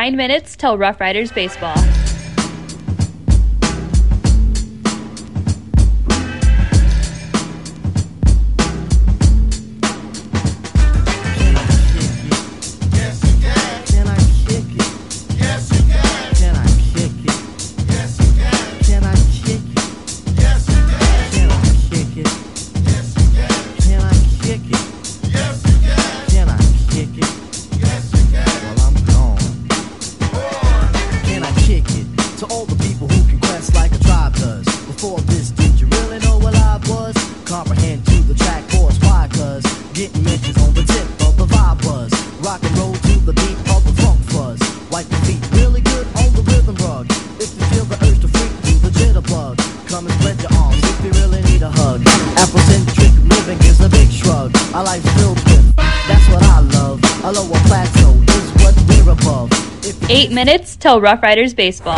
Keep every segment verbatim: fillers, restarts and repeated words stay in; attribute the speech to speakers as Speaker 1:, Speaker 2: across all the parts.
Speaker 1: Nine minutes till Rough Riders baseball. Eight minutes till Rough Riders baseball.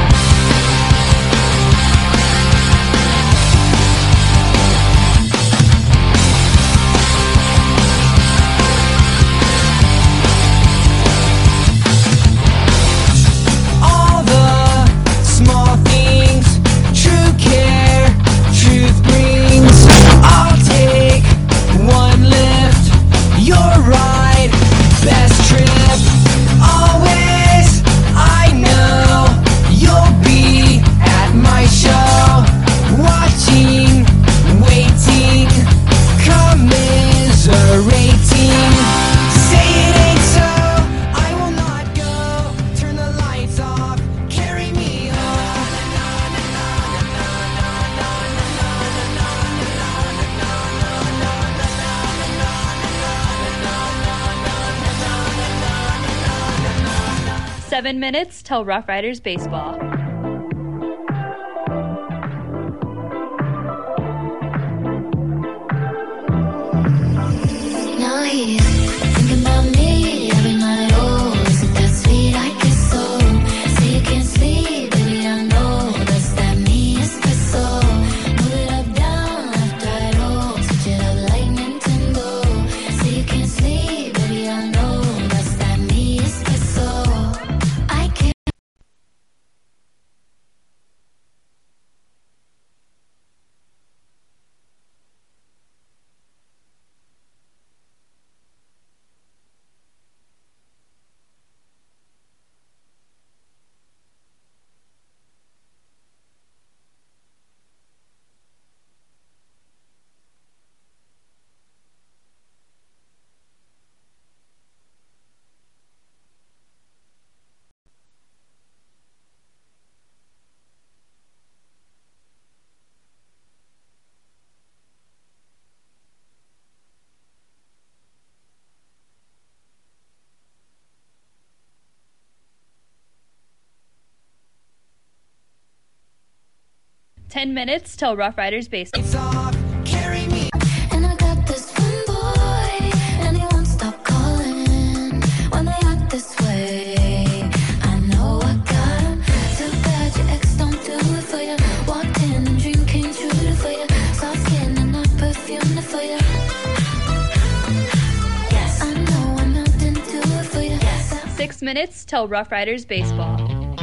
Speaker 1: Seven minutes till Rough Riders baseball.
Speaker 2: Now he's thinking about me every night. Oh, isn't that sweet? I guess so. Say you can't sleep, baby, I know that's that me espresso. Move it up, down, left, right, oh, switch it up like Nintendo. Say you can't sleep, baby, I know that's that me espresso.
Speaker 1: Ten minutes till Rough Riders baseball.
Speaker 2: And I got this one boy, and he won't stop calling when they act this way. I know I got him. Too bad your ex don't do it for you. Walked in and dream came true for you. Soft skin and I perfumed it for you. Yes, I know I'm out to do it for you. Yes.
Speaker 1: Six minutes till Rough Riders baseball.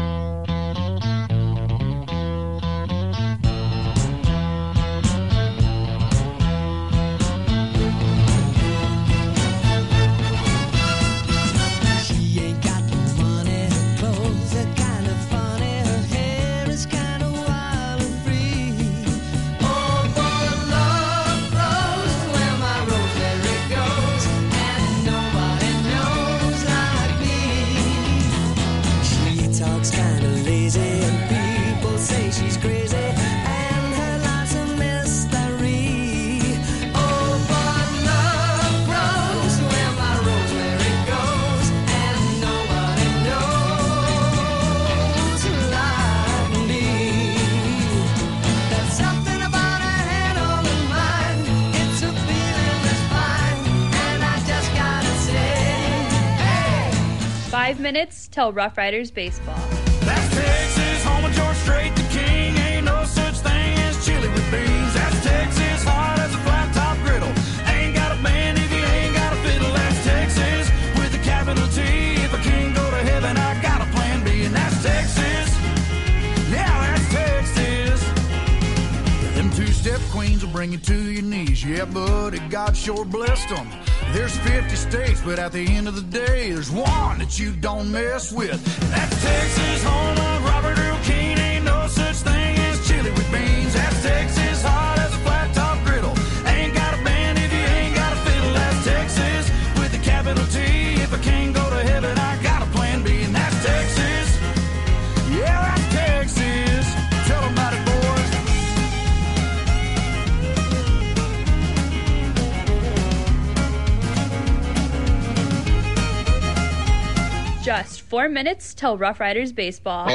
Speaker 1: Five minutes till Rough Riders baseball.
Speaker 3: That's Texas, home of George Strait, the king. Ain't no such thing as chili with beans. That's Texas, hard as a flat top griddle. Ain't got a band if you ain't got a fiddle. That's Texas with a capital T. If I can't go to heaven, I got Yeah, buddy, God sure blessed them. There's fifty states, but at the end of the day, there's one that you don't mess with. That's Texas, home of Robert Earl Keen. Ain't no such thing as chili with beans. That's Texas, hot as a flat top griddle. Ain't got a band if you ain't got a fiddle. That's Texas with a capital T. If I can't go to heaven, I got a plan B, and that's Texas. Yeah, that's Texas. Tell them about it, boys.
Speaker 1: Just four minutes till Rough Riders baseball.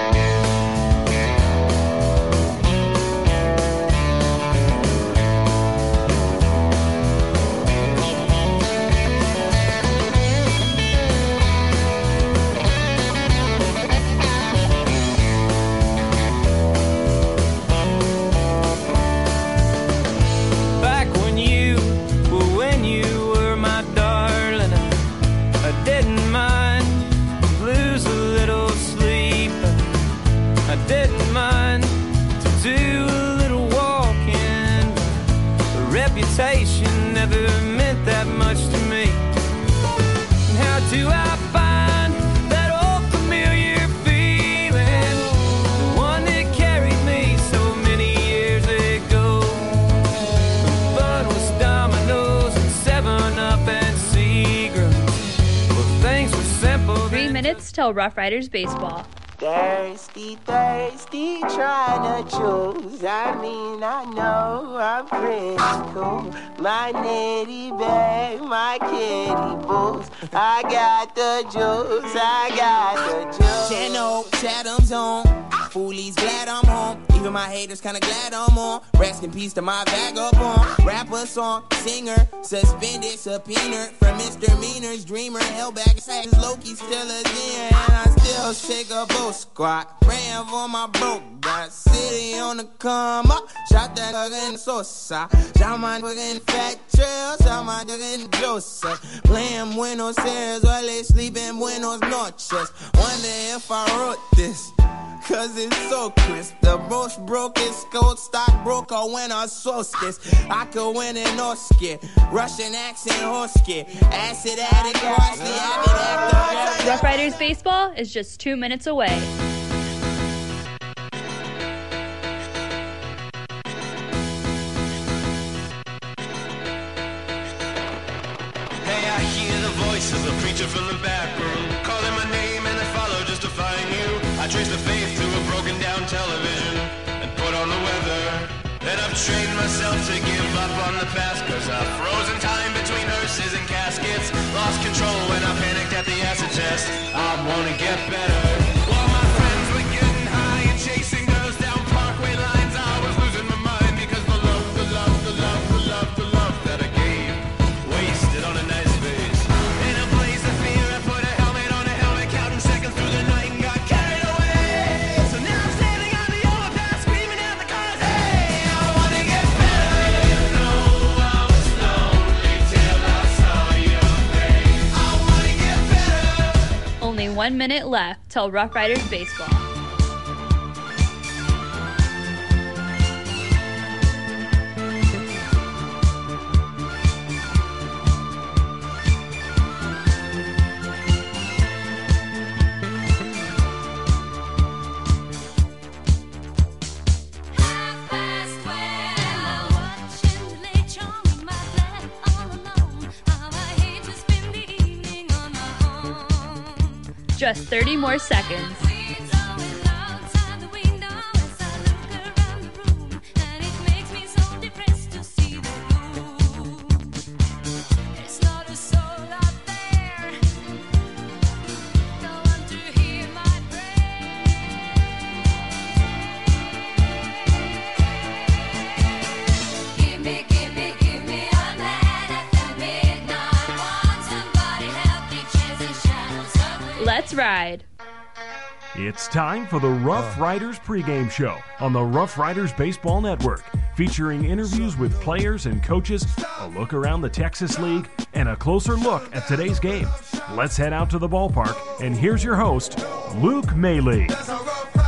Speaker 4: Back when you, well, when you were my darling, I didn't mind. Lose a little sleep. I didn't mind to do a little walking. A reputation never meant that much to me. And how do I find that old familiar feeling? The one that carried me so many years ago. The fun was dominoes and seven up and Seagrams. Well, things were simple.
Speaker 1: Three minutes till Rough Riders baseball.
Speaker 5: Thirsty, thirsty, trying to choose. I mean, I know I'm pretty cool. My nitty bag, my kitty boots. I got the juice, I got the juice.
Speaker 6: Channel, Chatham's on. Foolies glad I'm home. Even my haters kinda glad I'm on. Rest in peace to my vagabond. Rapper, song, singer, suspended, subpoenaed for misdemeanors. Dreamer, held back, says Loki still a zen. And I still shake a boat squad. Praying for my broke got city on the come up. Shot that fucking Sosa. Shot my fucking fat trail. Shot my fucking Joseph. Playing Buenos Aires while they sleep in Buenos Noches. Wonder if I wrote this, cause it's so crisp. The most brokest gold stockbroker when I source this. I could win an Oscar. Russian accent Hosky. Acid addict, watch the avid actor.
Speaker 1: Rough Riders baseball is just two minutes away.
Speaker 7: Hey, I hear the voice of a preacher from the back room, calling my name and I follow just to find you. I trace the faith to a broken down television and put on the weather. And I've trained myself to give up on the past, cause I've frozen time between hearses and caskets. Lost control when I panicked at the acid test. I wanna get better. While my friends were getting high and chasing girls down parkway lines, I was losing my mind because the love, the love, the love, the love, the love that I gave wasted on a nice face. In a blaze of fear, I put a helmet on a helmet, counting seconds through the night and got carried away. So now I'm standing on the overpass, screaming at the cars, hey, I wanna get better. You know I was lonely till I saw your face. I wanna get better.
Speaker 1: Only one minute left till Rough Riders baseball. Just thirty more seconds. Let's ride.
Speaker 8: It's time for the Rough Riders pregame show on the Rough Riders Baseball Network, featuring interviews with players and coaches, a look around the Texas League, and a closer look at today's game. Let's head out to the ballpark, and here's your host, Luke Maley.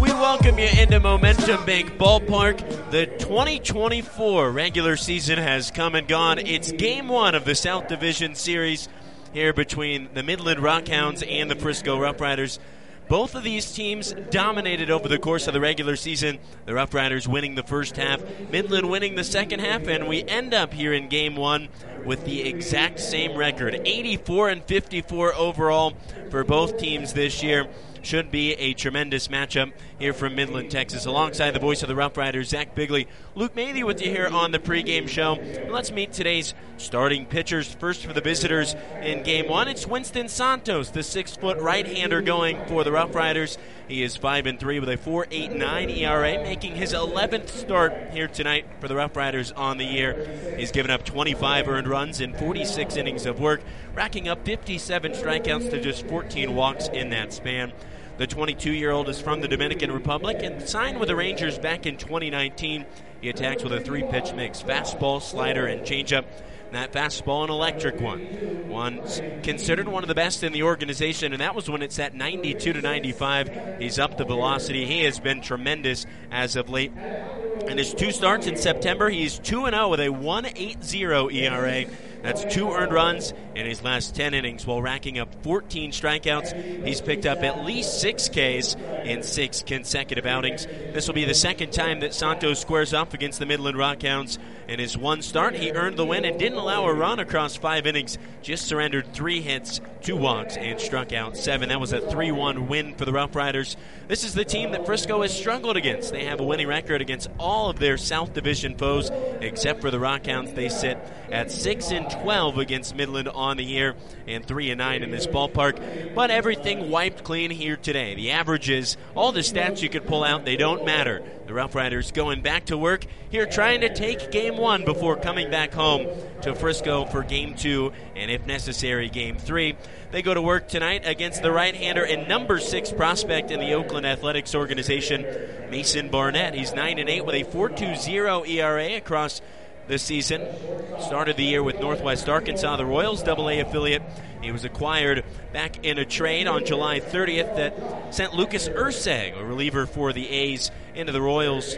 Speaker 9: We welcome you into Momentum Bank Ballpark. The twenty twenty-four regular season has come and gone. It's game one of the South Division Series here between the Midland Rockhounds and the Frisco Rough Riders. Both of these teams dominated over the course of the regular season. The Rough Riders winning the first half, Midland winning the second half, and we end up here in game one with the exact same record, eighty-four and fifty-four overall for both teams this year. Should be a tremendous matchup here from Midland, Texas. Alongside the voice of the Rough Riders, Zach Bigley, Luke Mathy with you here on the pregame show. And let's meet today's starting pitchers. First for the visitors in game one, it's Winston Santos, the six-foot right-hander going for the Rough Riders. He is five and three with a four point eight nine E R A, making his eleventh start here tonight for the Rough Riders on the year. He's given up twenty-five earned runs in forty-six innings of work, racking up fifty-seven strikeouts to just fourteen walks in that span. The twenty-two-year-old is from the Dominican Republic and signed with the Rangers back in twenty nineteen. He attacks with a three-pitch mix, fastball, slider, and changeup. That fastball, an electric one. One's considered one of the best in the organization, and that was when it's at ninety-two to ninety-five. He's up the velocity. He has been tremendous as of late. In his two starts in September, he's two and oh with a one point eight oh E R A. That's two earned runs in his last ten innings while racking up fourteen strikeouts. He's picked up at least six Ks in six consecutive outings. This will be the second time that Santos squares up against the Midland Rockhounds. In his one start, he earned the win and didn't allow a run across five innings, just surrendered three hits, two walks, and struck out seven. That was a three one win for the Rough Riders. This is the team that Frisco has struggled against. They have a winning record against all of their South Division foes, except for the Rockhounds. They sit at six and twelve against Midland on the year and three and nine in this ballpark. But everything wiped clean here today. The averages, all the stats you could pull out, they don't matter. The Rough Riders going back to work here, trying to take game one before coming back home to Frisco for game two and, if necessary, game three. They go to work tonight against the right-hander and number six prospect in the Oakland Athletics organization, Mason Barnett. He's nine and eight with a four point two oh E R A across this season. Started the year with Northwest Arkansas, the Royals double A affiliate. He was acquired back in a trade on July thirtieth that sent Lucas Ursag, a reliever for the A's, into the Royals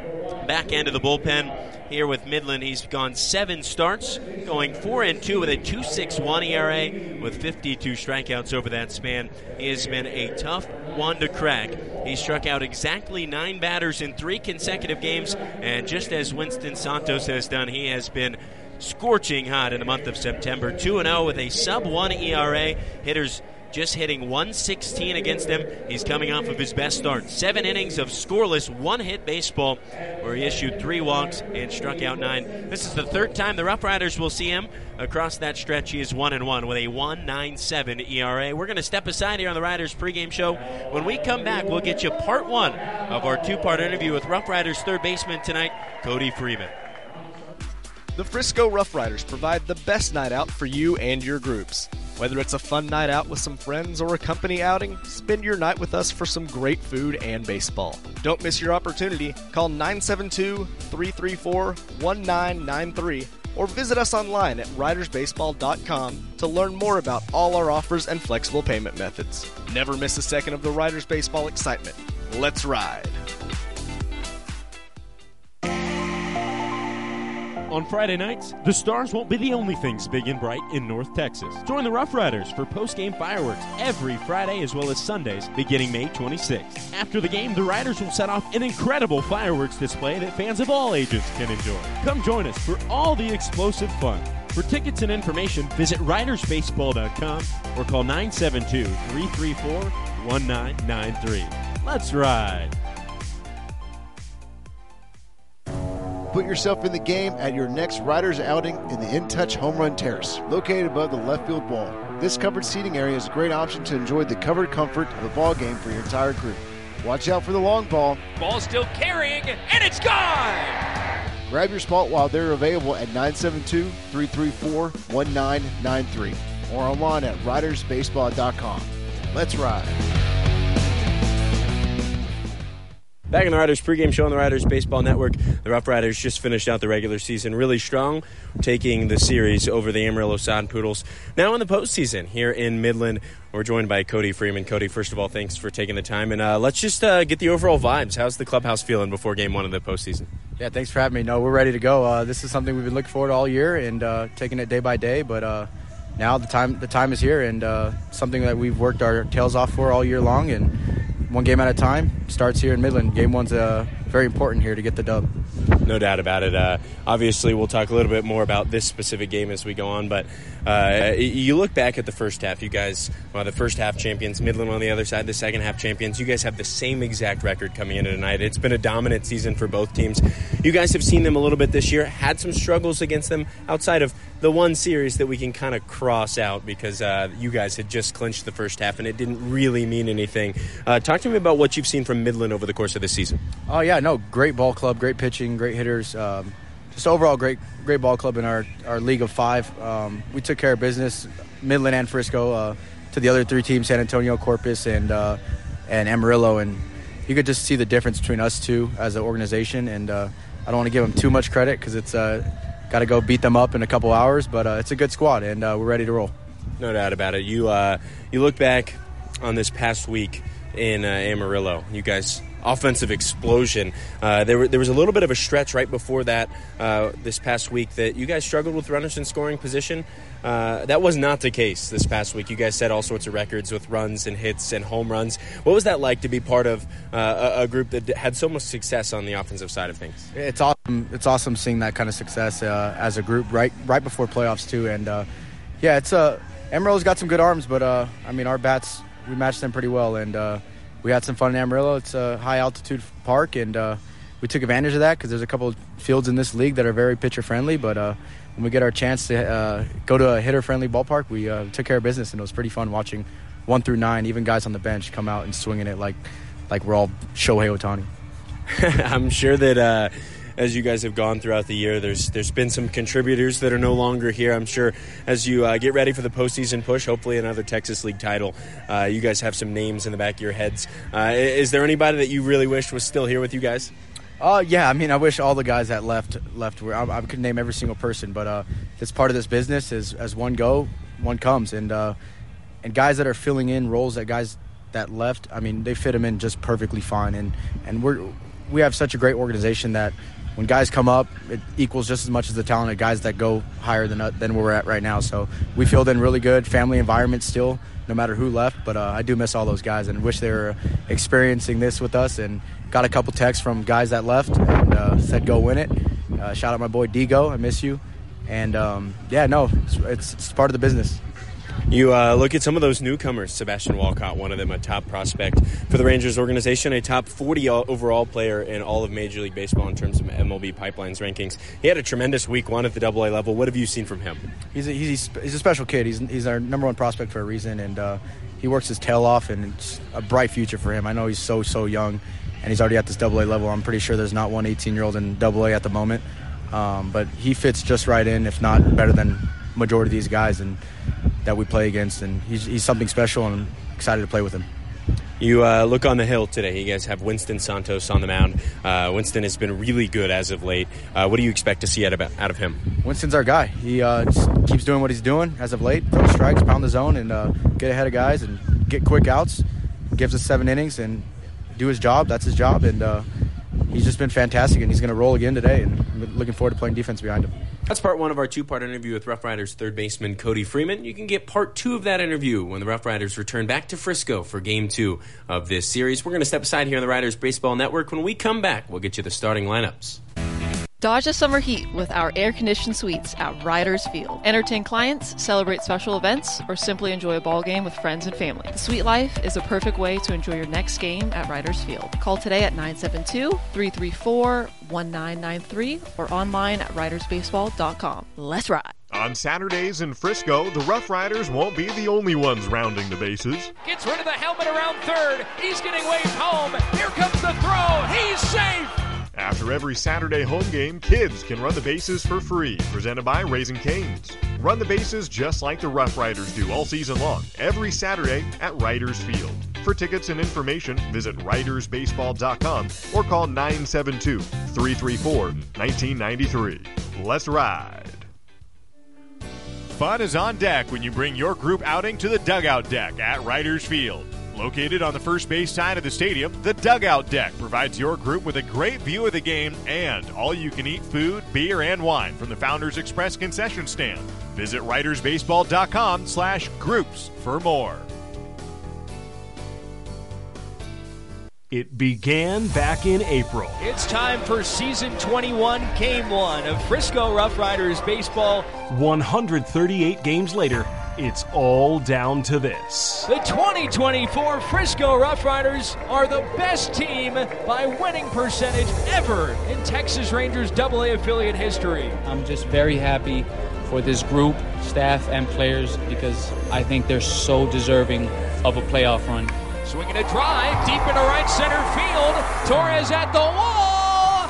Speaker 9: back end of the bullpen. Here with Midland, he's gone seven starts, going four and two with a two point six one E R A with fifty-two strikeouts over that span. He has been a tough one to crack. He struck out exactly nine batters in three consecutive games, and just as Winston Santos has done, he has been scorching hot in the month of September. two and oh with a sub one E R A. Hitters just hitting one sixteen against him. He's coming off of his best start. Seven innings of scoreless, one-hit baseball where he issued three walks and struck out nine. This is the third time the Rough Riders will see him. Across that stretch, he is one and one with a one point nine seven E R A. We're going to step aside here on the Riders pregame show. When we come back, we'll get you part one of our two-part interview with Rough Riders third baseman tonight, Cody Freeman.
Speaker 10: The Frisco Rough Riders provide the best night out for you and your groups. Whether it's a fun night out with some friends or a company outing, spend your night with us for some great food and baseball. Don't miss your opportunity. Call nine seven two, three three four, one nine nine three or visit us online at riders baseball dot com to learn more about all our offers and flexible payment methods. Never miss a second of the Riders baseball excitement. Let's ride!
Speaker 11: On Friday nights, the stars won't be the only things big and bright in North Texas. Join the Rough Riders for post-game fireworks every Friday as well as Sundays beginning May twenty-sixth. After the game, the Riders will set off an incredible fireworks display that fans of all ages can enjoy. Come join us for all the explosive fun. For tickets and information, visit riders baseball dot com or call nine seven two, three three four, one nine nine three. Let's ride!
Speaker 12: Put yourself in the game at your next Riders outing in the In Touch Home Run Terrace, located above the left field wall. This covered seating area is a great option to enjoy the covered comfort of the ball game for your entire group. Watch out for the long ball.
Speaker 13: Ball still carrying, and it's gone!
Speaker 12: Grab your spot while they're available at nine seven two, three three four, one nine nine three or online at riders baseball dot com. Let's ride.
Speaker 9: Back in the Riders pregame show on the Riders Baseball Network. The Rough Riders just finished out the regular season really strong, taking the series over the Amarillo Sod Poodles. Now in the postseason here in Midland, we're joined by Cody Freeman. Cody, first of all, thanks for taking the time. And uh, let's just uh, get the overall vibes. How's the clubhouse feeling before game one of the postseason?
Speaker 14: Yeah, thanks for having me. No, we're ready to go. Uh, this is something we've been looking forward to all year and uh, taking it day by day. But uh, now the time the time is here, and uh, something that we've worked our tails off for all year long. And one game at a time starts here in Midland. Game one's uh, very important here to get the dub.
Speaker 9: No doubt about it. Uh, obviously, we'll talk a little bit more about this specific game as we go on, but uh, you look back at the first half. You guys, well, the first half champions, Midland on the other side, the second half champions. You guys have the same exact record coming into tonight. It's been a dominant season for both teams. You guys have seen them a little bit this year, had some struggles against them outside of the one series that we can kind of cross out because uh, you guys had just clinched the first half and it didn't really mean anything. Uh, talk to me about what you've seen from Midland over the course of this season.
Speaker 14: Oh, yeah, no, great ball club, great pitching, great hitters. Um, just overall great great ball club in our, our league of five. Um, we took care of business, Midland and Frisco, uh, to the other three teams, San Antonio, Corpus, and uh, and Amarillo. And you could just see the difference between us two as an organization. And uh, I don't want to give them too much credit because it's uh, got to go beat them up in a couple hours. But uh, it's a good squad, and uh, we're ready to roll.
Speaker 9: No doubt about it. You, uh, you look back on this past week in uh, Amarillo. You guys... offensive explosion. Uh, there, were, there was a little bit of a stretch right before that uh, this past week that you guys struggled with runners in scoring position. Uh, that was not the case this past week. You guys set all sorts of records with runs and hits and home runs. What was that like to be part of uh, a, a group that had so much success on the offensive side of things?
Speaker 14: It's awesome. It's awesome seeing that kind of success uh, as a group right right before playoffs too. And uh, yeah, it's uh, Amarillo's got some good arms, but uh, I mean our bats, we matched them pretty well, and uh, we had some fun in Amarillo. It's a high-altitude park, and uh, we took advantage of that because there's a couple of fields in this league that are very pitcher-friendly. But uh, when we get our chance to uh, go to a hitter-friendly ballpark, we uh, took care of business, and it was pretty fun watching one through nine, even guys on the bench, come out and swinging it like like we're all Shohei Ohtani.
Speaker 9: I'm sure that uh, as you guys have gone throughout the year, there's there's been some contributors that are no longer here. I'm sure as you uh, get ready for the postseason push, hopefully another Texas League title, uh, you guys have some names in the back of your heads. Uh, is there anybody that you really wished was still here with you guys?
Speaker 14: Uh, yeah, I mean, I wish all the guys that left left were. I, I could name every single person, but uh, it's part of this business. Is as one go, one comes, and uh, and guys that are filling in roles that guys that left, I mean, they fit them in just perfectly fine, and and we're we have such a great organization that when guys come up, it equals just as much as the talent of guys that go higher than than where we're at right now. So we filled in really good, family environment still, no matter who left. But uh, I do miss all those guys and wish they were experiencing this with us. And got a couple texts from guys that left and uh, said, go win it. Uh, shout out my boy Digo. I miss you. And, um, yeah, no, it's, it's, it's part of the business.
Speaker 9: You uh, look at some of those newcomers. Sebastian Walcott, one of them, a top prospect for the Rangers organization, a top forty overall player in all of Major League Baseball in terms of M L B Pipeline's rankings. He had a tremendous week one at the double A level. What have you seen from him?
Speaker 14: He's a, he's, he's a special kid. He's, he's our number one prospect for a reason, and uh, he works his tail off, and it's a bright future for him. I know he's so, so young, and he's already at this double A level. I'm pretty sure there's not one eighteen-year-old in double A at the moment, um, but he fits just right in, if not better than majority of these guys and that we play against, and he's, he's something special, and I'm excited to play with him.
Speaker 9: You uh, look on the hill today. You guys have Winston Santos on the mound. Uh, Winston has been really good as of late. Uh, what do you expect to see out of, out of him?
Speaker 14: Winston's our guy. He uh, just keeps doing what he's doing as of late. Throw strikes, pound the zone, and uh, get ahead of guys and get quick outs. Gives us seven innings and do his job. That's his job, and uh, he's just been fantastic, and he's going to roll again today, and I'm looking forward to playing defense behind him.
Speaker 9: That's part one of our two-part interview with Rough Riders third baseman Cody Freeman. You can get part two of that interview when the Rough Riders return back to Frisco for game two of this series. We're going to step aside here on the Riders Baseball Network. When we come back, we'll get you the starting lineups.
Speaker 15: Dodge the summer heat with our air-conditioned suites at Riders Field. Entertain clients, celebrate special events, or simply enjoy a ball game with friends and family. The suite life is a perfect way to enjoy your next game at Riders Field. Call today at nine seven two, three three four, one nine nine three or online at riders baseball dot com. Let's ride.
Speaker 8: On Saturdays in Frisco, the Rough Riders won't be the only ones rounding the bases.
Speaker 13: Gets rid of the helmet around third. He's getting waved home. Here comes the throw. He's safe.
Speaker 8: After every Saturday home game, kids can run the bases for free. Presented by Raising Cane's. Run the bases just like the Rough Riders do all season long, every Saturday at Riders Field.
Speaker 16: For tickets and information, visit riders baseball dot com or call nine seven two, three three four, one nine nine three. Let's ride.
Speaker 17: Fun is on deck when you bring your group outing to the Dugout Deck at Riders Field. Located on the first base side of the stadium, the Dugout Deck provides your group with a great view of the game and all-you-can-eat food, beer, and wine from the Founders Express concession stand. Visit riders baseball dot com slash groups for more.
Speaker 8: It began back in April.
Speaker 13: It's time for Season twenty-one, Game one of Frisco Rough Riders Baseball.
Speaker 8: one hundred thirty-eight games later, it's all down to this.
Speaker 13: The twenty twenty-four Frisco Rough Riders are the best team by winning percentage ever in Texas Rangers double A affiliate history.
Speaker 18: I'm just very happy for this group, staff, and players because I think they're so deserving of a playoff run.
Speaker 13: Swinging a drive deep into right center field. Torres at the wall.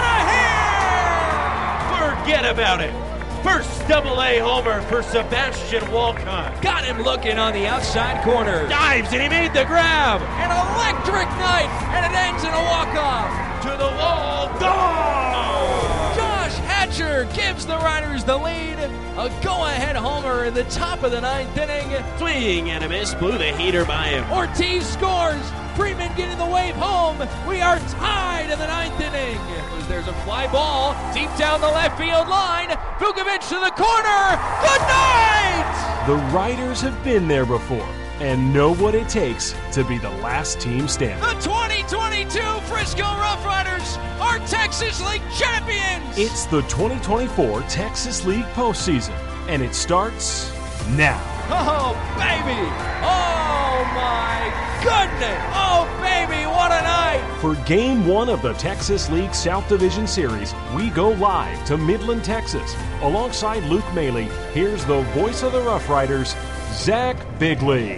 Speaker 13: And a hit!
Speaker 9: Forget about it. First double A homer for Sebastian Walcott.
Speaker 13: Got him looking on the outside corner.
Speaker 9: Dives and he made the grab.
Speaker 13: An electric night, and it ends in a walk-off.
Speaker 9: To the wall. Gone!
Speaker 13: Josh Hatcher gives the Riders the lead. A go-ahead homer in the top of the ninth inning.
Speaker 9: Swing and a miss, blew the heater by him.
Speaker 13: Ortiz scores. Freeman getting the wave home. We are tied in the ninth inning. There's a fly ball deep down the left field line. Vukovic to the corner. Good night!
Speaker 8: The Riders have been there before and know what it takes to be the last team standing.
Speaker 13: The twenty twenty-two Frisco Rough Riders are Texas League champions!
Speaker 8: It's the twenty twenty-four Texas League postseason, and it starts now.
Speaker 13: Oh, baby! Oh, my goodness! Oh, baby, what a night!
Speaker 8: For Game one of the Texas League South Division Series, we go live to Midland, Texas. Alongside Luke Maley, here's the voice of the Rough Riders, Zach Bigley.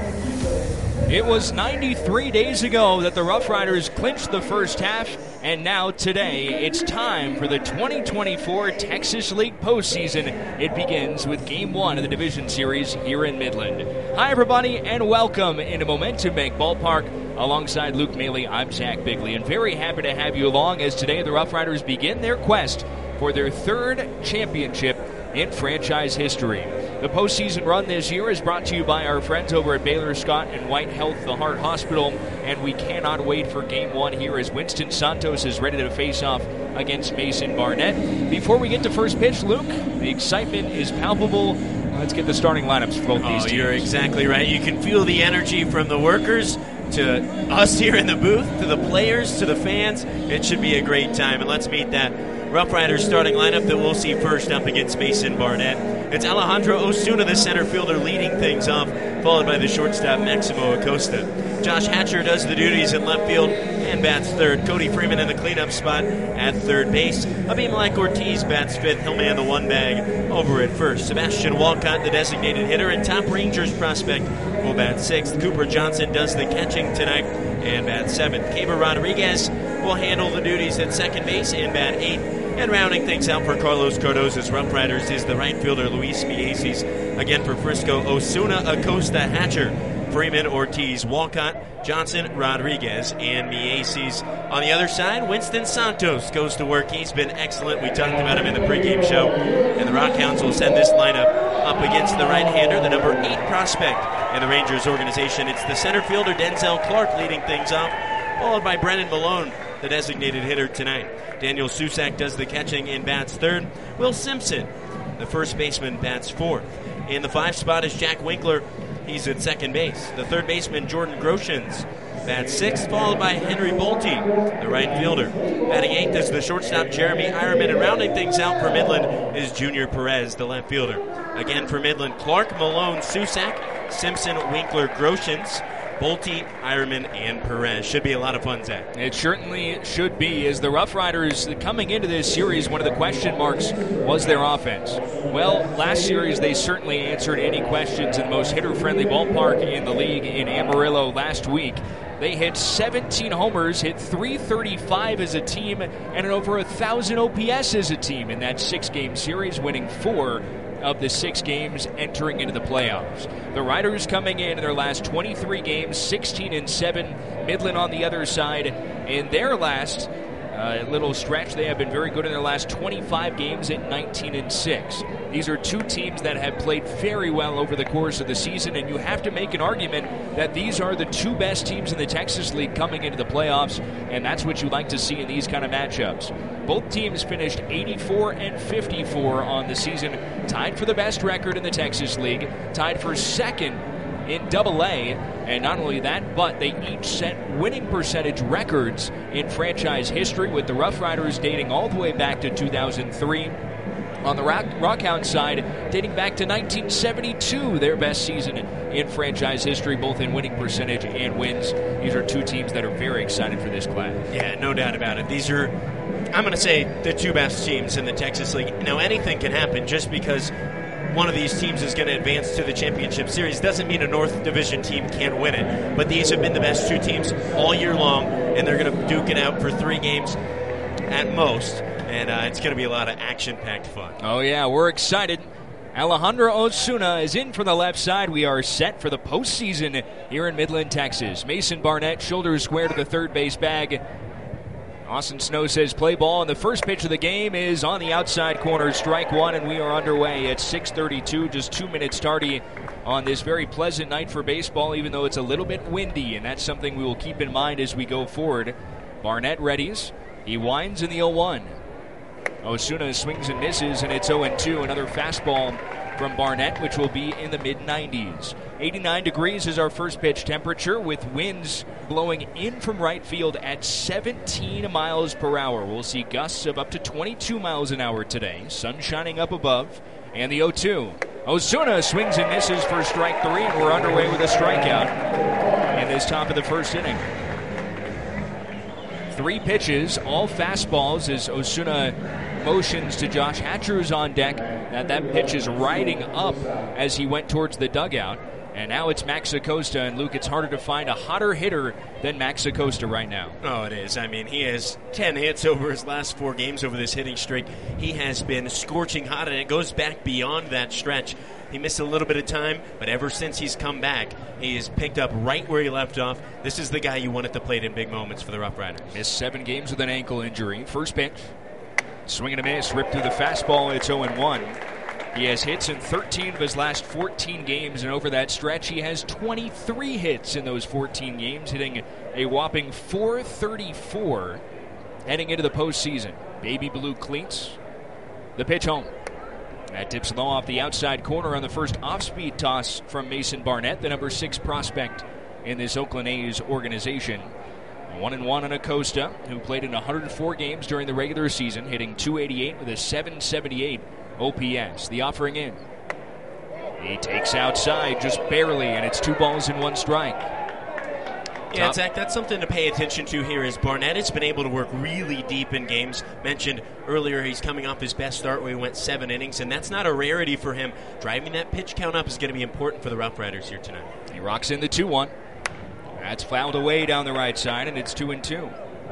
Speaker 13: It was ninety-three days ago that the Rough Riders clinched the first half, and now today it's time for the twenty twenty-four Texas League postseason. It begins with Game one of the Division Series here in Midland. Hi, everybody, and welcome into Momentum Bank Ballpark. Alongside Luke Maley, I'm Zach Bigley, and very happy to have you along as today the Rough Riders begin their quest for their third championship in franchise history. The postseason run this year is brought to you by our friends over at Baylor Scott and White Health, the Heart Hospital, and we cannot wait for Game one here as Winston Santos is ready to face off against Mason Barnett. Before we get to first pitch, Luke, the excitement is palpable. Let's get the starting lineups for both
Speaker 9: oh,
Speaker 13: these teams.
Speaker 9: You're exactly right. You can feel the energy from the workers to us here in the booth, to the players, to the fans. It should be a great time, and let's meet that Rough Riders starting lineup that we'll see first up against Mason Barnett. It's Alejandro Osuna, the center fielder, leading things off, followed by the shortstop Maximo Acosta. Josh Hatcher does the duties in left field and bats third. Cody Freeman in the cleanup spot at third base. Abimelech Ortiz bats fifth. He'll man the one bag over at first. Sebastian Walcott, the designated hitter and top Rangers prospect, will bat sixth. Cooper Johnson does the catching tonight and bat seventh. Keber Rodriguez will handle the duties at second base and bat eighth. And rounding things out for Carlos Cardozo's Rough Riders is the right fielder Luis Mieses. Again for Frisco, Osuna, Acosta, Hatcher, Freeman, Ortiz, Walcott, Johnson, Rodriguez, and Mieses. On the other side, Winston Santos goes to work. He's been excellent. We talked about him in the pregame show. And the Rockhounds will send this lineup up against the right-hander, the number eight prospect in the Rangers organization. It's the center fielder Denzel Clark leading things off, followed by Brennan Malone, the designated hitter tonight. Daniel Susak does the catching and bats third. Will Simpson, the first baseman, bats fourth. In the five spot is Jack Winkler. He's at second base. The third baseman, Jordan Groshans, bats sixth, followed by Henry Bolte, the right fielder. Batting eighth is the shortstop, Jeremy Ironman. And rounding things out for Midland is Junior Perez, the left fielder. Again for Midland, Clark, Malone, Susak, Simpson, Winkler, Groshans, Bolte, Ironman, and Perez. Should be a lot of fun, Zach.
Speaker 13: It certainly should be. As the Rough Riders coming into this series, one of the question marks was their offense. Well, last series they certainly answered any questions in the most hitter-friendly ballpark in the league in Amarillo last week. They hit seventeen homers, hit three thirty-five as a team, and an over one thousand O P S as a team in that six-game series, winning four of the six games entering into the playoffs. The Riders coming in in their last twenty-three games, sixteen and seven. Midland on the other side in their last uh, little stretch. They have been very good in their last twenty-five games at nineteen and six. These are two teams that have played very well over the course of the season, and you have to make an argument that these are the two best teams in the Texas League coming into the playoffs, and that's what you like to see in these kind of matchups. Both teams finished eighty-four and fifty-four on the season, tied for the best record in the Texas League, tied for second in Double A, and not only that, but they each set winning percentage records in franchise history, with the Rough Riders dating all the way back to two thousand three. On the Rock, Rockhound side, dating back to nineteen seventy-two, their best season in franchise history, both in winning percentage and wins. These are two teams that are very excited for this class.
Speaker 9: Yeah, no doubt about it. These are, I'm going to say, the two best teams in the Texas League. Now, anything can happen. Just because one of these teams is going to advance to the championship series doesn't mean a North Division team can't win it. But these have been the best two teams all year long, and they're going to duke it out for three games at most. And uh, it's going to be a lot of action-packed fun.
Speaker 13: Oh, yeah, we're excited. Alejandro Osuna is in from the left side. We are set for the postseason here in Midland, Texas. Mason Barnett, shoulders square to the third base bag. Austin Snow says play ball, and the first pitch of the game is on the outside corner, strike one, and we are underway at six thirty-two, just two minutes tardy on this very pleasant night for baseball, even though it's a little bit windy, and that's something we will keep in mind as we go forward. Barnett readies. He winds in the oh one. Osuna swings and misses, and it's oh and two. Another fastball from Barnett, which will be in the mid nineties. eighty-nine degrees is our first pitch temperature, with winds blowing in from right field at seventeen miles per hour. We'll see gusts of up to twenty-two miles an hour today. Sun shining up above, and the oh two. Osuna swings and misses for strike three, and we're underway with a strikeout in this top of the first inning. Three pitches, all fastballs, as Osuna motions to Josh Hatcher, who's on deck. That that pitch is riding up as he went towards the dugout. And now it's Max Acosta, and Luke, it's harder to find a hotter hitter than Max Acosta right now.
Speaker 9: Oh, it is. I mean, he has ten hits over his last four games over this hitting streak. He has been scorching hot, and it goes back beyond that stretch. He missed a little bit of time, but ever since he's come back, he has picked up right where he left off. This is the guy you want at the plate in big moments for the Rough Riders.
Speaker 13: Missed seven games with an ankle injury. First pitch, swing and a miss, ripped through the fastball. It's oh and one. He has hits in thirteen of his last fourteen games, and over that stretch, he has twenty-three hits in those fourteen games, hitting a whopping four thirty-four heading into the postseason. Baby blue cleats. The pitch home. That tips low off the outside corner on the first off-speed toss from Mason Barnett, the number six prospect in this Oakland A's organization. One and one on Acosta, who played in one hundred four games during the regular season, hitting two eighty-eight with a seven seventy-eight O P S. The offering in. He takes outside just barely, and it's two balls and one strike.
Speaker 9: Yeah, Zach, that's something to pay attention to here, is Barnett has been able to work really deep in games. Mentioned earlier he's coming off his best start where he went seven innings, and that's not a rarity for him. Driving that pitch count up is going to be important for the Rough Riders here tonight.
Speaker 13: He rocks in the two one. That's fouled away down the right side, and it's two and two.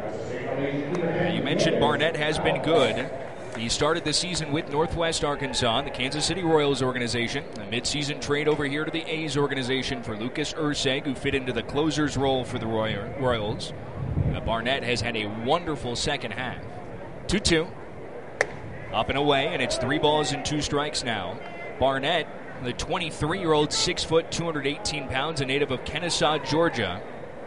Speaker 13: You mentioned Barnett has been good. He started the season with Northwest Arkansas, the Kansas City Royals organization. A midseason trade over here to the A's organization for Lucas Urseg, who fit into the closer's role for the Royals. Uh, Barnett has had a wonderful second half. two two. Up and away, and it's three balls and two strikes now. Barnett, the twenty-three-year-old, six foot, two hundred eighteen pounds, a native of Kennesaw, Georgia.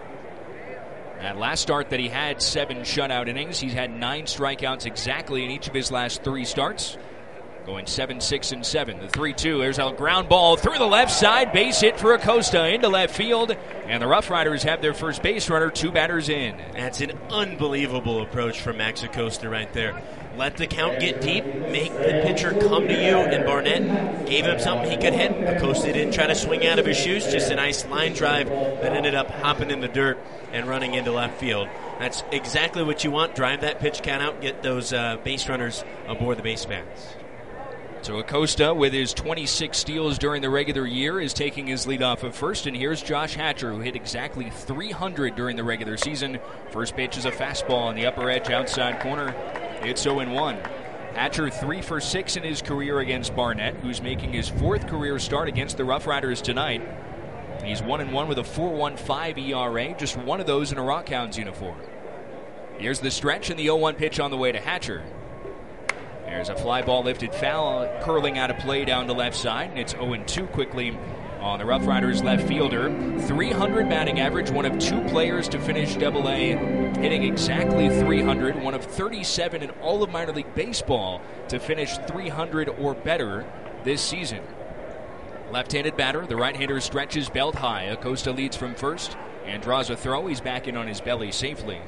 Speaker 13: That last start that he had seven shutout innings. He's had nine strikeouts exactly in each of his last three starts. Going seven, six, and seven. The three two. There's a ground ball through the left side. Base hit for Acosta into left field. And the Rough Riders have their first base runner, two batters in.
Speaker 9: That's an unbelievable approach from Max Acosta right there. Let the count get deep, make the pitcher come to you, and Barnett gave him something he could hit. Acosta didn't try to swing out of his shoes, just a nice line drive that ended up hopping in the dirt and running into left field. That's exactly what you want. Drive that pitch count out, get those uh, base runners aboard the base paths.
Speaker 13: So Acosta, with his twenty-six steals during the regular year, is taking his lead off of first. And here's Josh Hatcher, who hit exactly three hundred during the regular season. First pitch is a fastball on the upper edge outside corner. It's oh and one. Hatcher three for six in his career against Barnett, who's making his fourth career start against the Rough Riders tonight. He's one and one with a four point one five E R A, just one of those in a Rockhounds uniform. Here's the stretch and the oh one pitch on the way to Hatcher. There's a fly ball lifted foul, curling out of play down the left side, and it's oh and two quickly on the Rough Riders left fielder. three hundred batting average, one of two players to finish double A, hitting exactly three hundred, one of thirty-seven in all of minor league baseball to finish three hundred or better this season. Left-handed batter, the right-hander stretches belt high. Acosta leads from first and draws a throw. He's back in on his belly safely.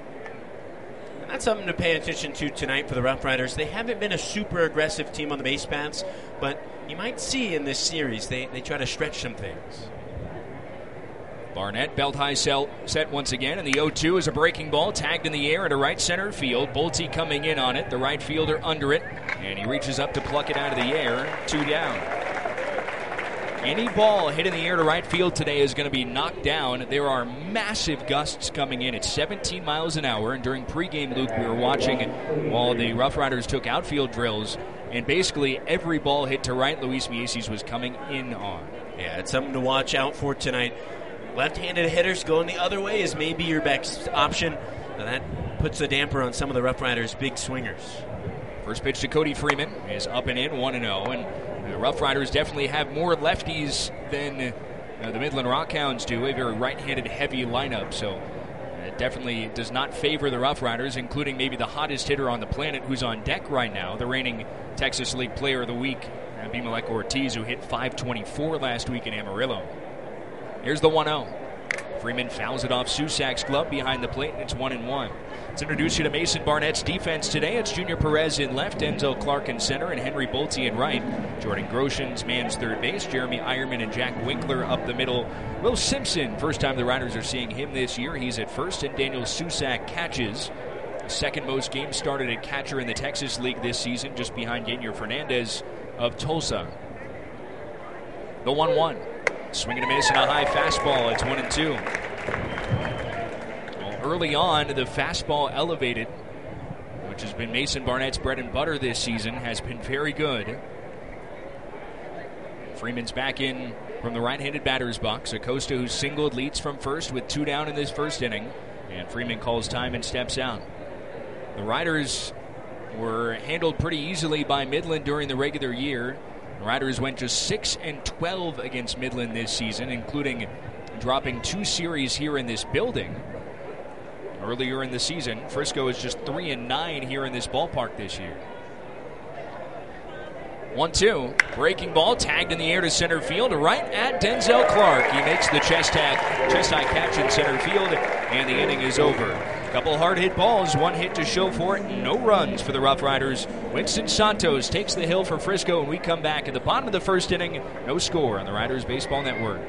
Speaker 9: That's something to pay attention to tonight for the Rough Riders. They haven't been a super aggressive team on the base paths, but you might see in this series they, they try to stretch some things.
Speaker 13: Barnett, belt high sell, set once again, and the oh two is a breaking ball tagged in the air into right center field. Bolte coming in on it, the right fielder under it, and he reaches up to pluck it out of the air. Two down. Any ball hit in the air to right field today is going to be knocked down. There are massive gusts coming in at seventeen miles an hour, and during pregame, Luke, we were watching while the Rough Riders took outfield drills, and basically every ball hit to right, Luis Mieses was coming in on.
Speaker 9: Yeah, it's something to watch out for tonight. Left-handed hitters going the other way is maybe your best option. Now that puts a damper on some of the Rough Riders' big swingers.
Speaker 13: First pitch to Cody Freeman is up and in, one and oh, and the Rough Riders definitely have more lefties than uh, the Midland Rockhounds do, a very right-handed heavy lineup, so it definitely does not favor the Rough Riders, including maybe the hottest hitter on the planet who's on deck right now, the reigning Texas League Player of the Week, Abimelec Ortiz, who hit five twenty-four last week in Amarillo. Here's the one oh. Freeman fouls it off Susak's glove behind the plate, and it's one and one. Let's introduce you to Mason Barnett's defense today. It's Junior Perez in left, Denzel Clark in center, and Henry Bolte in right. Jordan Groshans mans third base. Jeremy Eierman and Jack Winkler up the middle. Will Simpson, first time the Riders are seeing him this year. He's at first, and Daniel Susak catches. The second most games started at catcher in the Texas League this season, just behind Gainier Fernandez of Tulsa. The one one. Swing and a miss and a high fastball. It's one and two. Well, early on, the fastball elevated, which has been Mason Barnett's bread and butter this season, has been very good. Freeman's back in from the right-handed batter's box. Acosta, who singled, leads from first with two down in this first inning. And Freeman calls time and steps out. The Riders were handled pretty easily by Midland during the regular year. The Riders went just six and twelve against Midland this season, including dropping two series here in this building earlier in the season. Frisco is just three and nine here in this ballpark this year. one two. Breaking ball tagged in the air to center field, right at Denzel Clark. He makes the chest tag, chest high catch in center field, and the inning is over. Couple hard hit balls, one hit to show for it, no runs for the Rough Riders. Winston Santos takes the hill for Frisco, and we come back at the bottom of the first inning. No score on the Riders Baseball Network.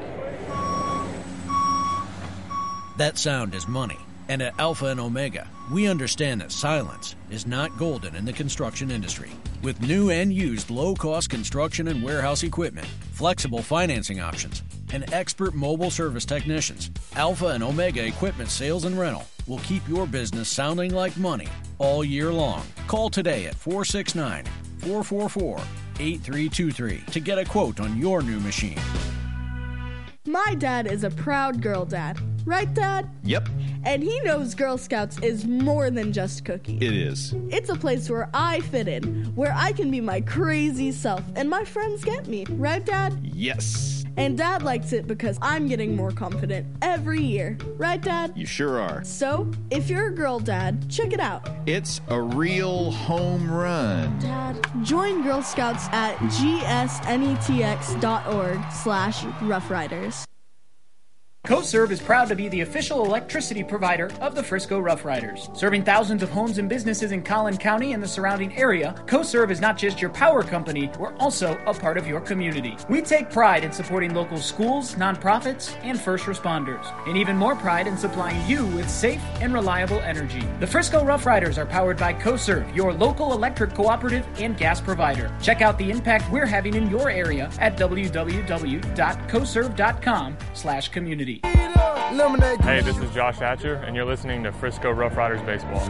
Speaker 19: That sound is money. And at Alpha and Omega, we understand that silence is not golden in the construction industry. With new and used low-cost construction and warehouse equipment, flexible financing options, and expert mobile service technicians, Alpha and Omega Equipment Sales and Rental will keep your business sounding like money all year long. Call today at four six nine, four four four, eight three two three to get a quote on your new machine.
Speaker 20: My dad is a proud girl dad. Right, Dad?
Speaker 21: Yep.
Speaker 20: And he knows Girl Scouts is more than just cookies.
Speaker 21: It is.
Speaker 20: It's a place where I fit in, where I can be my crazy self, and my friends get me. Right, Dad?
Speaker 21: Yes.
Speaker 20: And Dad likes it because I'm getting more confident every year. Right, Dad?
Speaker 21: You sure are.
Speaker 20: So, if you're a girl dad, check it out.
Speaker 21: It's a real home run.
Speaker 20: Dad, join Girl Scouts at gsnetx.org slash Rough Riders.
Speaker 22: CoServe is proud to be the official electricity provider of the Frisco Rough Riders. Serving thousands of homes and businesses in Collin County and the surrounding area, CoServe is not just your power company, we're also a part of your community. We take pride in supporting local schools, nonprofits, and first responders, and even more pride in supplying you with safe and reliable energy. The Frisco Rough Riders are powered by CoServe, your local electric cooperative and gas provider. Check out the impact we're having in your area at w w w dot coserve dot com slash community.
Speaker 2: Lemonade.
Speaker 3: Hey, this is Josh Hatcher, and you're listening to Frisco Rough Riders Baseball.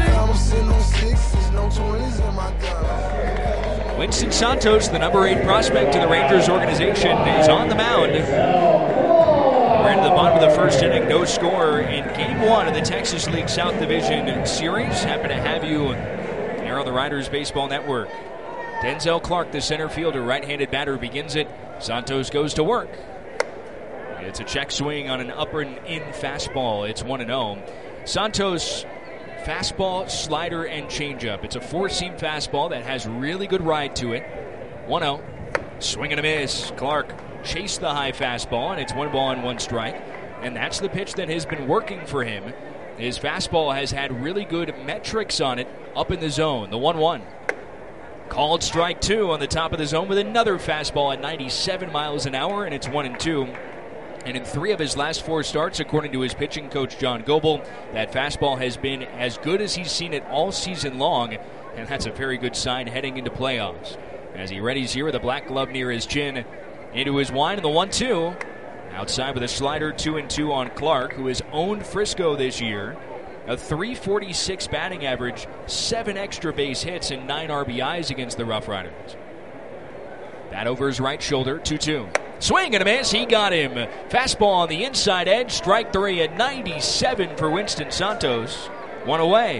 Speaker 13: Winston Santos, the number eight prospect in the Rangers organization, is on the mound. We're into the bottom of the first inning, no score in Game one of the Texas League South Division Series. Happy to have you here on the Riders Baseball Network. Denzel Clark, the center fielder, right-handed batter, begins it. Santos goes to work. It's a check swing on an upper and in fastball. It's one and oh. Santos, fastball, slider, and changeup. It's a four-seam fastball that has really good ride to it. one oh. Swing and a miss. Clark chased the high fastball, and it's one ball and one strike. And that's the pitch that has been working for him. His fastball has had really good metrics on it up in the zone. The one one. Called strike two on the top of the zone with another fastball at ninety-seven miles an hour, and it's one and two. And in three of his last four starts, according to his pitching coach, John Goebel, that fastball has been as good as he's seen it all season long, and that's a very good sign heading into playoffs. As he readies here with a black glove near his chin, into his wind, and the one two. Outside with a slider, two and two on Clark, who has owned Frisco this year. A three forty-six batting average, seven extra base hits, and nine R B Is against the Rough Riders. Bat over his right shoulder, two two. Swing and a miss, he got him. Fastball on the inside edge, strike three at ninety-seven for Winston Santos. One away.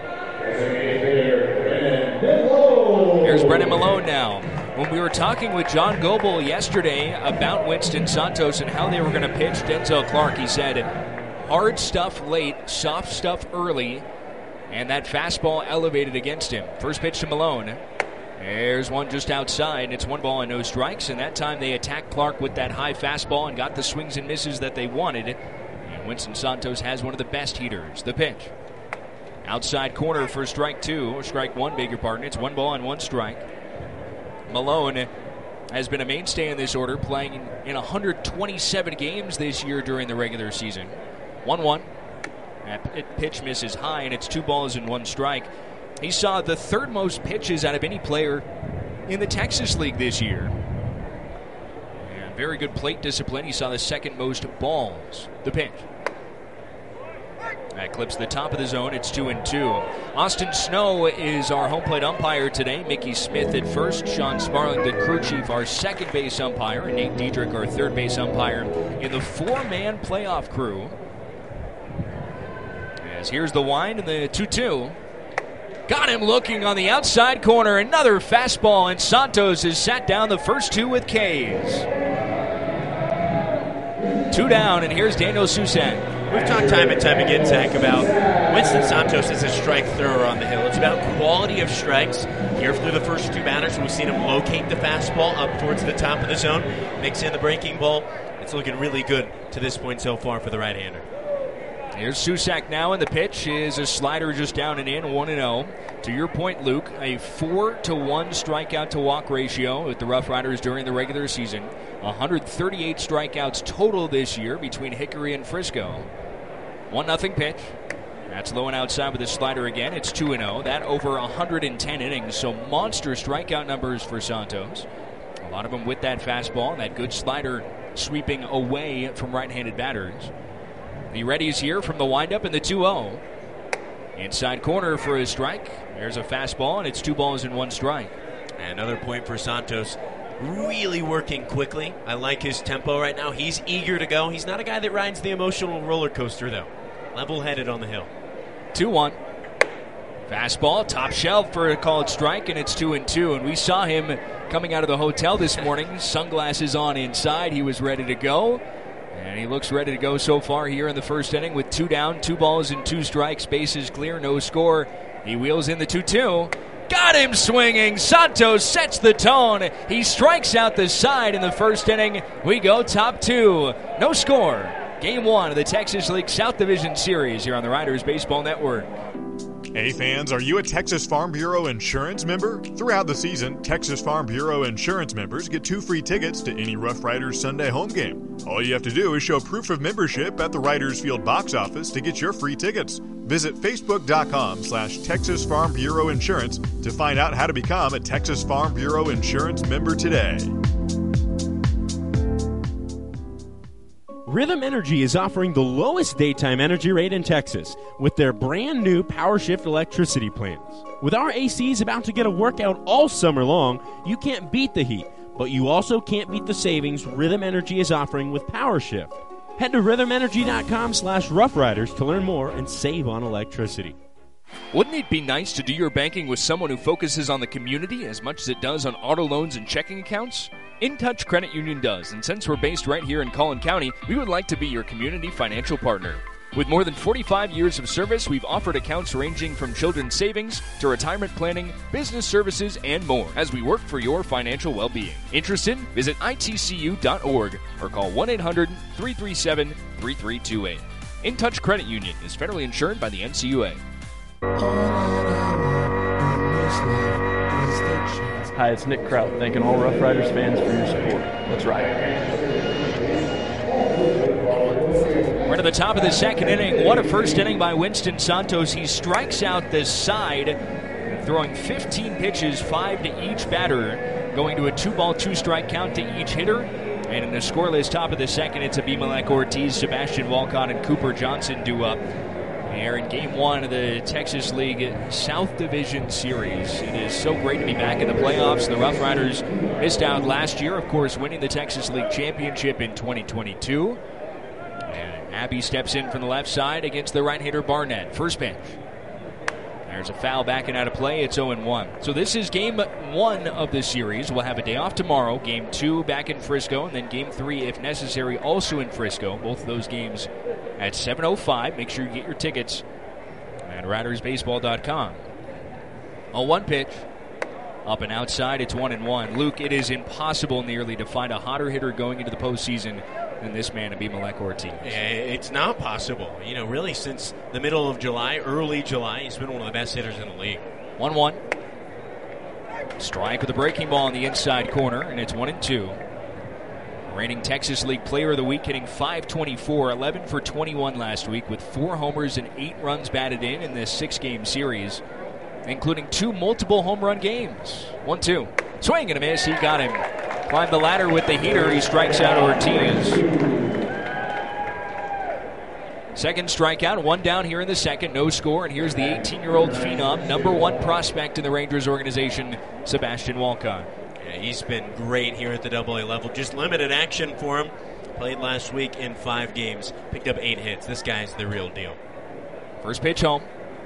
Speaker 13: Here's Brennan Malone now. When we were talking with John Goebel yesterday about Winston Santos and how they were going to pitch Denzel Clark, he said, hard stuff late, soft stuff early, and that fastball elevated against him. First pitch to Malone. There's one just outside, and it's one ball and no strikes, and that time they attacked Clark with that high fastball and got the swings and misses that they wanted. And Winston Santos has one of the best heaters. The pitch. Outside corner for strike two, or strike one, beg your pardon. It's one ball and one strike. Malone has been a mainstay in this order, playing in one hundred twenty-seven games this year during the regular season. one one. That pitch misses high, and it's two balls and one strike. He saw the third most pitches out of any player in the Texas League this year. And very good plate discipline. He saw the second most balls. The pitch. That clips the top of the zone. It's two and two. Austin Snow is our home plate umpire today. Mickey Smith at first. Sean Sparling, the crew chief, our second base umpire. And Nate Diedrich, our third base umpire in the four-man playoff crew. As here's the wind and the two two. Got him looking on the outside corner. Another fastball, and Santos has sat down the first two with K's. Two down, and here's Daniel Susak.
Speaker 9: We've talked time and time again, Zach, about Winston Santos as a strike thrower on the hill. It's about quality of strikes. Here through the first two batters, we've seen him locate the fastball up towards the top of the zone, mix in the breaking ball. It's looking really good to this point so far for the right-hander.
Speaker 13: Here's Susak now, and the pitch is a slider just down and in, one and oh. To your point, Luke, a four to one strikeout to walk ratio with the Rough Riders during the regular season. one hundred thirty-eight strikeouts total this year between Hickory and Frisco. one nothing pitch. That's low and outside with the slider again. It's two and oh. That over one hundred ten innings, so monster strikeout numbers for Santos. A lot of them with that fastball and that good slider sweeping away from right-handed batters. He readies here from the windup in the two oh. Inside corner for his strike. There's a fastball, and it's two balls and one strike.
Speaker 9: Another point for Santos. Really working quickly. I like his tempo right now. He's eager to go. He's not a guy that rides the emotional roller coaster, though. Level-headed on the hill.
Speaker 13: two one. Fastball, top shelf for a called strike, and it's two and two. And we saw him coming out of the hotel this morning, sunglasses on inside. He was ready to go. And he looks ready to go so far here in the first inning with two down, two balls and two strikes. Bases clear, no score. He wheels in the two two. Got him swinging. Santos sets the tone. He strikes out the side in the first inning. We go top two. No score. Game one of the Texas League South Division Series here on the Riders Baseball Network.
Speaker 16: Hey fans, are you a Texas Farm Bureau Insurance member? Throughout the season, Texas Farm Bureau Insurance members get two free tickets to any Rough Riders Sunday home game. All you have to do is show proof of membership at the Riders Field box office to get your free tickets. Visit facebook.com slash Texas Farm Bureau Insurance to find out how to become a Texas Farm Bureau Insurance member today.
Speaker 11: Rhythm Energy is offering the lowest daytime energy rate in Texas with their brand new PowerShift electricity plans. With our A Cs about to get a workout all summer long, you can't beat the heat, but you also can't beat the savings Rhythm Energy is offering with PowerShift. Head to rhythm energy dot com slash rough riders to learn more and save on electricity.
Speaker 13: Wouldn't it be nice to do your banking with someone who focuses on the community as much as it does on auto loans and checking accounts? InTouch Credit Union does, and since we're based right here in Collin County, we would like to be your community financial partner. With more than forty-five years of service, we've offered accounts ranging from children's savings to retirement planning, business services, and more as we work for your financial well-being. Interested? Visit I T C U dot org or call one eight hundred three three seven three three two eight. InTouch Credit Union is federally insured by the N C U A.
Speaker 2: Hi, it's Nick Kraut, thanking all Rough Riders fans for your support. Let's ride.
Speaker 13: We're to the top of the second inning. What a first inning by Winston Santos. He strikes out the side, throwing fifteen pitches, five to each batter, going to a two-ball, two-strike count to each hitter. And in the scoreless top of the second, it's Abimelec Ortiz, Sebastian Walcott, and Cooper Johnson due up. Here in Game one of the Texas League South Division Series. It is so great to be back in the playoffs. The Rough Riders missed out last year, of course, winning the Texas League Championship in twenty twenty-two. And Abby steps in from the left side against the right hitter Barnett. First pitch. There's a foul backing out of play. It's oh and one. So this is game one of the series. We'll have a day off tomorrow. Game two back in Frisco, and then game three, if necessary, also in Frisco. Both of those games at seven oh five. Make sure you get your tickets at riders baseball dot com. oh one pitch. Up and outside, it's one and one. Luke, it is impossible nearly to find a hotter hitter going into the postseason than this man, Abimelec Ortiz.
Speaker 9: It's not possible. You know, really, since the middle of July, early July, he's been one of the best hitters in the league.
Speaker 13: one one. Strike with a breaking ball in the inside corner, and it's one and two. Reigning Texas League Player of the Week, hitting five twenty-four, eleven for twenty-one last week with four homers and eight runs batted in in this six-game series, including two multiple home run games. one two. Swing and a miss. He got him. Climbed the ladder with the heater. He strikes out Ortiz. Second strikeout. One down here in the second. No score. And here's the eighteen-year-old phenom, number one prospect in the Rangers organization, Sebastian Walcott.
Speaker 9: Yeah, he's been great here at the double A level. Just limited action for him. Played last week in five games. Picked up eight hits. This guy's the real deal.
Speaker 13: First pitch home.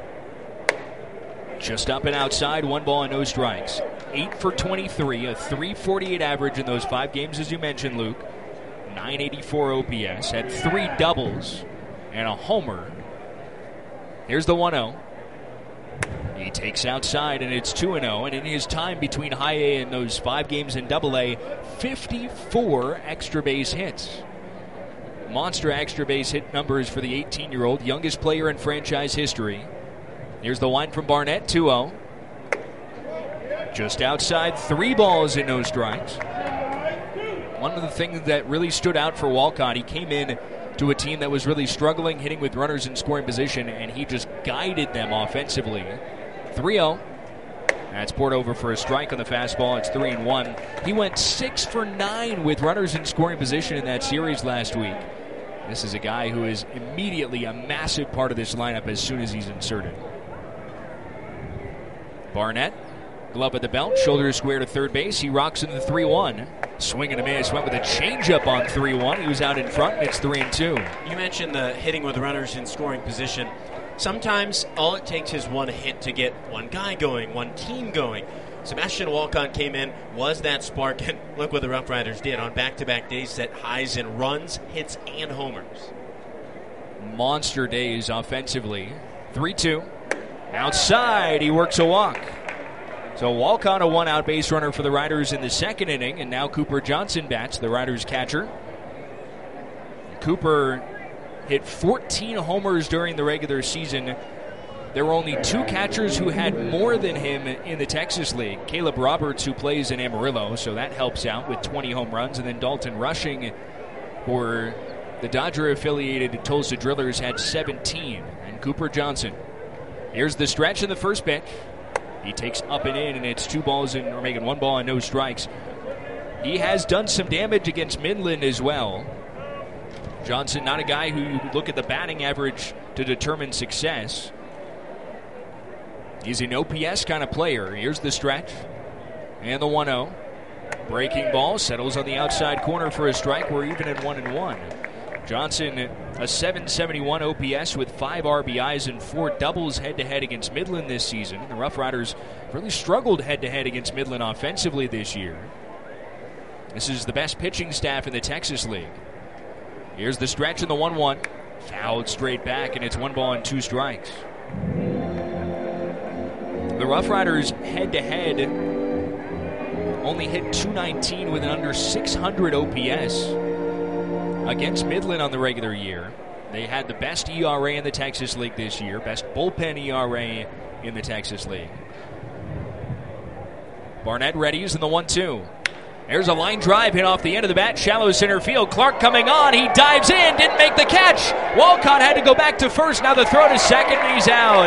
Speaker 13: Just up and outside, one ball and no strikes. eight for twenty-three, a three forty-eight average in those five games, as you mentioned, Luke. nine eighty-four O P S, had three doubles and a homer. Here's the one oh. He takes outside, and it's two and oh. And in his time between high A and those five games in double A, fifty-four extra base hits. Monster extra base hit numbers for the eighteen-year-old, youngest player in franchise history. Here's the line from Barnett, two oh. Just outside, three balls and no strikes. One of the things that really stood out for Walcott, he came in to a team that was really struggling, hitting with runners in scoring position, and he just guided them offensively. three oh. That's poured over for a strike on the fastball. It's three and one. He went six for nine with runners in scoring position in that series last week. This is a guy who is immediately a massive part of this lineup as soon as he's inserted. Barnett, glove at the belt, shoulder square to third base. He rocks into the three one. Swing and a miss. Went with a changeup on three one. He was out in front, and it's three and two.
Speaker 9: You mentioned the hitting with runners in scoring position. Sometimes all it takes is one hit to get one guy going, one team going. Sebastian Walcott came in, was that spark, and look what the Rough Riders did on back-to-back days, set highs in runs, hits, and homers.
Speaker 13: Monster days offensively. three two. Outside, he works a walk. So Walcott, a one-out base runner for the Riders in the second inning, and now Cooper Johnson bats, the Riders catcher. Cooper hit fourteen homers during the regular season. There were only two catchers who had more than him in the Texas League. Caleb Roberts, who plays in Amarillo, so that helps out with twenty home runs, and then Dalton Rushing for the Dodger-affiliated Tulsa Drillers had seventeen, and Cooper Johnson. Here's the stretch in the first pitch. He takes up and in, and it's two balls and, or making one ball and no strikes. He has done some damage against Midland as well. Johnson, not a guy who you look at the batting average to determine success. He's an O P S kind of player. Here's the stretch. And the one oh. Breaking ball settles on the outside corner for a strike. We're even at one and one. Johnson, a seven seventy-one O P S with five R B Is and four doubles head-to-head against Midland this season. The Rough Riders really struggled head-to-head against Midland offensively this year. This is the best pitching staff in the Texas League. Here's the stretch in the one one. Fouled straight back, and it's one ball and two strikes. The Rough Riders head-to-head only hit two nineteen with an under six hundred O P S against Midland on the regular year. They had the best E R A in the Texas League this year, best bullpen E R A in the Texas League. Barnett readies in the one two. There's a line drive hit off the end of the bat, shallow center field. Clark coming on, he dives in, didn't make the catch. Walcott had to go back to first, now the throw to second, and he's out.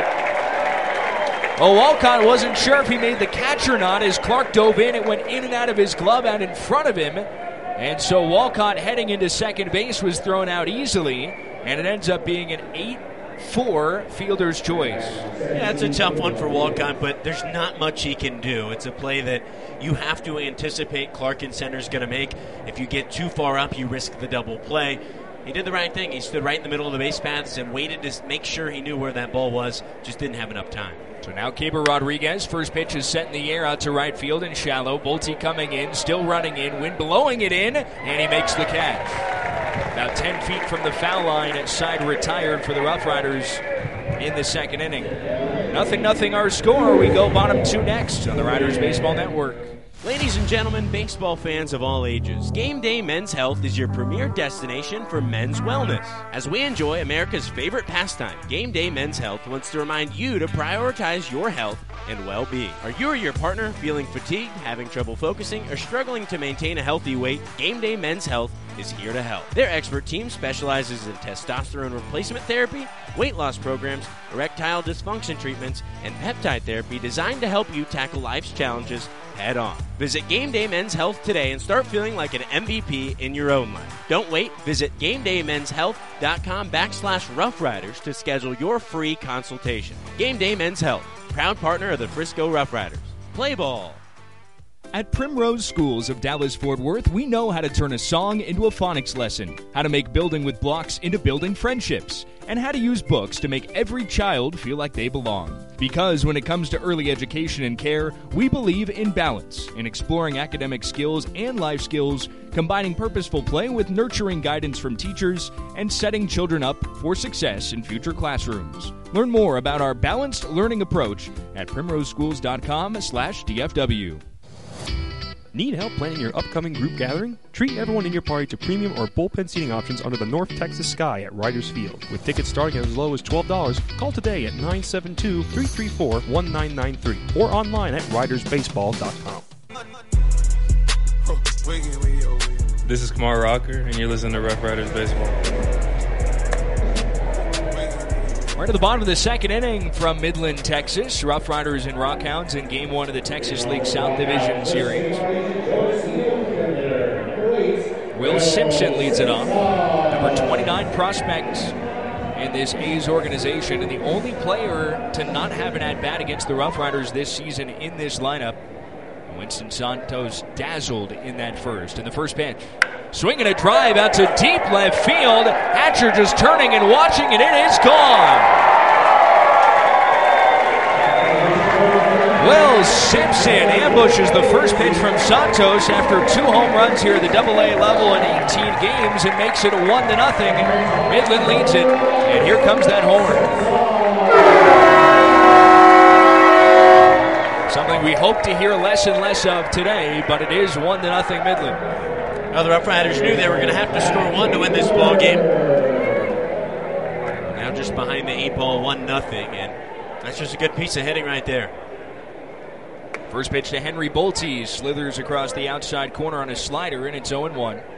Speaker 13: Well, Walcott wasn't sure if he made the catch or not. As Clark dove in, it went in and out of his glove out in front of him. And so Walcott heading into second base was thrown out easily, and it ends up being an eight four fielder's choice.
Speaker 9: Yeah, it's a tough one for Walcott, but there's not much he can do. It's a play that you have to anticipate Clark in center is going to make. If you get too far up, you risk the double play. He did the right thing. He stood right in the middle of the base paths and waited to make sure he knew where that ball was. Just didn't have enough time.
Speaker 13: So now Caber Rodriguez, first pitch is set in the air out to right field and shallow. Bolte coming in, still running in, wind blowing it in, and he makes the catch. About ten feet from the foul line, side retired for the Rough Riders in the second inning. Nothing, nothing our score. We go bottom two next on the Riders Baseball Network.
Speaker 9: Ladies and gentlemen, baseball fans of all ages, Game Day Men's Health is your premier destination for men's wellness. As we enjoy America's favorite pastime, Game Day Men's Health wants to remind you to prioritize your health and well-being. Are you or your partner feeling fatigued, having trouble focusing, or struggling to maintain a healthy weight? Game Day Men's Health is here to help. Their expert team specializes in testosterone replacement therapy, weight loss programs, erectile dysfunction treatments, and peptide therapy designed to help you tackle life's challenges head on. Visit Game Day Men's Health today and start feeling like an M V P in your own life. Don't wait. Visit GameDayMen'sHealth.com backslash Rough Riders to schedule your free consultation. Game Day Men's Health, proud partner of the Frisco Rough Riders. Play ball.
Speaker 13: At Primrose Schools of Dallas-Fort Worth, we know how to turn a song into a phonics lesson, how to make building with blocks into building friendships, and how to use books to make every child feel like they belong. Because when it comes to early education and care, we believe in balance, in exploring academic skills and life skills, combining purposeful play with nurturing guidance from teachers, and setting children up for success in future classrooms. Learn more about our balanced learning approach at primroseschools.com slash DFW.
Speaker 4: Need help planning your upcoming group gathering? Treat everyone in your party to premium or bullpen seating options under the North Texas sky at Riders Field. With tickets starting at as low as twelve dollars, call today at nine seven two, three three four, one nine nine three or online at riders baseball dot com.
Speaker 3: This is Kamar Rocker, and you're listening to Rough Riders Baseball.
Speaker 13: We're to the bottom of the second inning from Midland, Texas. Rough Riders and Rockhounds in Game one of the Texas League South Division Series. Will Simpson leads it off. Number twenty-nine prospect in this A's organization, and the only player to not have an at-bat against the Rough Riders this season in this lineup. Winston Santos dazzled in that first. In the first pitch, swinging a drive out to deep left field. Hatcher just turning and watching, and it is gone. Will Simpson ambushes the first pitch from Santos after two home runs here at the double A level in eighteen games and makes it one to nothing. Midland leads it, and here comes that horn. Something we hope to hear less and less of today, but it is one to nothing Midland.
Speaker 9: Well, the Rough Riders knew they were going to have to score one to win this ball game. Now just behind the eight ball, one nothing, and that's just a good piece of hitting right there.
Speaker 13: First pitch to Henry Bolte, slithers across the outside corner on a slider, and it's oh and one.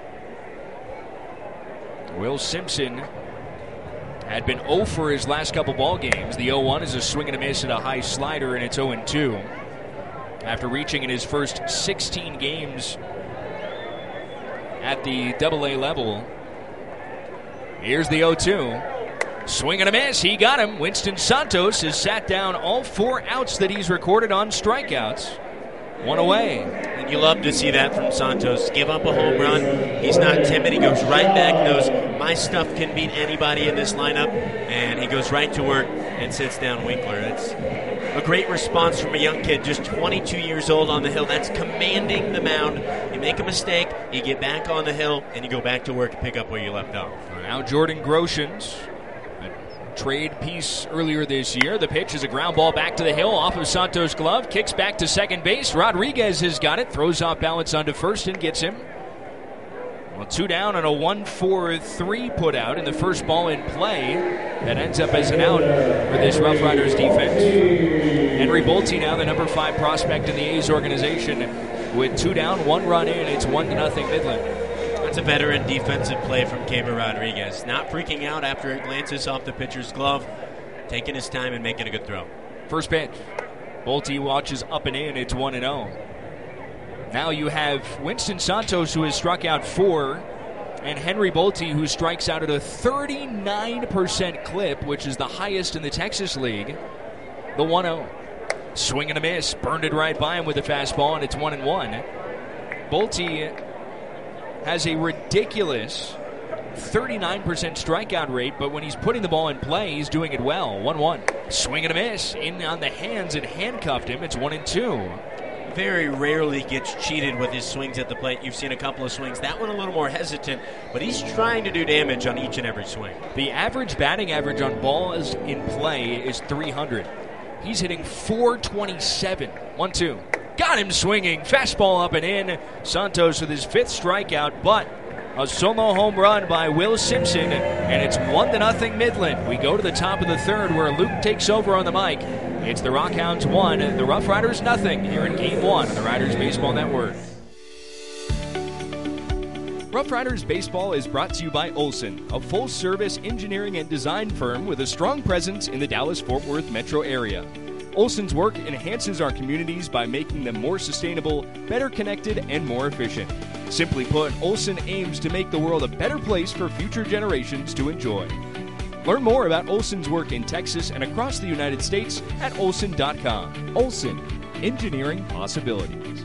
Speaker 13: Will Simpson had been oh for his last couple ball games. The oh one is a swing and a miss at a high slider, and it's oh and two. After reaching in his first sixteen games at the double A level Here's the oh two. Swing and a miss. He got him. Winston Santos has sat down all four outs that he's recorded on strikeouts. One away.
Speaker 9: And you love to see that from Santos. Give up a home run. He's not timid. He goes right back, knows my stuff can beat anybody in this lineup, and he goes right to work and sits down Winkler. It's a great response from a young kid, just twenty-two years old on the hill. That's commanding the mound. You make a mistake, you get back on the hill, and you go back to work and pick up where you left off.
Speaker 13: Now Jordan Groshans, a trade piece earlier this year. The pitch is a ground ball back to the hill off of Santos' glove. Kicks back to second base. Rodriguez has got it. Throws off balance onto first and gets him. Well, two down on a one four three put out in the first ball in play. That ends up as an out for this Rough Riders defense. Henry Bolte now the number five prospect in the A's organization. With two down, one run in, it's one to nothing Midland.
Speaker 9: That's a veteran defensive play from Kemer Rodriguez. Not freaking out after it glances off the pitcher's glove. Taking his time and making a good throw.
Speaker 13: First pitch. Bolte watches up and in. It's one and oh. Now you have Winston Santos, who has struck out four, and Henry Bolte, who strikes out at a thirty-nine percent clip, which is the highest in the Texas League. The one oh. Swing and a miss. Burned it right by him with a fastball, and it's one and one. Bolte has a ridiculous thirty-nine percent strikeout rate, but when he's putting the ball in play, he's doing it well. one one. Swing and a miss. In on the hands and handcuffed him. It's one and two.
Speaker 9: Very rarely gets cheated with his swings at the plate. You've seen a couple of swings. That one a little more hesitant, but he's trying to do damage on each and every swing.
Speaker 13: The average batting average on balls in play is three hundred. He's hitting four twenty-seven. one two. Got him swinging. Fastball up and in. Santos with his fifth strikeout, but a solo home run by Will Simpson, and it's one to nothing Midland. We go to the top of the third where Luke takes over on the mic. It's the Rockhounds one, the Rough Riders nothing here in Game one of the Riders Baseball Network. Rough Riders Baseball is brought to you by Olson, a full-service engineering and design firm with a strong presence in the Dallas-Fort Worth metro area. Olson's work enhances our communities by making them more sustainable, better connected, and more efficient. Simply put, Olson aims to make the world a better place for future generations to enjoy. Learn more about Olson's work in Texas and across the United States at olson dot com. Olson, engineering possibilities.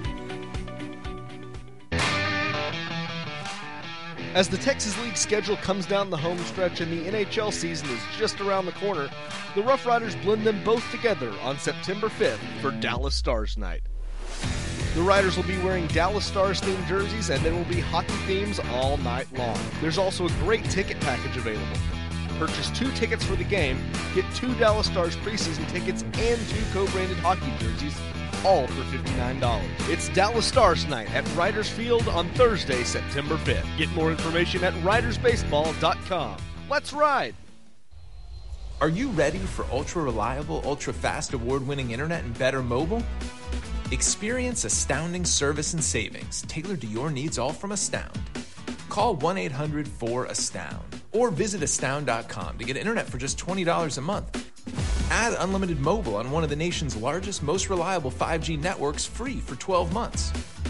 Speaker 10: As the Texas League schedule comes down the home stretch and the N H L season is just around the corner, the Rough Riders blend them both together on September fifth for Dallas Stars Night. The Riders will be wearing Dallas Stars-themed jerseys, and there will be hockey themes all night long. There's also a great ticket package available. Purchase two tickets for the game, get two Dallas Stars preseason tickets, and two co-branded hockey jerseys, all for fifty-nine dollars. It's Dallas Stars Night at Riders Field on Thursday, September fifth. Get more information at riders baseball dot com. Let's ride!
Speaker 5: Are you ready for ultra-reliable, ultra-fast, award-winning internet and better mobile? Experience astounding service and savings tailored to your needs, all from Astound. Call one eight hundred four astound or visit astound dot com to get internet for just twenty dollars a month. Add unlimited mobile on one of the nation's largest, most reliable five G networks free for twelve months.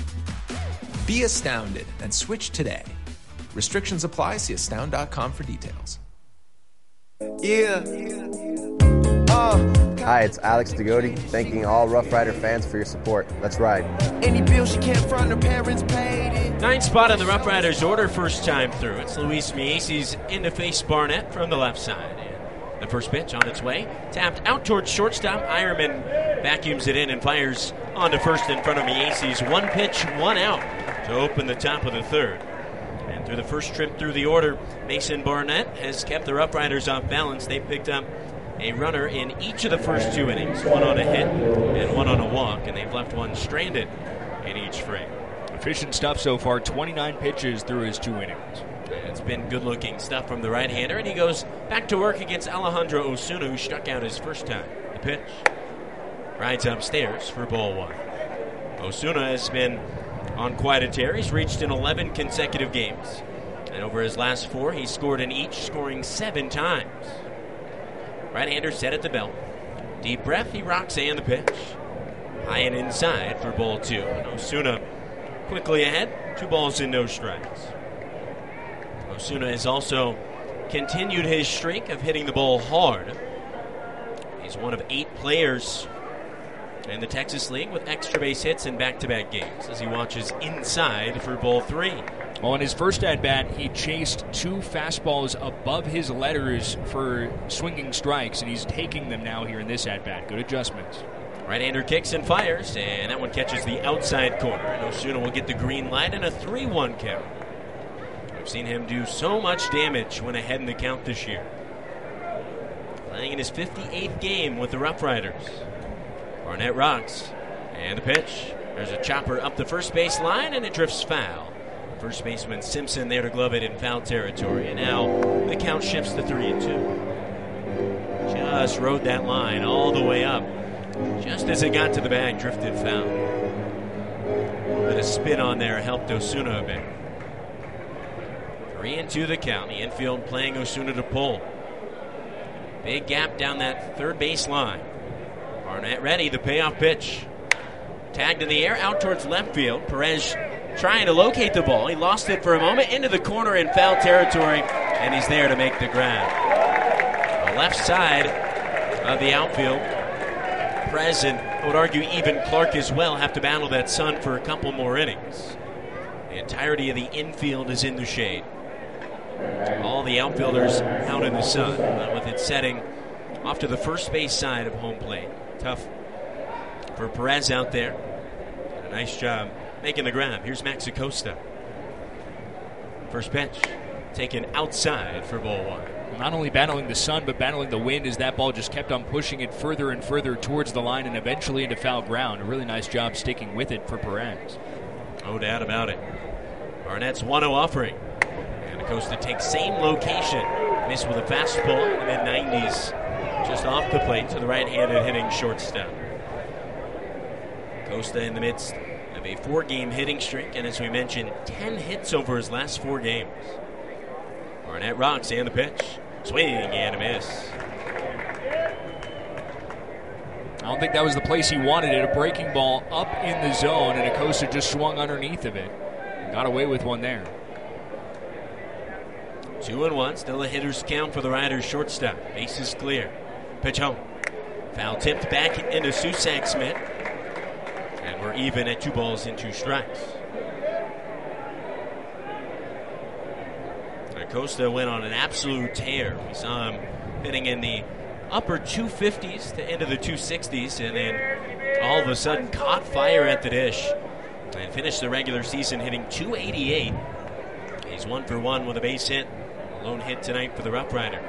Speaker 5: Be astounded and switch today. Restrictions apply. See astound dot com for details.
Speaker 6: Yeah. Uh. Hi, it's Alex Degodi, thanking all Rough Rider fans for your support. Let's ride.
Speaker 7: Any bill she can't front, her parents paid it.
Speaker 9: Ninth spot on the Rough Riders order, first time through. It's Luis Mieses in to face Barnett from the left side. And the first pitch on its way, tapped out towards shortstop. Ironman vacuums it in and fires onto first in front of Mieses. One pitch, one out to open the top of the third. And through the first trip through the order, Mason Barnett has kept the Rough Riders off balance. They picked up a runner in each of the first two innings, one on a hit and one on a walk, and they've left one stranded in each frame.
Speaker 13: Efficient stuff so far, twenty-nine pitches through his two innings.
Speaker 9: It's been good-looking stuff from the right-hander, and he goes back to work against Alejandro Osuna, who struck out his first time. The pitch rides upstairs for ball one. Osuna has been on quite a tear. He's reached in eleven consecutive games, and over his last four, he's scored in each, scoring seven times. Right-hander set at the belt. Deep breath, he rocks and the pitch. High and inside for ball two. And Osuna quickly ahead. Two balls and no strikes. Osuna has also continued his streak of hitting the ball hard. He's one of eight players in the Texas League with extra base hits in back-to-back games as he watches inside for ball three.
Speaker 13: Well, in his first at-bat, he chased two fastballs above his letters for swinging strikes, and he's taking them now here in this at-bat. Good adjustments.
Speaker 9: Right-hander kicks and fires, and that one catches the outside corner. And Osuna will get the green light and a three one count. We've seen him do so much damage when ahead in the count this year. Playing in his fifty-eighth game with the Rough Riders. Barnett rocks, and the pitch. There's a chopper up the first base line, and it drifts foul. First baseman Simpson there to glove it in foul territory, and now the count shifts to three and two. Just rode that line all the way up. Just as it got to the bag, drifted foul. A little bit of spin on there helped Osuna a bit. Three and two the count. The infield playing Osuna to pull. Big gap down that third base line. Barnett ready, the payoff pitch. Tagged in the air, out towards left field. Perez trying to locate the ball. He lost it for a moment, into the corner in foul territory, and he's there to make the grab. The left side of the outfield. Perez and I would argue even Clark as well have to battle that sun for a couple more innings. The entirety of the infield is in the shade. All the outfielders out in the sun, but with it setting off to the first base side of home plate. Tough for Perez out there. A nice job making the grab. Here's Max Acosta. First pitch taken outside for ball one.
Speaker 13: Not only battling the sun, but battling the wind as that ball just kept on pushing it further and further towards the line and eventually into foul ground. A really nice job sticking with it for Perez.
Speaker 9: No doubt about it. Barnett's one oh offering. And Acosta takes same location. Missed with a fastball in the mid nineties. Just off the plate to the right-handed hitting shortstop. Acosta in the midst of a four-game hitting streak, and as we mentioned, ten hits over his last four games. Barnett rocks, and the pitch. Swing and a miss.
Speaker 13: I don't think that was the place he wanted it. A breaking ball up in the zone, and Acosta just swung underneath of it. Got away with one there.
Speaker 9: Two and one, still a hitter's count for the Riders shortstop. Base is clear. Pitch home. Foul tipped back into Susac Smith. And we're even at two balls and two strikes. Acosta went on an absolute tear. We saw him hitting in the upper two fifties to into the two sixties, and then all of a sudden caught fire at the dish and finished the regular season hitting two eighty-eight. He's one for one with a base hit. A lone hit tonight for the Rough Riders.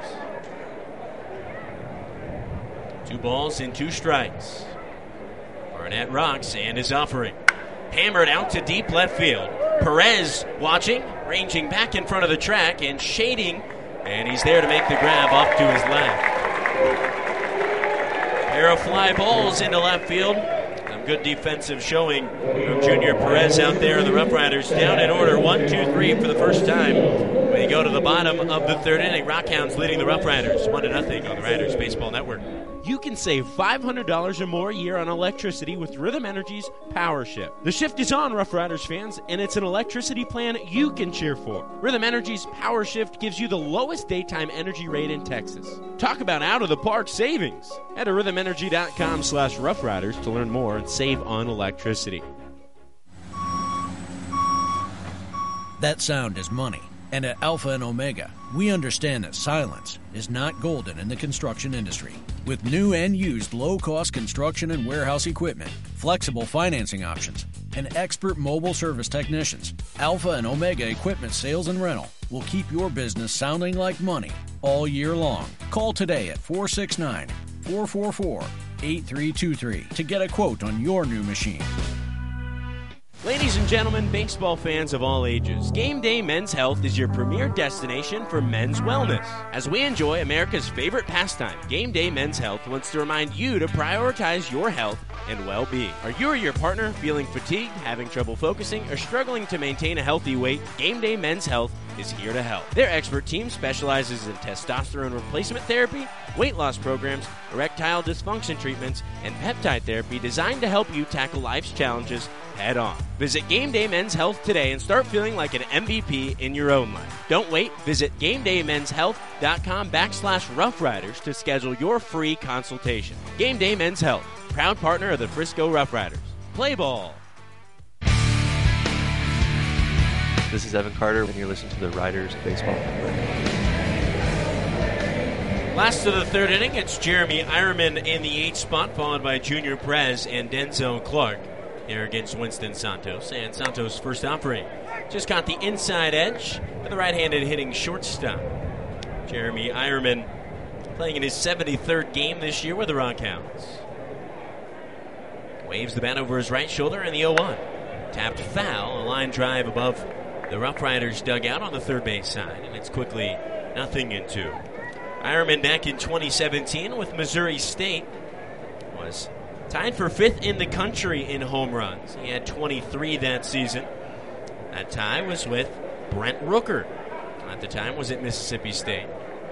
Speaker 9: Two balls and two strikes. Barnett rocks and is offering. Hammered out to deep left field. Perez watching, ranging back in front of the track and shading, and he's there to make the grab off to his left. Pair of fly balls into left field. Some good defensive showing from Junior Perez out there, and the Rough Riders down in order one, two, three for the first time. We go to the bottom of the third inning. Rockhounds leading the Rough Riders one to nothing on the Riders Baseball Network.
Speaker 11: You can save five hundred dollars or more a year on electricity with Rhythm Energy's Power Shift. The shift is on, Rough Riders fans, and it's an electricity plan you can cheer for. Rhythm Energy's Power Shift gives you the lowest daytime energy rate in Texas. Talk about out-of-the-park savings. Head to rhythm energy dot com slash rough riders to learn more and save on electricity.
Speaker 19: That sound is money. And at Alpha and Omega, we understand that silence is not golden in the construction industry. With new and used low-cost construction and warehouse equipment, flexible financing options, and expert mobile service technicians, Alpha and Omega Equipment Sales and Rental will keep your business sounding like money all year long. Call today at four six nine, four four four, eight three two three to get a quote on your new machine.
Speaker 11: Ladies and gentlemen, baseball fans of all ages, Game Day Men's Health is your premier destination for men's wellness. As we enjoy America's favorite pastime, Game Day Men's Health wants to remind you to prioritize your health and well-being. Are you or your partner feeling fatigued, having trouble focusing, or struggling to maintain a healthy weight? Game Day Men's Health is here to help. Their expert team specializes in testosterone replacement therapy, weight loss programs, erectile dysfunction treatments, and peptide therapy designed to help you tackle life's challenges
Speaker 9: head on. Visit Game Day Men's Health today and start feeling like an M V P in your own life. Don't wait. Visit GameDayMen'sHealth.com backslash Rough Riders to schedule your free consultation. Game Day Men's Health, proud partner of the Frisco Rough Riders. Play ball.
Speaker 1: This is Evan Carter, and you're listening to the Riders Baseball Network.
Speaker 9: Last of the third inning, it's Jeremy Ironman in the eighth spot, followed by Junior Perez and Denzel Clark here against Winston Santos. And Santos' first offering just caught the inside edge with the right-handed hitting shortstop. Jeremy Ironman playing in his seventy-third game this year with the Rockhounds. Waves the bat over his right shoulder in the oh one. Tapped foul, a line drive above the Rough Riders dugout on the third base side, and it's quickly nothing in two. Ironman back in twenty seventeen with Missouri State was tied for fifth in the country in home runs. He had twenty-three that season. That tie was with Brent Rooker. At the time was at Mississippi State.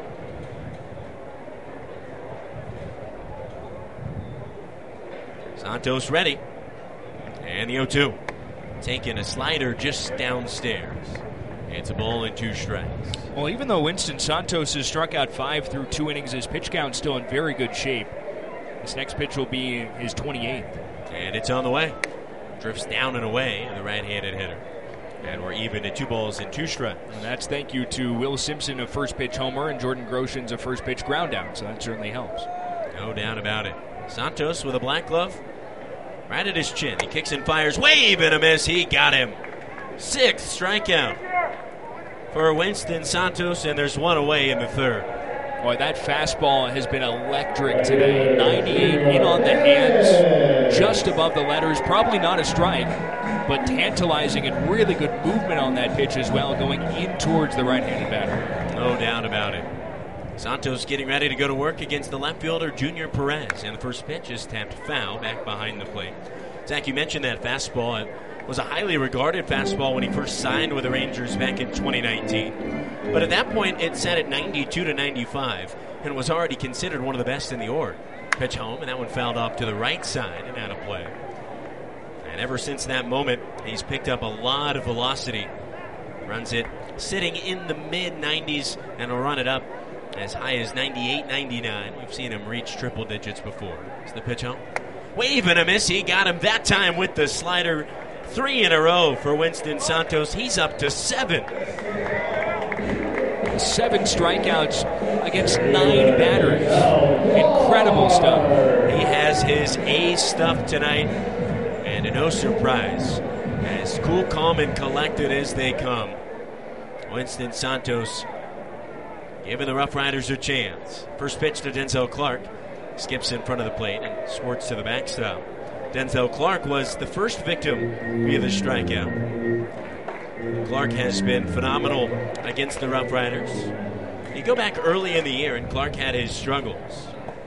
Speaker 9: Santos ready. And the oh two. Taking a slider just downstairs. It's a ball and two strikes.
Speaker 13: Well, even though Winston Santos has struck out five through two innings, his pitch count's still in very good shape. This next pitch will be his twenty-eighth.
Speaker 9: And it's on the way. Drifts down and away, and the right-handed hitter. And we're even at two balls and two strikes.
Speaker 13: And that's thank you to Will Simpson, a first-pitch homer, and Jordan Groshans, a first-pitch ground down, so that certainly helps.
Speaker 9: No doubt about it. Santos with a black glove right at his chin. He kicks and fires. Wave and a miss. He got him. Sixth strikeout for Winston Santos, and there's one away in the third.
Speaker 13: Boy, that fastball has been electric today. ninety-eight in on the hands, just above the letters. Probably not a strike, but tantalizing and really good movement on that pitch as well, going in towards the right-handed batter.
Speaker 9: No doubt about it. Santos getting ready to go to work against the left fielder, Junior Perez, and the first pitch is tapped foul back behind the plate. Zach, you mentioned that fastball. It was a highly regarded fastball when he first signed with the Rangers back in twenty nineteen. But at that point, it sat at ninety-two to ninety-five and was already considered one of the best in the org. Pitch home, and that one fouled off to the right side and out of play. And ever since that moment, he's picked up a lot of velocity. Runs it sitting in the mid nineties and will run it up as high as ninety-eight, ninety-nine. We've seen him reach triple digits before. It's the pitch home. Wave and a miss. He got him that time with the slider. Three in a row for Winston Santos. He's up to seven.
Speaker 13: Seven strikeouts against nine batters. Incredible stuff.
Speaker 9: He has his A stuff tonight. And no surprise, as cool, calm, and collected as they come, Winston Santos giving the Rough Riders a chance. First pitch to Denzel Clark. Skips in front of the plate and swarts to the backstop. Denzel Clark was the first victim via the strikeout. Clark has been phenomenal against the Rough Riders. You go back early in the year and Clark had his struggles.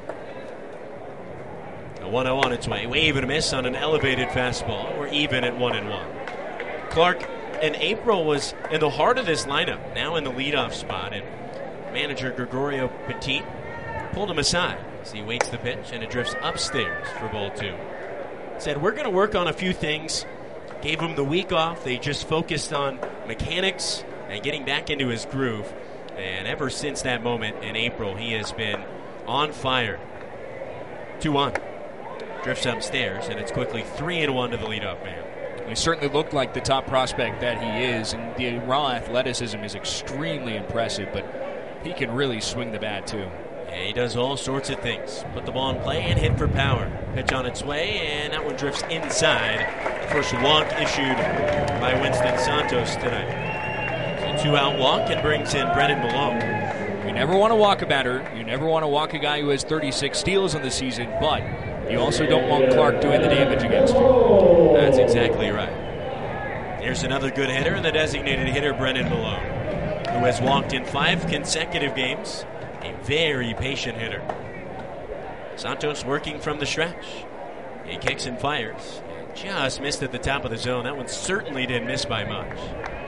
Speaker 9: A one oh on its way. Wave and a miss on an elevated fastball. We're even at one and one. Clark in April was in the heart of this lineup, now in the leadoff spot, and manager Gregorio Petit pulled him aside as he waits the pitch, and it drifts upstairs for ball two. Said, we're going to work on a few things. Gave him the week off. They just focused on mechanics and getting back into his groove. And ever since that moment in April, he has been on fire. two one. Drifts upstairs, and it's quickly three and one to the leadoff man.
Speaker 13: He certainly looked like the top prospect that he is, and the raw athleticism is extremely impressive, but he can really swing the bat, too.
Speaker 9: Yeah, he does all sorts of things. Put the ball in play and hit for power. Pitch on its way, and that one drifts inside. First walk issued by Winston Santos tonight. So two-out walk and brings in Brennan Malone.
Speaker 13: You never want to walk a batter. You never want to walk a guy who has thirty-six steals in the season, but you also don't want Clark doing the damage against you.
Speaker 9: That's exactly right. Here's another good hitter, and the designated hitter, Brennan Malone, who has walked in five consecutive games. A very patient hitter. Santos working from the stretch. He kicks and fires. Just missed at the top of the zone. That one certainly didn't miss by much.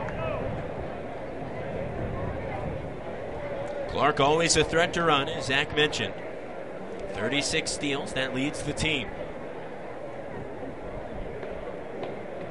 Speaker 9: Clark always a threat to run, as Zach mentioned. thirty-six steals. That leads the team.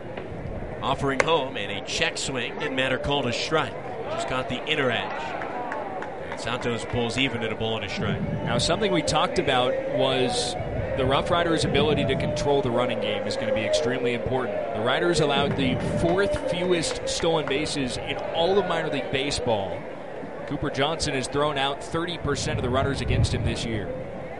Speaker 9: offering home, and a check swing. Didn't matter, called a strike. Just got the inner edge. And Santos pulls even at a ball and a strike.
Speaker 13: Now, something we talked about was the Rough Riders' ability to control the running game is going to be extremely important. The Riders allowed the fourth fewest stolen bases in all of minor league baseball. Cooper Johnson has thrown out thirty percent of the runners against him this year.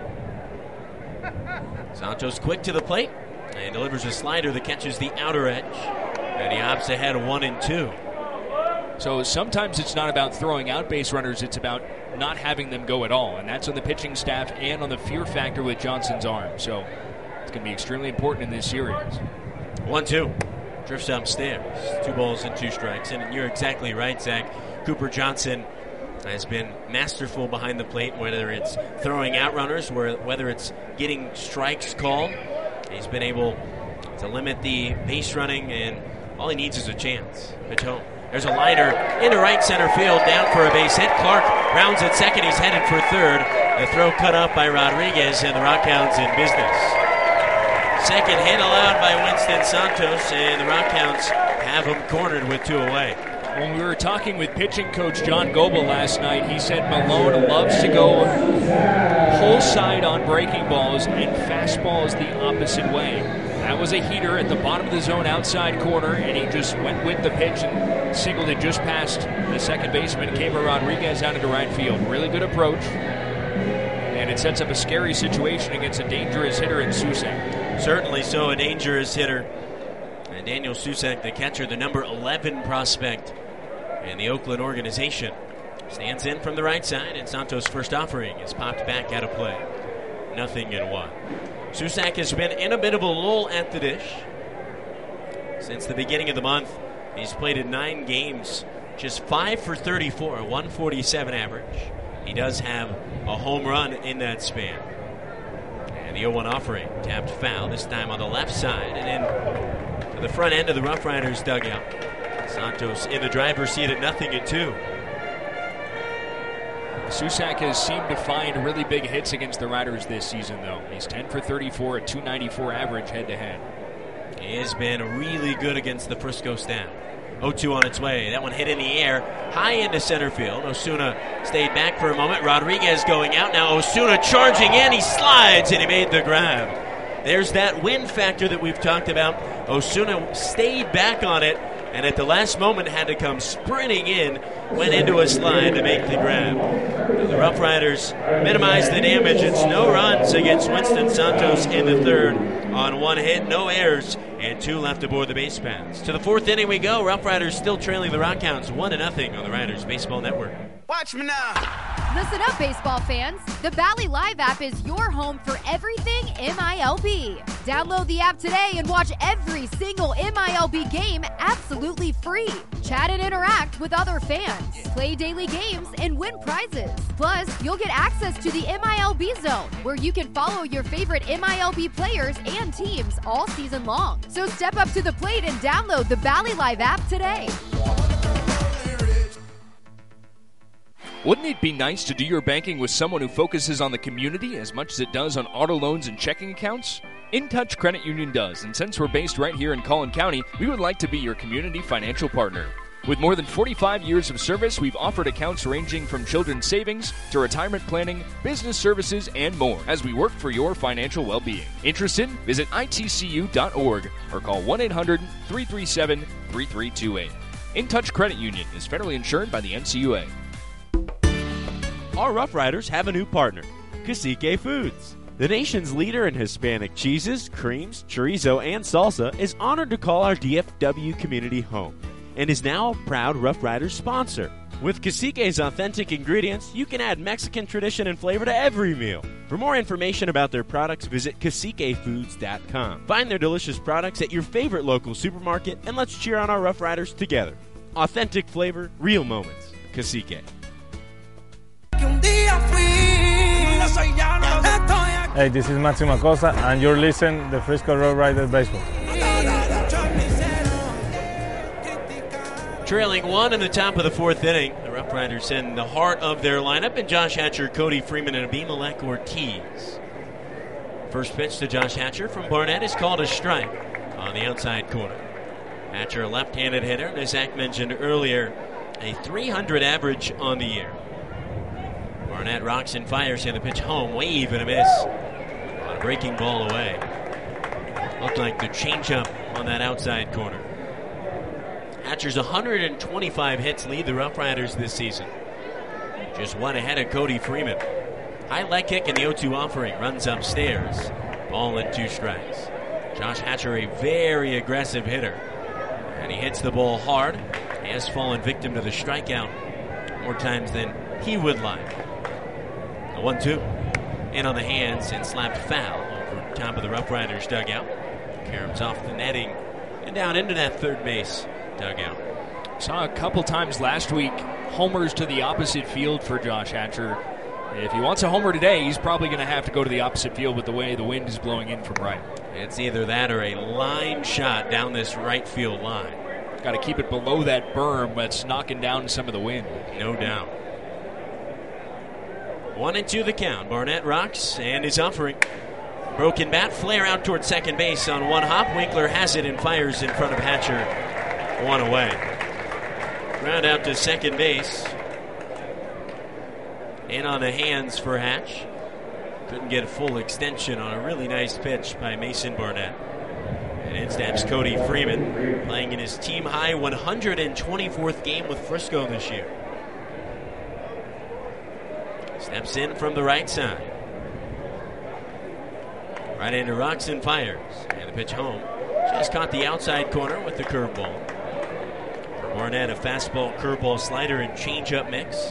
Speaker 9: Santos quick to the plate and delivers a slider that catches the outer edge. And he opts ahead one and two.
Speaker 13: So sometimes it's not about throwing out base runners, it's about not having them go at all. And that's on the pitching staff and on the fear factor with Johnson's arm. So it's going to be extremely important in this series.
Speaker 9: one two. Drifts upstairs. Two balls and two strikes. And you're exactly right, Zach. Cooper Johnson has been masterful behind the plate, whether it's throwing out runners, whether it's getting strikes called. He's been able to limit the base running, and all he needs is a chance. Pitch home. There's a liner into right center field, down for a base hit. Clark rounds at second. He's headed for third. The throw cut up by Rodriguez, and the Rockhounds in business. Second hit allowed by Winston Santos, and the Rockhounds have him cornered with two away.
Speaker 13: When we were talking with pitching coach John Goebel last night, he said Malone loves to go whole side on breaking balls and fastballs the opposite way. That was a heater at the bottom of the zone outside corner, and he just went with the pitch and singled it just past the second baseman, Kever Rodriguez, out into right field. Really good approach, and it sets up a scary situation against a dangerous hitter in Susac.
Speaker 9: Certainly so, a dangerous hitter. And Daniel Susac, the catcher, the number eleven prospect in the Oakland organization, stands in from the right side, and Santos' first offering is popped back out of play. Nothing in one. Susac has been in a bit of a lull at the dish since the beginning of the month. He's played in nine games, just five for thirty-four, one forty-seven average. He does have a home run in that span. And the oh one offering, tapped foul, this time on the left side, and in to the front end of the Rough Riders dugout. Santos in the driver's seat at nothing at two.
Speaker 13: Susac has seemed to find really big hits against the Riders this season, though. He's ten for thirty-four, a two ninety-four average head-to-head.
Speaker 9: He has been really good against the Frisco staff. oh two on its way. That one hit in the air, high into center field. Osuna stayed back for a moment. Rodriguez going out. Now Osuna charging in. He slides, and he made the grab. There's that wind factor that we've talked about. Osuna stayed back on it, and at the last moment had to come sprinting in, went into a slide to make the grab. Now the Rough Riders minimize the damage. It's no runs against Winston Santos in the third on one hit, no errors, and two left aboard the base paths. To the fourth inning we go. Rough Riders still trailing the Rockhounds one to nothing on the Riders Baseball Network.
Speaker 12: Watch me now. Listen up, baseball fans. The Bally Live app is your home for everything M I L B. Download the app today and watch every single M I L B game absolutely free. Chat and interact with other fans. Play daily games and win prizes. Plus, you'll get access to the M I L B Zone, where you can follow your favorite M I L B players and teams all season long. So step up to the plate and download the Bally Live app today.
Speaker 13: Wouldn't it be nice to do your banking with someone who focuses on the community as much as it does on auto loans and checking accounts? InTouch Credit Union does, and since we're based right here in Collin County, we would like to be your community financial partner. With more than forty-five years of service, we've offered accounts ranging from children's savings to retirement planning, business services, and more as we work for your financial well-being. Interested? Visit I T C U dot org or call one eight hundred, three three seven, three three two eight. InTouch Credit Union is federally insured by the N C U A.
Speaker 11: Our Rough Riders have a new partner, Cacique Foods. The nation's leader in Hispanic cheeses, creams, chorizo, and salsa is honored to call our D F W community home and is now a proud Rough Riders sponsor. With Cacique's authentic ingredients, you can add Mexican tradition and flavor to every meal. For more information about their products, visit cacique foods dot com. Find their delicious products at your favorite local supermarket, and let's cheer on our Rough Riders together. Authentic flavor, real moments. Cacique.
Speaker 14: Hey, this is Maxi Macosa, and you're listening to the Frisco Rough Riders Baseball.
Speaker 9: Trailing one in the top of the fourth inning, the Rough Riders in the heart of their lineup, and Josh Hatcher, Cody Freeman, and Abimelech Ortiz. First pitch to Josh Hatcher from Barnett is called a strike on the outside corner. Hatcher, a left-handed hitter, and as Zach mentioned earlier, a three hundred average on the year. Barnett rocks and fires here. The pitch home, wave and a miss. On a breaking ball away. Looked like the changeup on that outside corner. Hatcher's one hundred twenty-five hits lead the Rough Riders this season. Just one ahead of Cody Freeman. High leg kick in the oh two offering. Runs upstairs. Ball and two strikes. Josh Hatcher, a very aggressive hitter. And he hits the ball hard. He has fallen victim to the strikeout more times than he would like. The one two. In on the hands and slapped foul over top of the Rough Riders dugout. Caroms off the netting and down into that third base dugout.
Speaker 13: Saw a couple times last week homers to the opposite field for Josh Hatcher. If he wants a homer today, he's probably going to have to go to the opposite field with the way the wind is blowing in from right.
Speaker 9: It's either that or a line shot down this right field line.
Speaker 13: Got to keep it below that berm that's knocking down some of the wind.
Speaker 9: No doubt. One and two the count. Barnett rocks and is offering. Broken bat, flare out towards second base on one hop. Winkler has it and fires in front of Hatcher. One away. Ground out to second base. In on the hands for Hatch. Couldn't get a full extension on a really nice pitch by Mason Barnett. And in steps Cody Freeman, playing in his team-high one hundred twenty-fourth game with Frisco this year. Steps in from the right side. Right-hander rocks and fires. And the pitch home. Just caught the outside corner with the curveball. For Barnett, a fastball, curveball, slider, and changeup mix.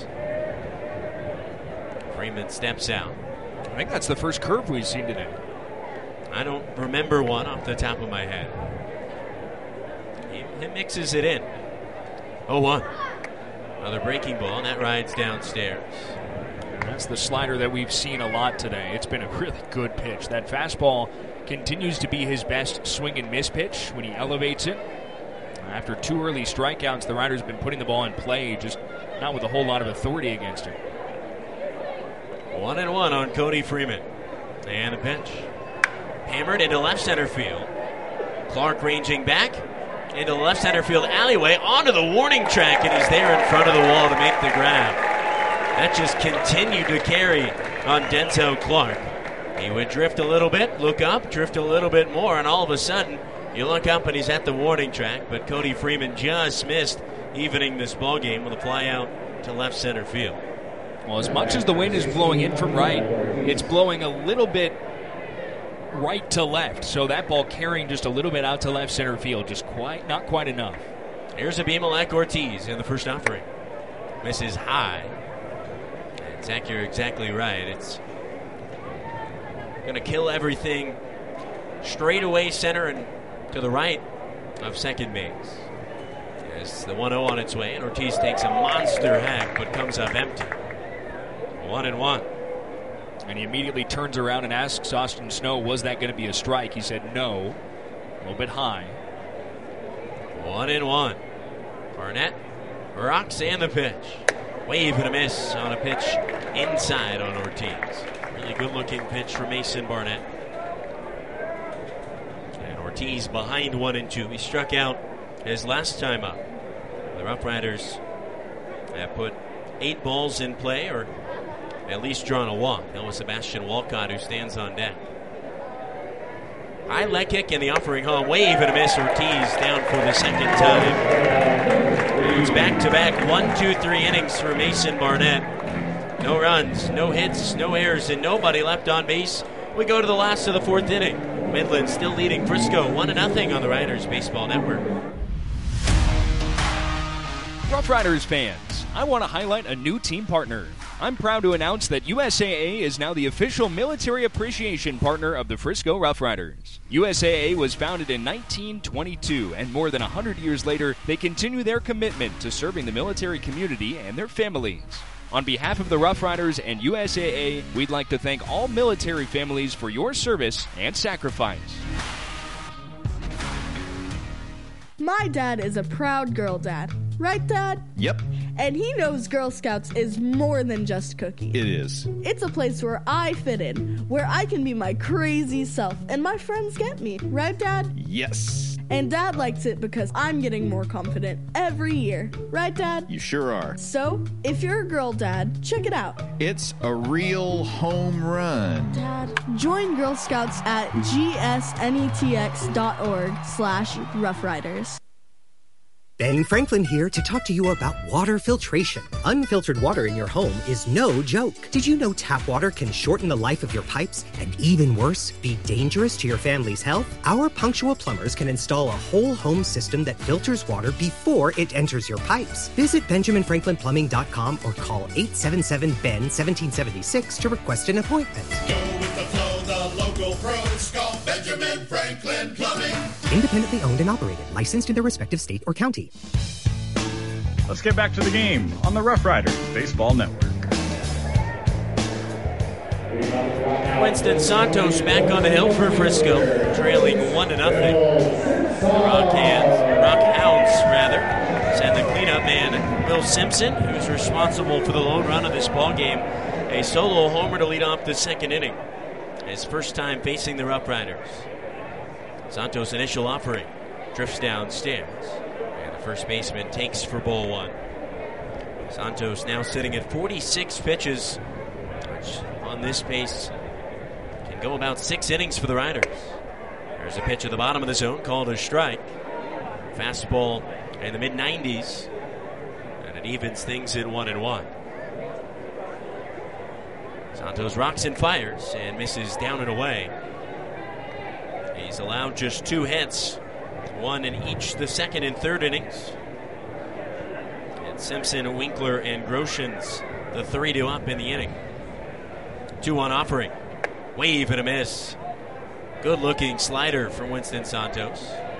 Speaker 9: Freeman steps out.
Speaker 13: I think that's the first curve we've seen today.
Speaker 9: I don't remember one off the top of my head. He, he mixes it in. oh one. Another breaking ball, and that rides downstairs.
Speaker 13: That's the slider that we've seen a lot today. It's been a really good pitch. That fastball continues to be his best swing and miss pitch when he elevates it. After two early strikeouts, the Riders have been putting the ball in play, just not with a whole lot of authority against him.
Speaker 9: One and one on Cody Freeman. And a pitch. Hammered into left center field. Clark ranging back into the left center field alleyway onto the warning track, and he's there in front of the wall to make the grab. That just continued to carry on Denzel Clark. He would drift a little bit, look up, drift a little bit more, and all of a sudden, you look up and he's at the warning track, but Cody Freeman just missed evening this ball game with a fly out to left center field.
Speaker 13: Well, as much as the wind is blowing in from right, it's blowing a little bit right to left, so that ball carrying just a little bit out to left center field, just quite not quite enough.
Speaker 9: Here's Abimelech Ortiz in the first offering. Misses high. And Zach, you're exactly right. It's going to kill everything straight away center and to the right of second base. As the one oh on its way, and Ortiz takes a monster hack but comes up empty. One and one.
Speaker 13: And he immediately turns around and asks Austin Snow, was that going to be a strike? He said no. A little bit high.
Speaker 9: One and one. Barnett rocks and the pitch. Wave and a miss on a pitch inside on Ortiz. Really good looking pitch for Mason Barnett. And Ortiz behind one and two. He struck out his last time up. The Rough Riders have put eight balls in play, or at least drawn a walk. That was Sebastian Walcott, who stands on deck. High leg kick in the offering home. Wave and a miss. Ortiz down for the second time. It's back-to-back one, two, three innings for Mason Barnett. No runs, no hits, no errors, and nobody left on base. We go to the last of the fourth inning. Midland still leading Frisco one to nothing on the Riders Baseball Network.
Speaker 13: Rough Riders fans, I want to highlight a new team partner. I'm proud to announce that U S A A is now the official military appreciation partner of the Frisco Rough Riders. U S A A was founded in nineteen twenty-two, and more than one hundred years later, they continue their commitment to serving the military community and their families. On behalf of the Rough Riders and U S A A, we'd like to thank all military families for your service and sacrifice.
Speaker 20: My dad is a proud girl dad. Right, Dad?
Speaker 21: Yep,
Speaker 20: And he knows Girl Scouts is more than just cookies.
Speaker 21: it is.
Speaker 20: It's a place where I fit in, where I can be my crazy self, and my friends get me. Right, Dad?
Speaker 21: Yes,
Speaker 20: And Dad likes it because I'm getting more confident every year. Right, Dad?
Speaker 21: you sure are.
Speaker 20: So, if you're a girl, Dad, check it out.
Speaker 21: It's a real home run.
Speaker 20: Dad, join Girl Scouts at gsnetx.org slash Rough Riders.
Speaker 15: Ben Franklin here to talk to you about water filtration. Unfiltered water in your home is no joke. Did you know tap water can shorten the life of your pipes and, even worse, be dangerous to your family's health? Our punctual plumbers can install a whole home system that filters water before it enters your pipes. Visit benjamin franklin plumbing dot com or call eight seven seven B E N one seven seven six to request an appointment.
Speaker 7: Go with the flow, the local pros call Benjamin Franklin Plumbing.
Speaker 15: Independently owned and operated, licensed in their respective state or county.
Speaker 17: Let's get back to the game on the Rough Riders Baseball Network.
Speaker 9: Winston Santos back on the hill for Frisco, trailing one to nothing. The Rock Hands, Rock Hounds rather, send the cleanup man Will Simpson, who's responsible for the lone run of this ball game, a solo homer to lead off the second inning. His first time facing the Rough Riders. Santos' initial offering drifts downstairs, and the first baseman takes for ball one. Santos now sitting at forty-six pitches, which on this pace can go about six innings for the Riders. There's a pitch at the bottom of the zone called a strike. Fastball in the mid nineties, and it evens things at one and one. Santos rocks and fires and misses down and away. He's allowed just two hits, one in each the second and third innings. And Simpson, Winkler, and Groshans, the three to up in the inning. two one offering. Wave and a miss. Good-looking slider from Winston Santos.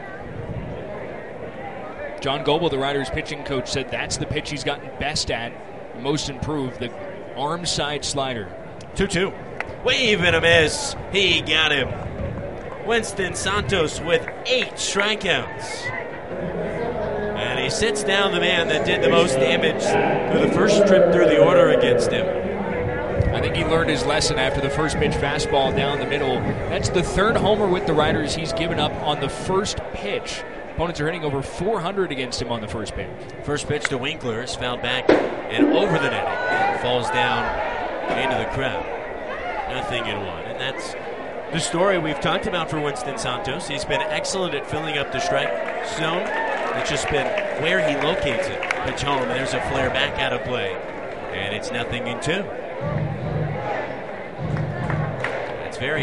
Speaker 13: John Goble, the Riders pitching coach, said that's the pitch he's gotten best at, most improved, the arm side slider.
Speaker 9: two two. Wave and a miss. He got him. Winston Santos with eight strikeouts. And he sits down the man that did the most damage for the first trip through the order against him.
Speaker 13: I think he learned his lesson after the first pitch fastball down the middle. That's the third homer with the Riders he's given up on the first pitch. Opponents are hitting over four hundred against him on the first pitch.
Speaker 9: First pitch to Winkler is fouled back and over the netting and falls down into the crowd. Nothing in one. And that's the story we've talked about for Winston Santos. He's been excellent at filling up the strike zone. It's just been where he locates it. Pitch home, and there's a flare back out of play. And it's nothing in two. It's very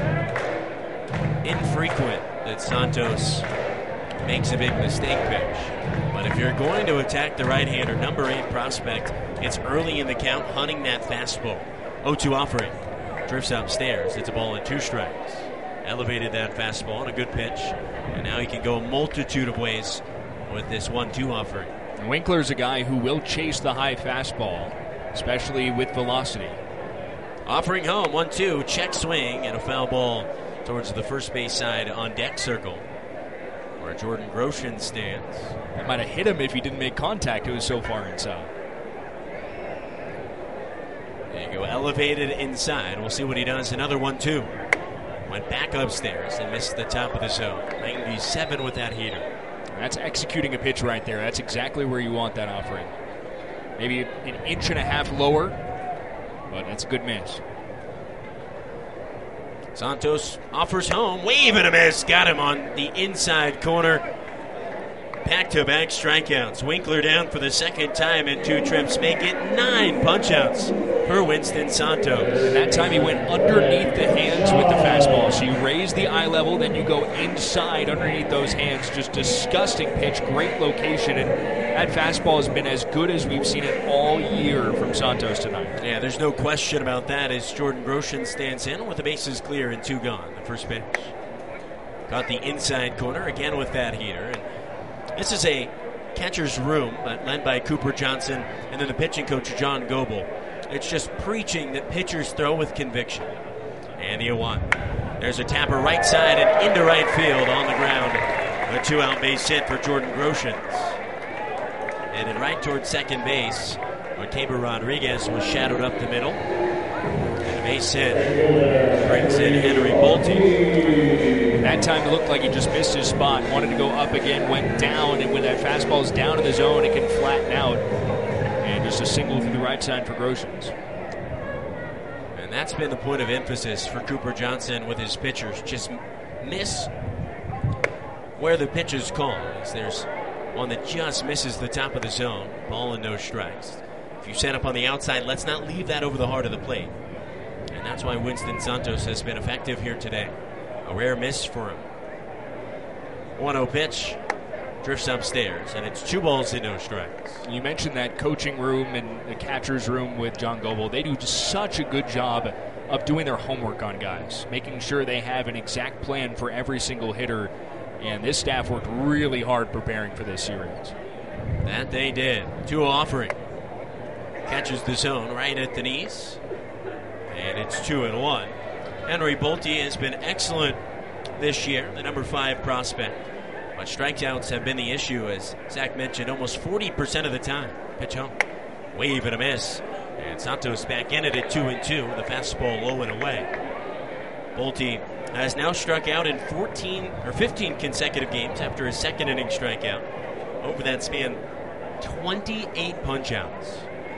Speaker 9: infrequent that Santos makes a big mistake pitch. But if you're going to attack the right-hander, number eight prospect, it's early in the count, hunting that fastball. oh two offering. Drifts upstairs. It's a ball and two strikes. Elevated that fastball on a good pitch. And now he can go a multitude of ways with this one two offering.
Speaker 13: And Winkler's a guy who will chase the high fastball, especially with velocity.
Speaker 9: Offering home, one two, check swing, and a foul ball towards the first base side on deck circle, where Jordan Groshin stands.
Speaker 13: That might have hit him if he didn't make contact. It was so far inside.
Speaker 9: There you go, elevated inside. We'll see what he does. Another one two. Went back upstairs and missed the top of the zone. ninety-seven with that heater.
Speaker 13: That's executing a pitch right there. That's exactly where you want that offering. Maybe an inch and a half lower, but that's a good miss.
Speaker 9: Santos offers home. Wave and a miss. Got him on the inside corner. Back-to-back strikeouts. Winkler down for the second time in two trips. Make it nine punch-outs for Winston Santos.
Speaker 13: And that time he went underneath the hands with the fastball. So you raise the eye level, then you go inside underneath those hands. Just disgusting pitch. Great location. And that fastball has been as good as we've seen it all year from Santos tonight.
Speaker 9: Yeah, there's no question about that as Jordan Groshin stands in with the bases clear and two gone. The first pitch. Got the inside corner again with that heater. And this is a catcher's room, but led by Cooper Johnson and then the pitching coach, John Goble. It's just preaching that pitchers throw with conviction. And the oh one. There's a tapper right side and into right field on the ground. A two-out base hit for Jordan Groshans. headed right towards second base when Tabor Rodriguez was shadowed up the middle. And a base hit brings in Henry Bolte.
Speaker 13: That time it looked like he just missed his spot. Wanted to go up again, went down, and when that fastball is down in the zone, it can flatten out. And just a single through the right side for Groshans.
Speaker 9: And that's been the point of emphasis for Cooper Johnson with his pitchers. Just miss where the pitch is called. There's one that just misses the top of the zone. Ball and no strikes. If you set up on the outside, let's not leave that over the heart of the plate. And that's why Winston Santos has been effective here today. A rare miss for him. one oh pitch. Drifts upstairs, and it's two balls and no strikes.
Speaker 13: You mentioned that coaching room and the catcher's room with John Goble. They do just such a good job of doing their homework on guys, making sure they have an exact plan for every single hitter. And this staff worked really hard preparing for this series.
Speaker 9: That they did. two oh offering. Catches the zone right at the knees. And it's two and one. Henry Bolte has been excellent this year, the number five prospect. But strikeouts have been the issue, as Zach mentioned, almost forty percent of the time. Pitch home. Wave and a miss. And Santos back in it at two and two. The fastball low and away. Bolte has now struck out in fourteen or fifteen consecutive games after his second inning strikeout. Over that span, twenty-eight punch-outs.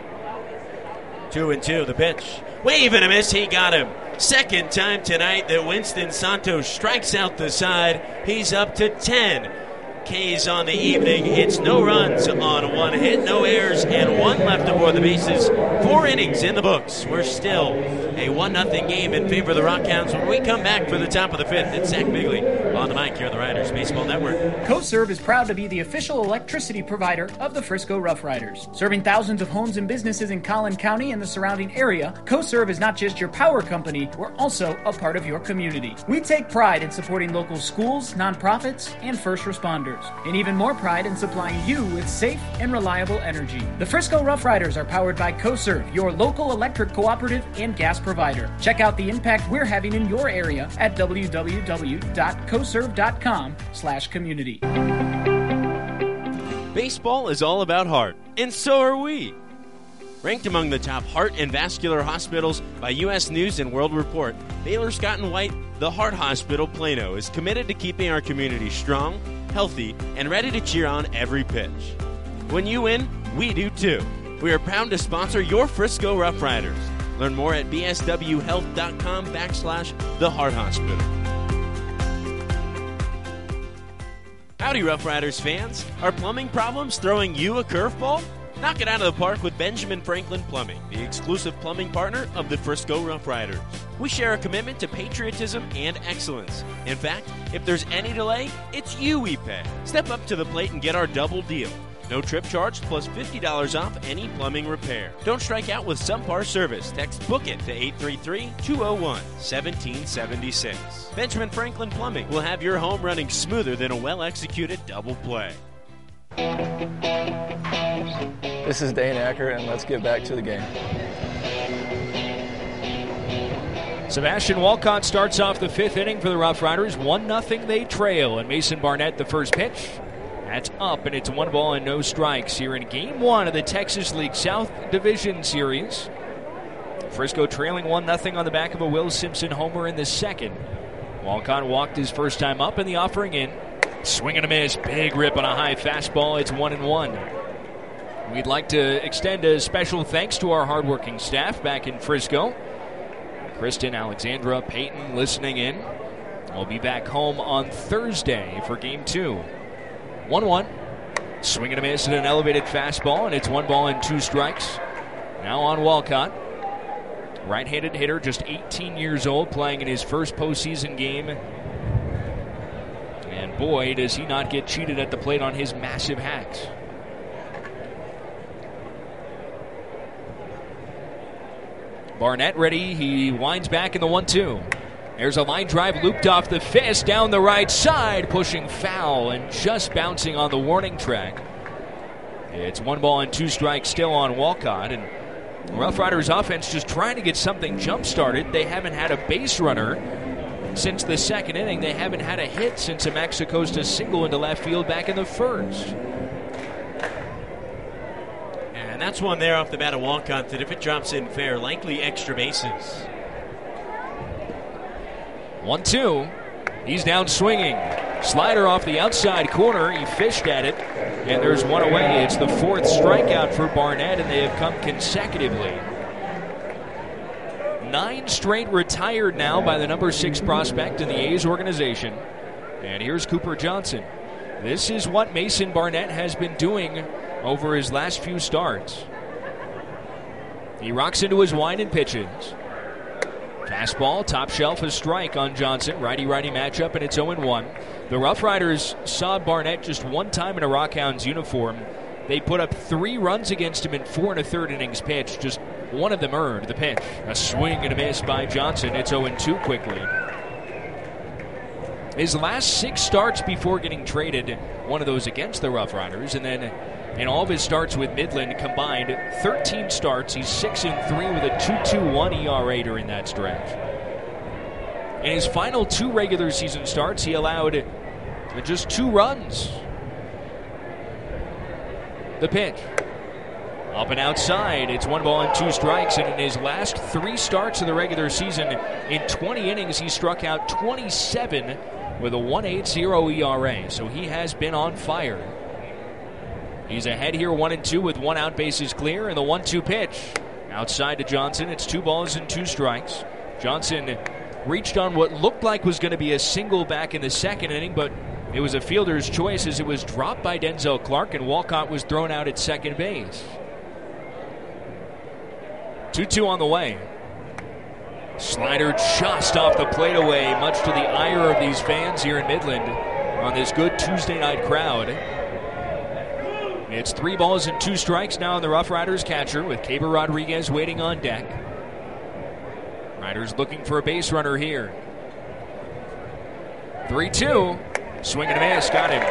Speaker 9: Two and two, the pitch. Wave and a miss, he got him. Second time tonight that Winston Santos strikes out the side. He's up to ten Ks on the evening. It's no runs on one hit, no errors, and one left aboard the bases. Four innings in the books. We're still a one nothing game in favor of the Rockhounds when we come back for the top of the fifth. It's Zach Bigley on the mic here on the Riders Baseball Network.
Speaker 22: CoServe is proud to be the official electricity provider of the Frisco Rough Riders. Serving thousands of homes and businesses in Collin County and the surrounding area, CoServe is not just your power company, we're also a part of your community. We take pride in supporting local schools, nonprofits, and first responders, and even more pride in supplying you with safe and reliable energy. The Frisco Rough Riders are powered by CoServe, your local electric cooperative and gas provider. Check out the impact we're having in your area at w w w dot coserve dot com slash community.
Speaker 9: Baseball is all about heart, and so are we. Ranked among the top heart and vascular hospitals by U S News and World Report, Baylor Scott and White, the Heart Hospital Plano, is committed to keeping our community strong, healthy, and ready to cheer on every pitch. When you win, we do too. We are proud to sponsor your Frisco Rough Riders. Learn more at b s w health dot com backslash the Heart Hospital. Howdy, Rough Riders fans. Are plumbing problems throwing you a curveball? Knock it out of the park with Benjamin Franklin Plumbing, the exclusive plumbing partner of the Frisco Rough Riders. We share a commitment to patriotism and excellence. In fact, if there's any delay, it's you we pay. Step up to the plate and get our double deal. No trip charge plus fifty dollars off any plumbing repair. Don't strike out with Subpar service. Text book it to eight three three, two oh one, one seven seven six. Benjamin Franklin Plumbing will have your home running smoother than a well-executed double play.
Speaker 2: This is Dane Acker, and let's get back to the game.
Speaker 13: Sebastian Walcott starts off the fifth inning for the Rough Riders. one nothing they trail, and Mason Barnett the first pitch. That's up, and it's one ball and no strikes here in Game one of the Texas League South Division Series. Frisco trailing one nothing on the back of a Will Simpson homer in the second. Walcott walked his first time up, and the offering in. Swing and a miss, big rip on a high fastball. It's one and one. We'd like to extend a special thanks to our hardworking staff back in Frisco. Kristen, Alexandra, Peyton listening in. We'll be back home on Thursday for Game two. one one. Swing and a miss and an elevated fastball, and it's one ball and two strikes. Now on Walcott. Right-handed hitter, just eighteen years old, playing in his first postseason game. And boy, does he not get cheated at the plate on his massive hacks. Barnett ready. He winds back in the one two. There's a line drive looped off the fist down the right side, pushing foul and just bouncing on the warning track. It's one ball and two strikes still on Walcott, and Rough Riders offense just trying to get something jump-started. They haven't had a base runner since the second inning. They haven't had a hit since a Max Acosta single into left field back in the first.
Speaker 9: And that's one there off the bat of Walcott that if it drops in fair, likely extra bases.
Speaker 13: one two. He's down swinging. Slider off the outside corner. He fished at it, and there's one away. It's the fourth strikeout for Barnett, and they have come consecutively. Nine straight retired now by the number six prospect in the A's organization. And here's Cooper Johnson. This is what Mason Barnett has been doing over his last few starts. He rocks into his wind and pitches. Fastball, top shelf, a strike on Johnson. Righty-righty matchup, and it's oh one. The Rough Riders saw Barnett just one time in a Rockhounds uniform. They put up three runs against him in four and a third innings pitched. Just one of them earned. The pitch, a swing and a miss by Johnson. It's oh two quickly. His last six starts before getting traded, one of those against the Rough Riders, and then in all of his starts with Midland combined, thirteen starts. He's six and three with a two point two one E R A during that stretch. In his final two regular season starts, he allowed just two runs. The pitch. Up and outside. It's one ball and two strikes. And in his last three starts of the regular season, in twenty innings, he struck out twenty-seven with a one point eight oh E R A. So he has been on fire. He's ahead here, one and two with one out, bases clear, and the one two pitch. Outside to Johnson. It's two balls and two strikes. Johnson reached on what looked like was going to be a single back in the second inning, but it was a fielder's choice as it was dropped by Denzel Clark, and Walcott was thrown out at second base. two two on the way. Slider just off the plate away, much to the ire of these fans here in Midland on this good Tuesday night crowd. It's three balls and two strikes now on the Rough Riders catcher with Caber Rodriguez waiting on deck. Riders looking for a base runner here. three two. Swing and a miss. Got him.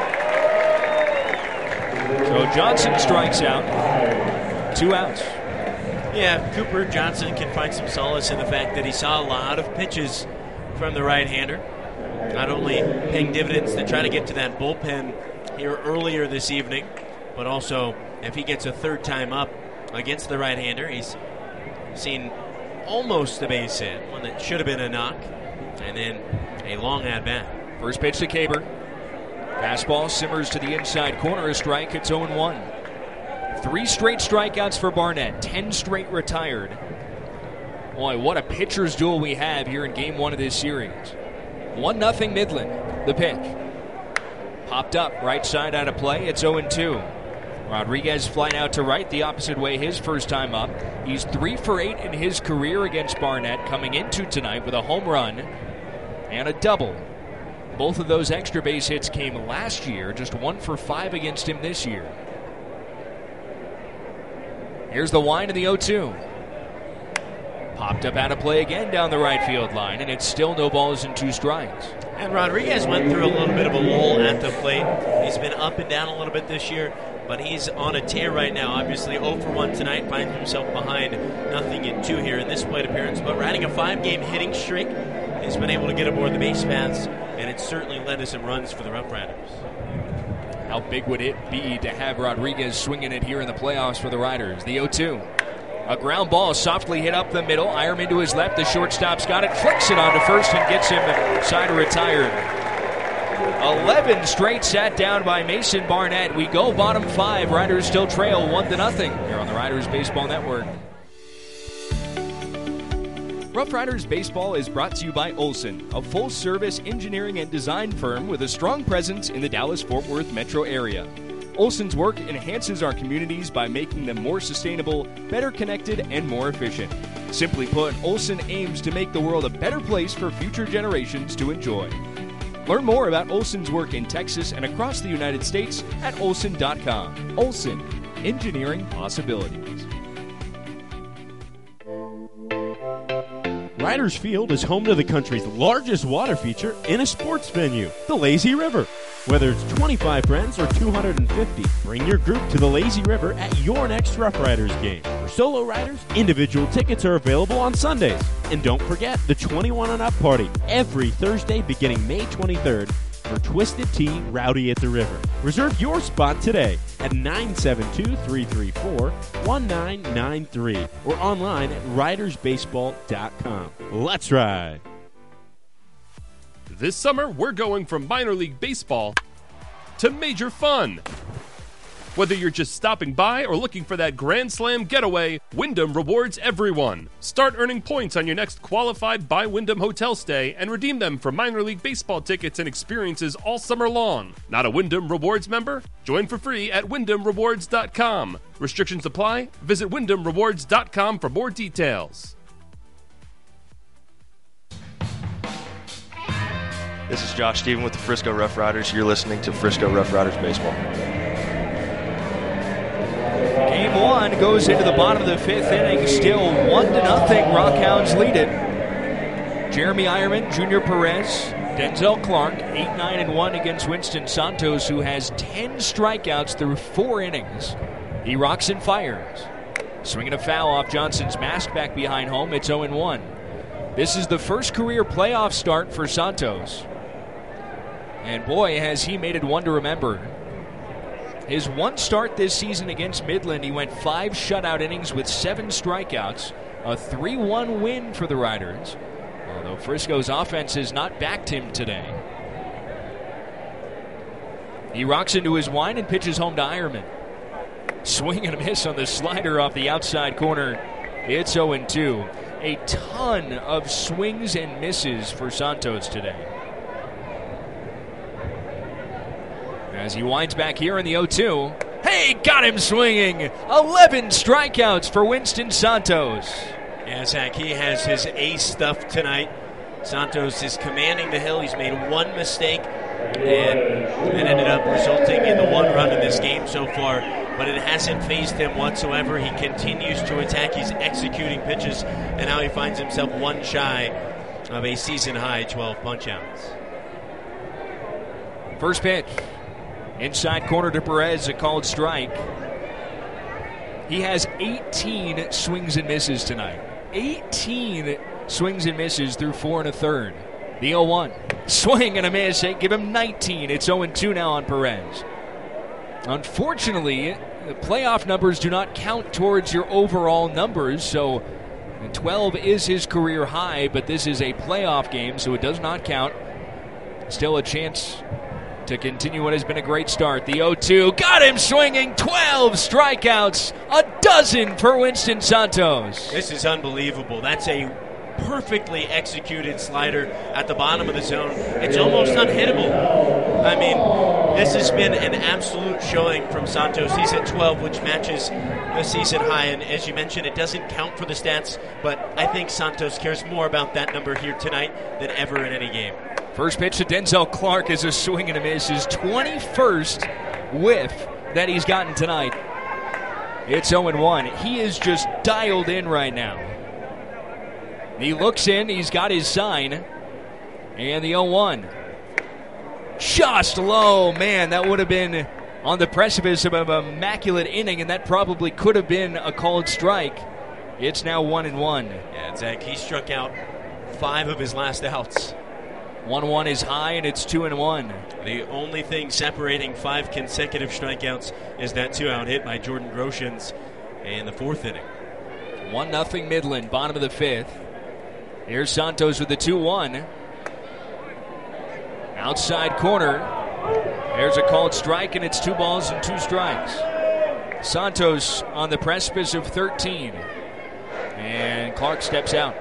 Speaker 13: So Johnson strikes out. Two outs.
Speaker 9: Yeah, Cooper Johnson can find some solace in the fact that he saw a lot of pitches from the right-hander. Not only paying dividends to try to get to that bullpen here earlier this evening, but also if he gets a third time up against the right-hander, he's seen almost a base hit, one that should have been a knock, and then a long at-bat.
Speaker 13: First pitch to Caber. Fastball simmers to the inside corner, a strike. It's oh one. Three straight strikeouts for Barnett, ten straight retired. Boy, what a pitcher's duel we have here in game one of this series. one nothing Midland. The pitch. Popped up, right side out of play. It's oh two. Rodriguez flying out to right the opposite way his first time up. He's three for eight in his career against Barnett, coming into tonight with a home run and a double. Both of those extra base hits came last year, just one for five against him this year. Here's the wind of the oh two. Popped up out of play again down the right field line, and it's still no balls and two strikes.
Speaker 9: And Rodriguez went through a little bit of a lull at the plate. He's been up and down a little bit this year, but he's on a tear right now. Obviously oh for one tonight, finds himself behind nothing in two here in this plate appearance, but riding a five-game hitting streak, he's been able to get aboard the base paths, and it's certainly led to some runs for the Rough Riders.
Speaker 13: How big would it be to have Rodriguez swinging it here in the playoffs for the Riders? The oh two. A ground ball softly hit up the middle. Ironman to his left. The shortstop's got it. Flicks it onto first and gets him side retired. eleven straight sat down by Mason Barnett. We go bottom five. Riders still trail one to nothing here on the Riders Baseball Network. Rough Riders Baseball is brought to you by Olson, a full-service engineering and design firm with a strong presence in the Dallas-Fort Worth metro area. Olson's work enhances our communities by making them more sustainable, better connected, and more efficient. Simply put, Olson aims to make the world a better place for future generations to enjoy. Learn more about Olson's work in Texas and across the United States at olson dot com. Olson, engineering possibilities.
Speaker 11: Riders Field is home to the country's largest water feature in a sports venue, the Lazy River. Whether it's twenty-five friends or two hundred fifty, bring your group to the Lazy River at your next Rough Riders game. For solo riders, individual tickets are available on Sundays. And don't forget the twenty-one and up party every Thursday beginning May twenty-third for Twisted Tea Rowdy at the River. Reserve your spot today at nine seven two, three three four, one nine nine three or online at riders baseball dot com. Let's ride!
Speaker 8: This summer, we're going from minor league baseball to major fun. Whether you're just stopping by or looking for that Grand Slam getaway, Wyndham rewards everyone. Start earning points on your next qualified by Wyndham hotel stay and redeem them for minor league baseball tickets and experiences all summer long. Not a Wyndham Rewards member? Join for free at wyndham rewards dot com. Restrictions apply. Visit wyndham rewards dot com for more details.
Speaker 1: This is Josh Stephen with the Frisco Rough Riders. You're listening to Frisco Rough Riders Baseball.
Speaker 13: Game one goes into the bottom of the fifth inning, still one to nothing. Rockhounds lead it. Jeremy Ironman, Junior Perez, Denzel Clark, eight nine and one against Winston Santos, who has ten strikeouts through four innings. He rocks and fires. Swinging a foul off Johnson's mask back behind home. It's oh and one. This is the first career playoff start for Santos. And boy, has he made it one to remember. His one start this season against Midland, he went five shutout innings with seven strikeouts, a three one win for the Riders, although Frisco's offense has not backed him today. He rocks into his wind and pitches home to Ironman. Swing and a miss on the slider off the outside corner. It's oh and two. A ton of swings and misses for Santos today. As he winds back here in the oh two. Hey, got him swinging! eleven strikeouts for Winston Santos.
Speaker 9: Yeah, Zach, he has his ace stuff tonight. Santos is commanding the hill. He's made one mistake, and it ended up resulting in the one run in this game so far. But it hasn't fazed him whatsoever. He continues to attack. He's executing pitches, and now he finds himself one shy of a season-high twelve punch-outs.
Speaker 13: First pitch. Inside corner to Perez, a called strike. He has eighteen swings and misses tonight. eighteen swings and misses through four and a third. The oh one. Swing and a miss. They give him nineteen. It's oh and two now on Perez. Unfortunately, the playoff numbers do not count towards your overall numbers, so twelve is his career high, but this is a playoff game, so it does not count. Still a chance to continue what has been a great start. The oh two got him swinging. twelve strikeouts, a dozen for Winston Santos.
Speaker 9: This is unbelievable. That's a perfectly executed slider at the bottom of the zone. It's almost unhittable. I mean, this has been an absolute showing from Santos. He's at twelve, which matches the season high, and as you mentioned, it doesn't count for the stats, but I think Santos cares more about that number here tonight than ever in any game.
Speaker 13: First pitch to Denzel Clark is a swing and a miss. His twenty-first whiff that he's gotten tonight. It's oh and one. He is just dialed in right now. He looks in. He's got his sign. And the oh one. Just low. Man, that would have been on the precipice of an immaculate inning, and that probably could have been a called strike. It's now one and one.
Speaker 9: Yeah, Zach, he struck out five of his last outs.
Speaker 13: one one is high, and it's two and one.
Speaker 9: The only thing separating five consecutive strikeouts is that two-out hit by Jordan Groshans in the fourth inning.
Speaker 13: one nothing Midland, bottom of the fifth. Here's Santos with the two one. Outside corner. There's a called strike, and it's two balls and two strikes. Santos on the precipice of thirteen. And Clark steps out.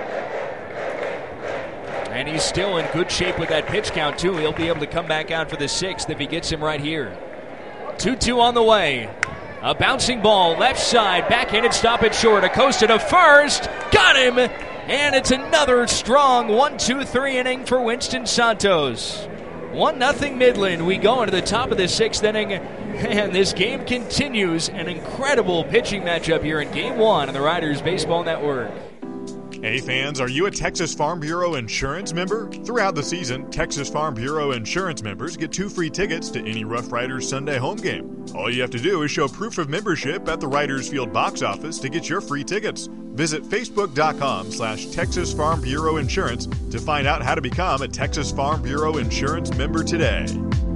Speaker 13: And he's still in good shape with that pitch count, too. He'll be able to come back out for the sixth if he gets him right here. two two on the way. A bouncing ball, left side, backhanded stop at short. Acosta to first. Got him! And it's another strong one two three inning for Winston Santos. one nothing Midland. We go into the top of the sixth inning. And this game continues. An incredible pitching matchup here in Game one on the Riders Baseball Network.
Speaker 16: Hey fans, are you a Texas Farm Bureau insurance member? Throughout the season, Texas Farm Bureau insurance members get two free tickets to any Rough Riders Sunday home game. All you have to do is show proof of membership at the Riders Field box office to get your free tickets. Visit facebook.com slash Texas Farm Bureau Insurance to find out how to become a Texas Farm Bureau Insurance member today.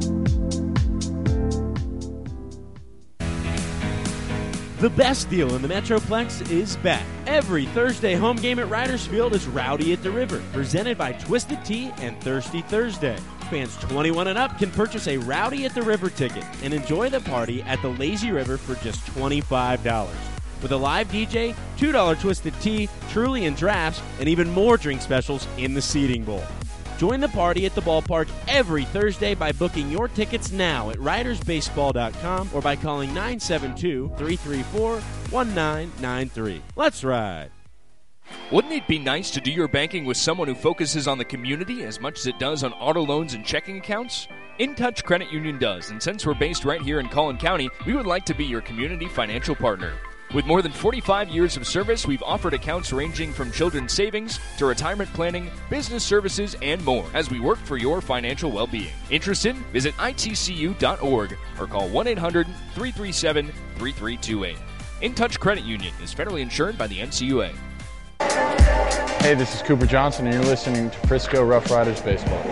Speaker 11: The best deal in the Metroplex is back. Every Thursday home game at Riders Field is Rowdy at the River, presented by Twisted Tea and Thirsty Thursday. Fans twenty-one and up can purchase a Rowdy at the River ticket and enjoy the party at the Lazy River for just twenty-five dollars. With a live D J, two dollars Twisted Tea, Truly and drafts, and even more drink specials in the seating bowl. Join the party at the ballpark every Thursday by booking your tickets now at riders baseball dot com or by calling nine seven two, three three four, one nine nine three. Let's ride.
Speaker 4: Wouldn't it be nice to do your banking with someone who focuses on the community as much as it does on auto loans and checking accounts? InTouch Credit Union does, and since we're based right here in Collin County, we would like to be your community financial partner. With more than forty-five years of service, we've offered accounts ranging from children's savings to retirement planning, business services, and more as we work for your financial well-being. Interested? Visit I T C U dot org or call one eight hundred, three three seven, three three two eight. InTouch Credit Union is federally insured by the N C U A.
Speaker 2: Hey, this is Cooper Johnson, and you're listening to Frisco Rough Riders Baseball.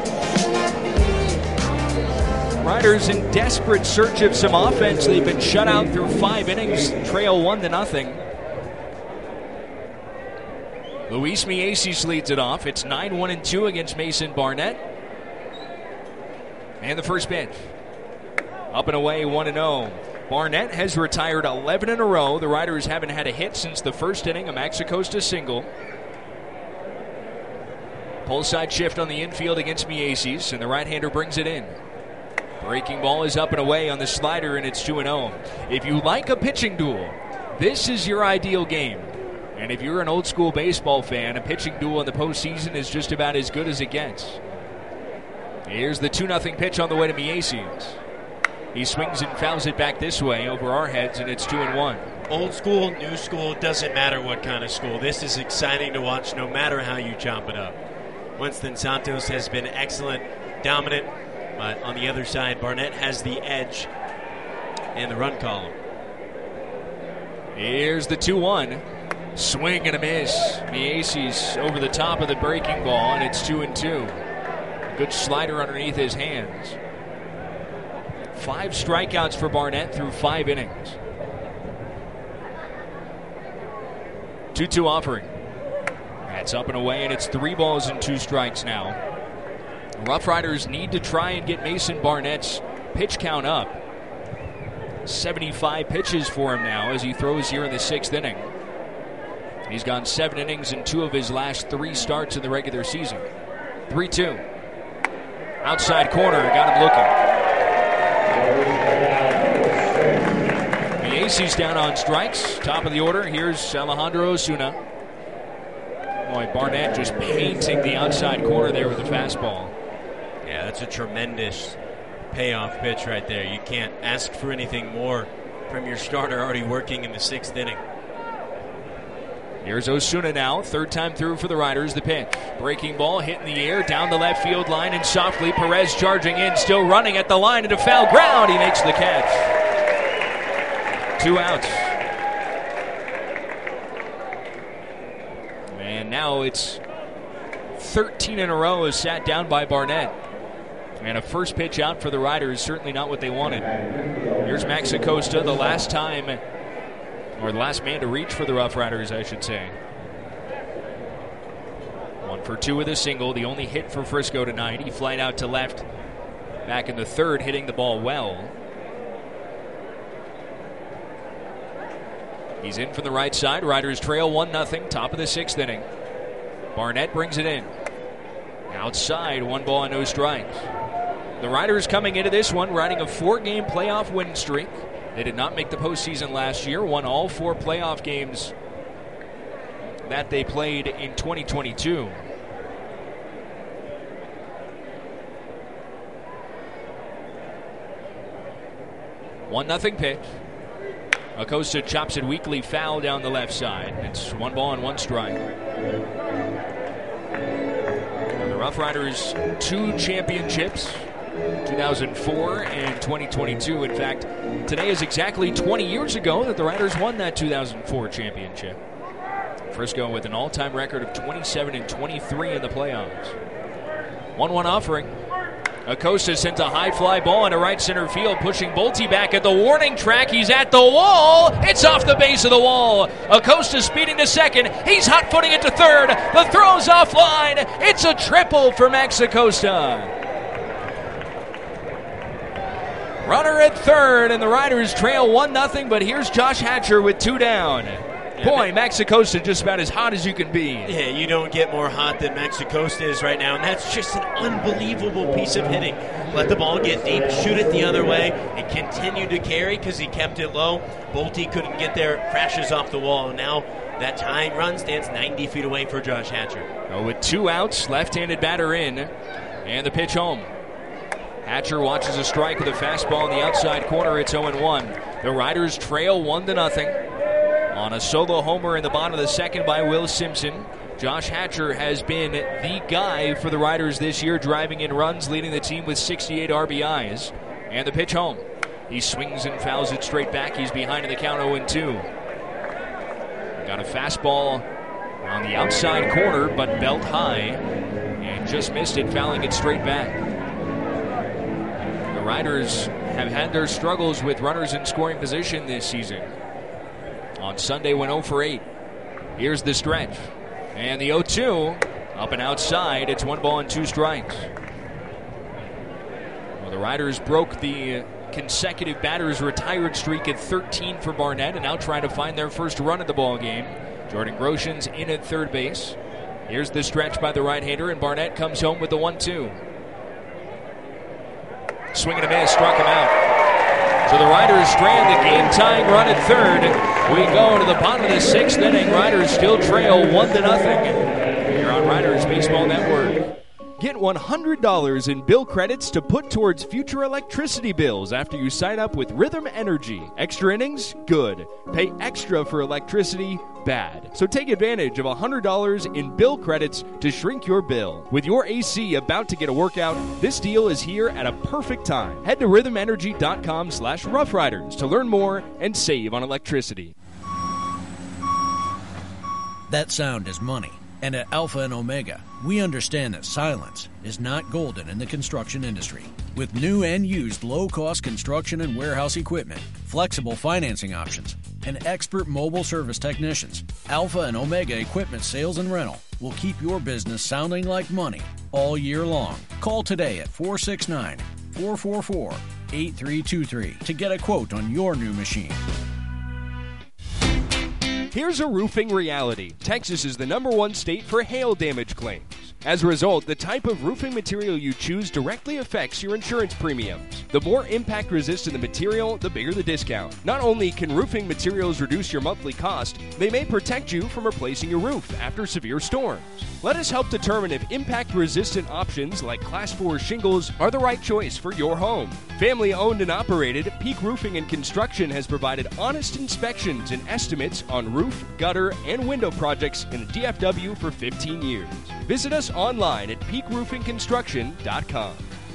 Speaker 13: Riders in desperate search of some offense. They've been shut out through five innings, trail one to nothing. Luis Mieses leads it off. It's nine one and two against Mason Barnett. And the first pitch. Up and away, one and oh. Barnett has retired eleven in a row. The Riders haven't had a hit since the first inning, a Max Acosta single. Pull side shift on the infield against Mieses, and the right-hander brings it in. Breaking ball is up and away on the slider, and it's two and oh. If you like a pitching duel, this is your ideal game. And if you're an old-school baseball fan, a pitching duel in the postseason is just about as good as it gets. Here's the two nothing pitch on the way to Mieses. He swings and fouls it back this way over our heads, and it's two and one.
Speaker 9: Old school, new school, doesn't matter what kind of school. This is exciting to watch no matter how you chop it up. Winston Santos has been excellent, dominant, but on the other side, Barnett has the edge in the run column.
Speaker 4: Here's the two one. Swing and a miss. Mieses over the top of the breaking ball, and it's two and two. Good slider underneath his hands. Five strikeouts for Barnett through five innings. two two offering. That's up and away, and it's three balls and two strikes now. Rough Riders need to try and get Mason Barnett's pitch count up. seventy-five pitches for him now as he throws here in the sixth inning. He's gone seven innings in two of his last three starts in the regular season. three two. Outside corner, got him looking. Mieses down on strikes. Top of the order, here's Alejandro Osuna. Boy, Barnett just painting the outside corner there with the fastball.
Speaker 9: Yeah, that's a tremendous payoff pitch right there. You can't ask for anything more from your starter already working in the sixth inning.
Speaker 4: Here's Osuna now, third time through for the Riders. The pitch. Breaking ball hit in the air, down the left field line, and softly Perez charging in, still running at the line into foul ground. He makes the catch. Two outs. And now it's thirteen in a row is sat down by Barnett. And a first pitch out for the Riders, certainly not what they wanted. Here's Max Acosta, the last time, or the last man to reach for the Rough Riders, I should say. One for two with a single, the only hit for Frisco tonight. He flied out to left back in the third, hitting the ball well. He's in from the right side. Riders trail one nothing, top of the sixth inning. Barnett brings it in. Outside, one ball and no strikes. The Riders coming into this one riding a four-game playoff win streak. They did not make the postseason last year, won all four playoff games that they played in twenty twenty-two. One nothing pitch. Acosta chops it weakly foul down the left side. It's one ball and one strike. The Rough Riders, two championships, two thousand four and twenty twenty-two. In fact, today is exactly twenty years ago that the Riders won that two thousand four championship.
Speaker 13: Frisco with an all-time record of twenty-seven and twenty-three in the playoffs. one one offering. Acosta sends a high fly ball into right center field, pushing Bolte back at the warning track. He's at the wall. It's off the base of the wall. Acosta speeding to second. He's hot footing it to third. The throw's offline. It's a triple for Max Acosta. Runner at third, and the Riders trail one nothing, but here's Josh Hatcher with two down. Boy, Max Acosta just about as hot as you can be.
Speaker 9: Yeah, you don't get more hot than Max Acosta is right now, and that's just an unbelievable piece of hitting. Let the ball get deep, shoot it the other way, and continue to carry because he kept it low. Bolte couldn't get there, crashes off the wall. Now that tying run stands ninety feet away for Josh Hatcher.
Speaker 13: Oh, with two outs, left-handed batter in, and the pitch home. Hatcher watches a strike with a fastball in the outside corner. It's oh one. The Riders trail one to nothing. On a solo homer in the bottom of the second by Will Simpson, Josh Hatcher has been the guy for the Riders this year, driving in runs, leading the team with sixty-eight R B Is. And the pitch home. He swings and fouls it straight back. He's behind in the count oh two. Got a fastball on the outside corner, but belt high, and just missed it, fouling it straight back. The Riders have had their struggles with runners in scoring position this season. On Sunday went oh for eight. Here's the stretch. And the oh two, up and outside. It's one ball and two strikes. Well, the Riders broke the consecutive batters retired streak at thirteen for Barnett and now trying to find their first run at the ball game. Jordan Groshans in at third base. Here's the stretch by the right-hander, and Barnett comes home with the one two. Swing and a miss, struck him out. So the Riders strand the game-tying run at third. We go to the bottom of the sixth inning. Riders still trail one to nothing. Here on Riders Baseball Network.
Speaker 11: Get one hundred dollars in bill credits to put towards future electricity bills after you sign up with Rhythm Energy. Extra innings? Good. Pay extra for electricity? Bad. So take advantage of one hundred dollars in bill credits to shrink your bill. With your A C about to get a workout, this deal is here at a perfect time. Head to rhythm energy dot com slash rough riders to learn more and save on electricity.
Speaker 19: That sound is money. And at Alpha and Omega, we understand that silence is not golden in the construction industry. With new and used low-cost construction and warehouse equipment, flexible financing options, and expert mobile service technicians, Alpha and Omega Equipment Sales and Rental will keep your business sounding like money all year long. Call today at four six nine, four four four, eight three two three to get a quote on your new machine.
Speaker 11: Here's a roofing reality. Texas is the number one state for hail damage claims. As a result, the type of roofing material you choose directly affects your insurance premiums. The more impact-resistant the material, the bigger the discount. Not only can roofing materials reduce your monthly cost, they may protect you from replacing your roof after severe storms. Let us help determine if impact-resistant options like Class four shingles are the right choice for your home. Family-owned and operated, Peak Roofing and Construction has provided honest inspections and estimates on roof, gutter, and window projects in the D F W for fifteen years. Visit us online at peak roofing construction dot com.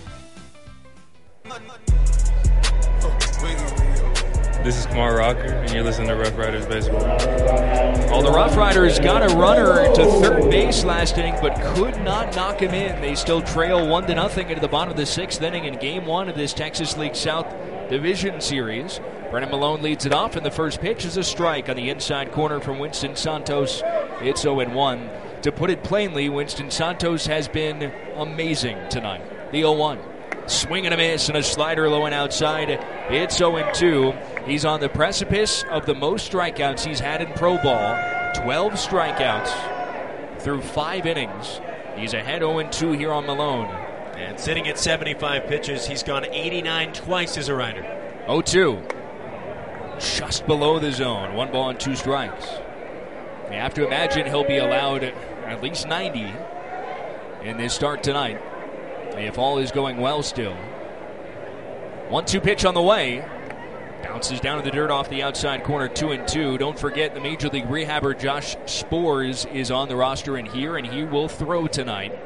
Speaker 14: This is Kumar Rocker, and you're listening to Rough Riders Baseball.
Speaker 13: Well, the Rough Riders got a runner to third base last inning, but could not knock him in. They still trail one to nothing into the bottom of the sixth inning in Game One of this Texas League South Division Series. Brennan Malone leads it off, and the first pitch is a strike on the inside corner from Winston Santos. It's oh one. To put it plainly, Winston Santos has been amazing tonight. The oh one. Swing and a miss and a slider low and outside. It's oh two. He's on the precipice of the most strikeouts he's had in pro ball. twelve strikeouts through five innings. He's ahead oh two here on Malone.
Speaker 9: And sitting at seventy-five pitches, he's gone eighty-nine twice as a Rider.
Speaker 13: oh two. Just below the zone. One ball and two strikes. You have to imagine he'll be allowed at least ninety in this start tonight, if all is going well still. one two pitch on the way. Bounces down to the dirt off the outside corner, two and two. Don't forget the Major League rehabber Josh Spores is on the roster in here, and he will throw tonight.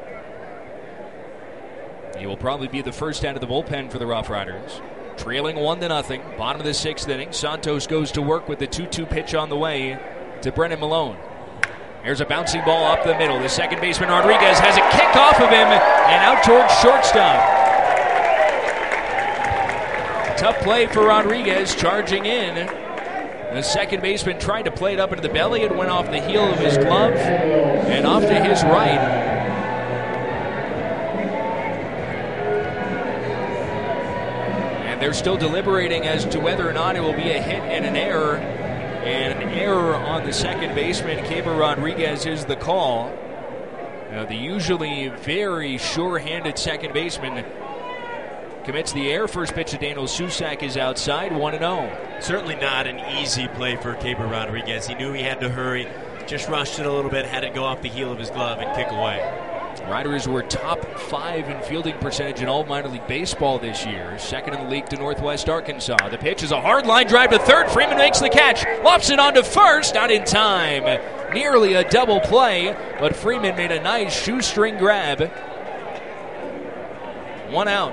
Speaker 13: He will probably be the first out of the bullpen for the Rough Riders. Trailing one to nothing, bottom of the sixth inning. Santos goes to work with the two two pitch on the way to Brennan Malone. There's a bouncing ball up the middle. The second baseman, Rodriguez, has it kicked off of him and out towards shortstop. Tough play for Rodriguez, charging in. The second baseman tried to play it up into the belly. It went off the heel of his glove and off to his right. And they're still deliberating as to whether or not it will be a hit and an error. And an error on the second baseman, Keibert Rodriguez, is the call. Now, the usually very sure-handed second baseman commits the error. First pitch to Daniel Susac is outside, one and oh.
Speaker 9: Certainly not an easy play for Keibert Rodriguez. He knew he had to hurry, just rushed it a little bit, had it go off the heel of his glove and kick away.
Speaker 13: Riders were top five in fielding percentage in all minor league baseball this year. Second in the league to Northwest Arkansas. The pitch is a hard line drive to third. Freeman makes the catch. Lofts it onto first. Not in time. Nearly a double play, but Freeman made a nice shoestring grab. One out.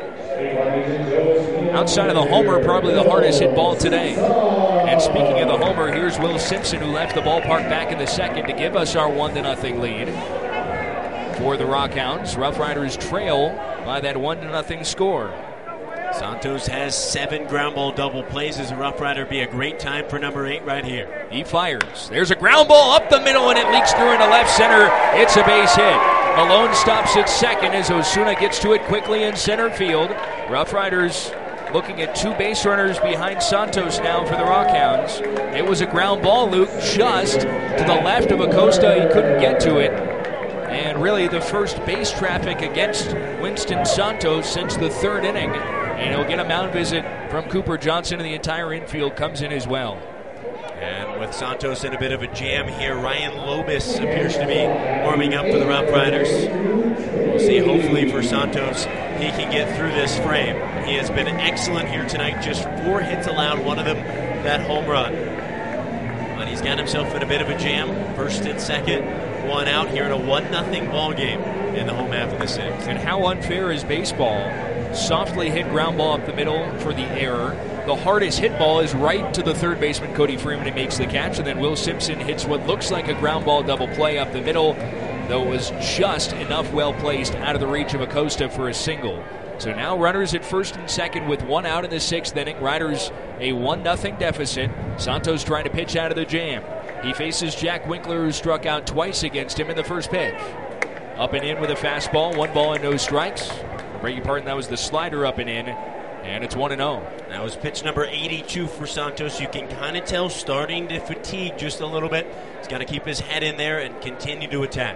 Speaker 13: Outside of the homer, probably the hardest hit ball today. And speaking of the homer, here's Will Simpson, who left the ballpark back in the second to give us our one to nothing lead. For the Rockhounds, Rough Riders trail by that one to nothing score.
Speaker 9: Santos has seven ground ball double plays as a Rough Rider. Be a great time for number eight right here.
Speaker 13: He fires. There's a ground ball up the middle, and it leaks through into left center. It's a base hit. Malone stops at second as Osuna gets to it quickly in center field. Rough Riders looking at two base runners behind Santos now for the Rockhounds. It was a ground ball, Luke, just to the left of Acosta. He couldn't get to it. And really the first base traffic against Winston Santos since the third inning. And he'll get a mound visit from Cooper Johnson, and the entire infield comes in as well.
Speaker 9: And with Santos in a bit of a jam here, Ryan Lobis appears to be warming up for the Rough Riders. We'll see, hopefully for Santos, he can get through this frame. He has been excellent here tonight, just four hits allowed, one of them that home run. But he's got himself in a bit of a jam, first and second, one out here in a one nothing ball game in the home half of the sixth.
Speaker 13: And how unfair is baseball? Softly hit ground ball up the middle for the error. The hardest hit ball is right to the third baseman, Cody Freeman, who makes the catch, and then Will Simpson hits what looks like a ground ball double play up the middle, though it was just enough well placed out of the reach of Acosta for a single. So now runners at first and second with one out in the sixth inning. Riders a one nothing deficit. Santos trying to pitch out of the jam. He faces Jack Winkler, who struck out twice against him in the first pitch. Up and in with a fastball, one ball and no strikes. I beg your pardon, that was the slider up and in, and it's one and oh.
Speaker 9: That was pitch number eighty-two for Santos. You can kind of tell starting to fatigue just a little bit. He's got to keep his head in there and continue to attack.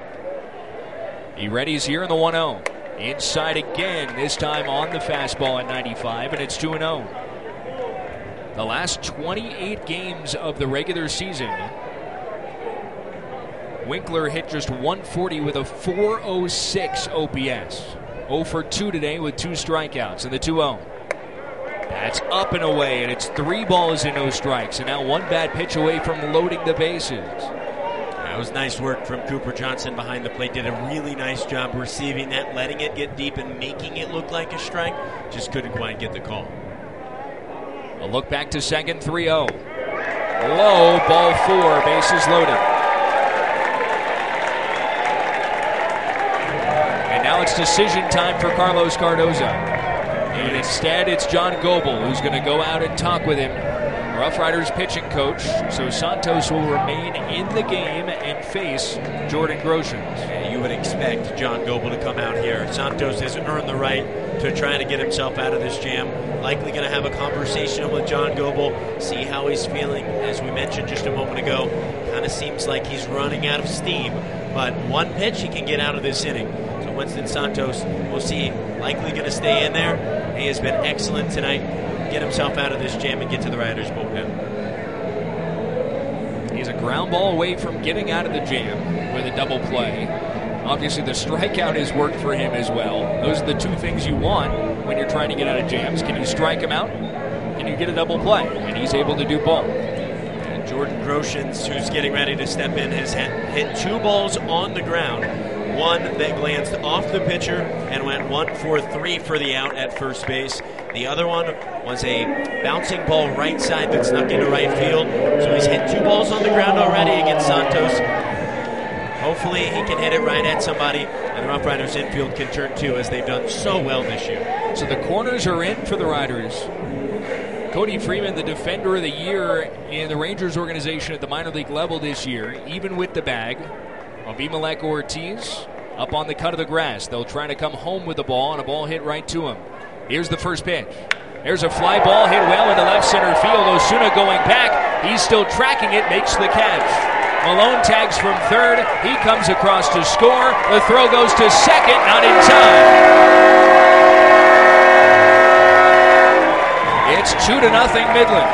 Speaker 13: He readies here in the one oh. Inside again, this time on the fastball at ninety-five, and it's two and oh. The last twenty-eight games of the regular season, Winkler hit just one forty with a four oh six O P S. oh for two today with two strikeouts in the two oh. That's up and away, and it's three balls and no strikes. And now one bad pitch away from loading the bases.
Speaker 9: That was nice work from Cooper Johnson behind the plate. Did a really nice job receiving that, letting it get deep and making it look like a strike. Just couldn't quite get the call.
Speaker 13: A look back to second, three oh. Low, ball four, bases loaded. And now it's decision time for Carlos Cardoza. And instead, it's John Goebel who's going to go out and talk with him. Rough Riders pitching coach, so Santos will remain in the game and face Jordan Groshans.
Speaker 9: Yeah, you would expect John Goebel to come out here. Santos has earned the right to try to get himself out of this jam. Likely going to have a conversation with John Goebel, see how he's feeling. As we mentioned just a moment ago, kind of seems like he's running out of steam. But one pitch, he can get out of this inning. So Winston Santos, we'll see, likely going to stay in there. He has been excellent tonight. Get himself out of this jam and get to the Riders bullpen.
Speaker 13: He's a ground ball away from getting out of the jam with a double play. Obviously, the strikeout has worked for him as well. Those are the two things you want when you're trying to get out of jams. Can you strike him out? Can you get a double play? And he's able to do both.
Speaker 9: And Jordan Groshans, who's getting ready to step in, has hit two balls on the ground. One that glanced off the pitcher and went one for three for the out at first base. The other one was a bouncing ball right side that snuck into right field. So he's hit two balls on the ground already against Santos. Hopefully he can hit it right at somebody, and the Rough Riders infield can turn two, as they've done so well this year.
Speaker 13: So the corners are in for the Riders. Cody Freeman, the defender of the year in the Rangers organization at the minor league level this year, even with the bag. Abimelec Ortiz up on the cut of the grass. They'll try to come home with the ball, and a ball hit right to him. Here's the first pitch. There's a fly ball hit well into left center field. Osuna going back. He's still tracking it, makes the catch. Malone tags from third. He comes across to score. The throw goes to second, not in time. It's two to nothing Midland.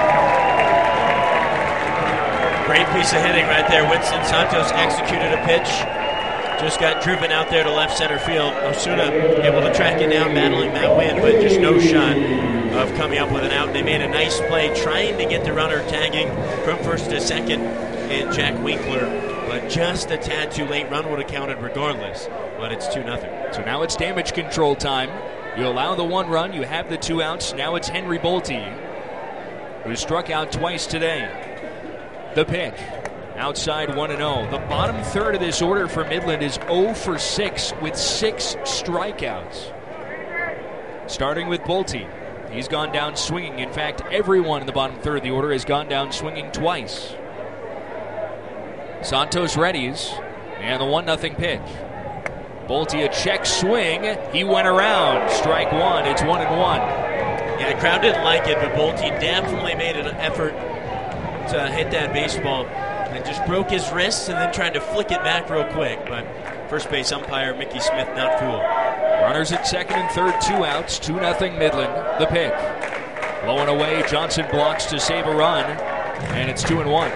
Speaker 9: Great piece of hitting right there. Winston Santos executed a pitch. Just got driven out there to left center field. Osuna able to track it down, battling that wind, but just no shot of coming up with an out. They made a nice play trying to get the runner tagging from first to second in Jack Winkler, but just a tad too late. Run would have counted regardless, but it's two nothing.
Speaker 13: So now it's damage control time. You allow the one run, you have the two outs. Now it's Henry Bolte, who struck out twice today. The pitch. Outside one and oh. The bottom third of this order for Midland is oh for six with six strikeouts. Starting with Bolte. He's gone down swinging. In fact, everyone in the bottom third of the order has gone down swinging twice. Santos readies, and the one nothing pitch. Bolte a check swing. He went around. Strike one. It's one and one.
Speaker 9: Yeah, the crowd didn't like it, but Bolte definitely made an effort to hit that baseball. And just broke his wrists and then tried to flick it back real quick. But first base umpire Mickey Smith not fooled.
Speaker 13: Runners at second and third, two outs, two nothing Midland. The pitch. Low and away, Johnson blocks to save a run, and it's two and one.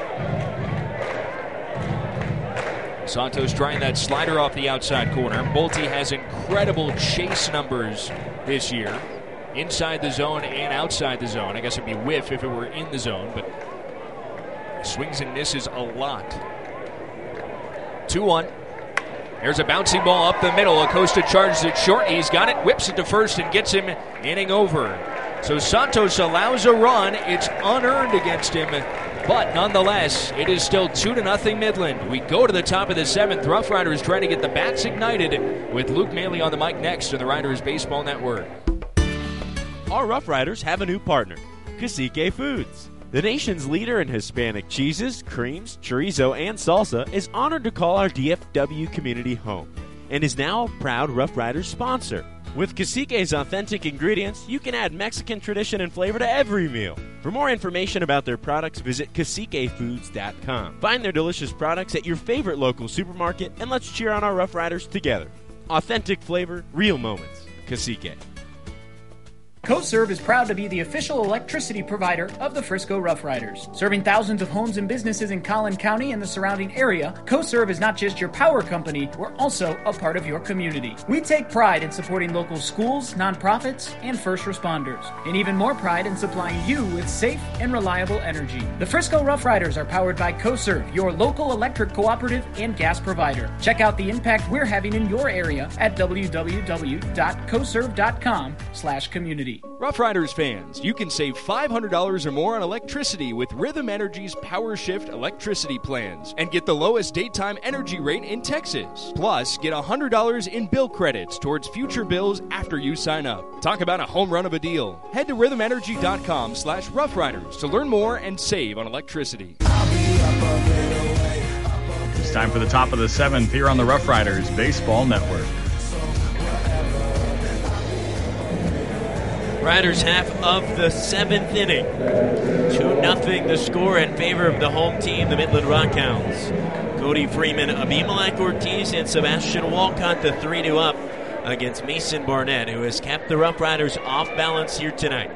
Speaker 13: Santos trying that slider off the outside corner. Bolte has incredible chase numbers this year. Inside the zone and outside the zone. I guess it'd be whiff if it were in the zone, but swings and misses a lot. two one. There's a bouncing ball up the middle. Acosta charges it short. He's got it, whips it to first, and gets him inning over. So Santos allows a run. It's unearned against him, but nonetheless, it is still two to nothing Midland. We go to the top of the seventh. Rough Riders trying to get the bats ignited with Luke Maley on the mic next to the Riders Baseball Network.
Speaker 11: Our Rough Riders have a new partner, Cacique Foods. The nation's leader in Hispanic cheeses, creams, chorizo, and salsa is honored to call our D F W community home and is now a proud Rough Riders sponsor. With Cacique's authentic ingredients, you can add Mexican tradition and flavor to every meal. For more information about their products, visit cacique foods dot com. Find their delicious products at your favorite local supermarket, and let's cheer on our Rough Riders together. Authentic flavor, real moments. Cacique.
Speaker 22: CoServe is proud to be the official electricity provider of the Frisco Rough Riders. Serving thousands of homes and businesses in Collin County and the surrounding area, CoServe is not just your power company, we're also a part of your community. We take pride in supporting local schools, nonprofits, and first responders, and even more pride in supplying you with safe and reliable energy. The Frisco Rough Riders are powered by CoServe, your local electric cooperative and gas provider. Check out the impact we're having in your area at w w w dot coserve dot com slash community.
Speaker 13: Rough Riders fans, you can save five hundred dollars or more on electricity with Rhythm Energy's Power Shift electricity plans and get the lowest daytime energy rate in Texas. Plus, get one hundred dollars in bill credits towards future bills after you sign up. Talk about a home run of a deal. Head to rhythm energy dot com slash rough riders to learn more and save on electricity.
Speaker 17: It's time for the top of the seventh here on the Rough Riders Baseball Network.
Speaker 9: Riders half of the seventh inning. two nothing the score in favor of the home team, the Midland Rockhounds. Cody Freeman, Abimelec Ortiz, and Sebastian Walcott, the three two up against Mason Barnett, who has kept the Rough Riders off balance here tonight.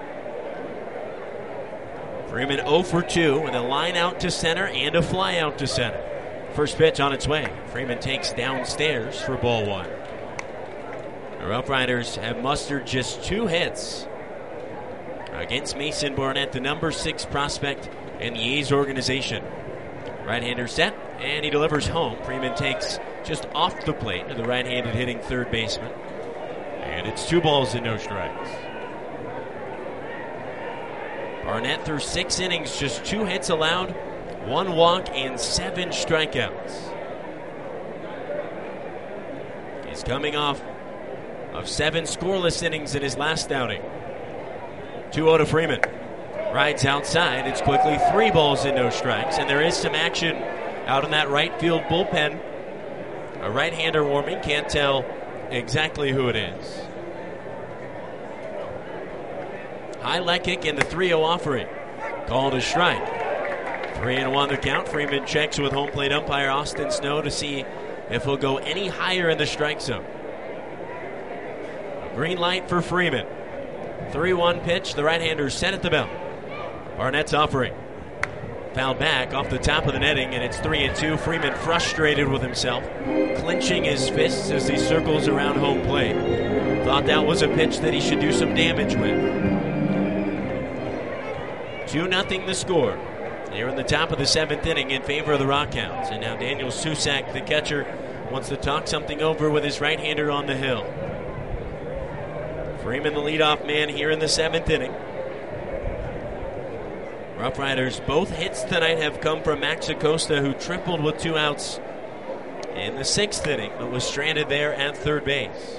Speaker 9: Freeman oh for two with a line out to center and a fly out to center. First pitch on its way. Freeman takes downstairs for ball one. The Rough Riders have mustered just two hits against Mason Barnett, the number six prospect in the A's organization. Right-hander set, and he delivers home. Freeman takes just off the plate to the right-handed hitting third baseman. And it's two balls and no strikes. Barnett through six innings, just two hits allowed, one walk, and seven strikeouts. He's coming off of seven scoreless innings in his last outing. two oh to Freeman. Rides outside. It's quickly three balls and no strikes. And there is some action out in that right field bullpen. A right-hander warming. Can't tell exactly who it is. High leg kick in the three oh offering. Called a strike. Three and one the count. Freeman checks with home plate umpire Austin Snow to see if he'll go any higher in the strike zone. Green light for Freeman. three one pitch. The right-hander set at the belt. Barnett's offering. Fouled back off the top of the netting, and it's three and two. Freeman frustrated with himself, clenching his fists as he circles around home plate. Thought that was a pitch that he should do some damage with. two nothing the score. Here in the top of the seventh inning in favor of the Rockhounds. And now Daniel Susak, the catcher, wants to talk something over with his right-hander on the hill. Freeman, the leadoff man here in the seventh inning. Rough Riders, both hits tonight have come from Max Acosta, who tripled with two outs in the sixth inning, but was stranded there at third base.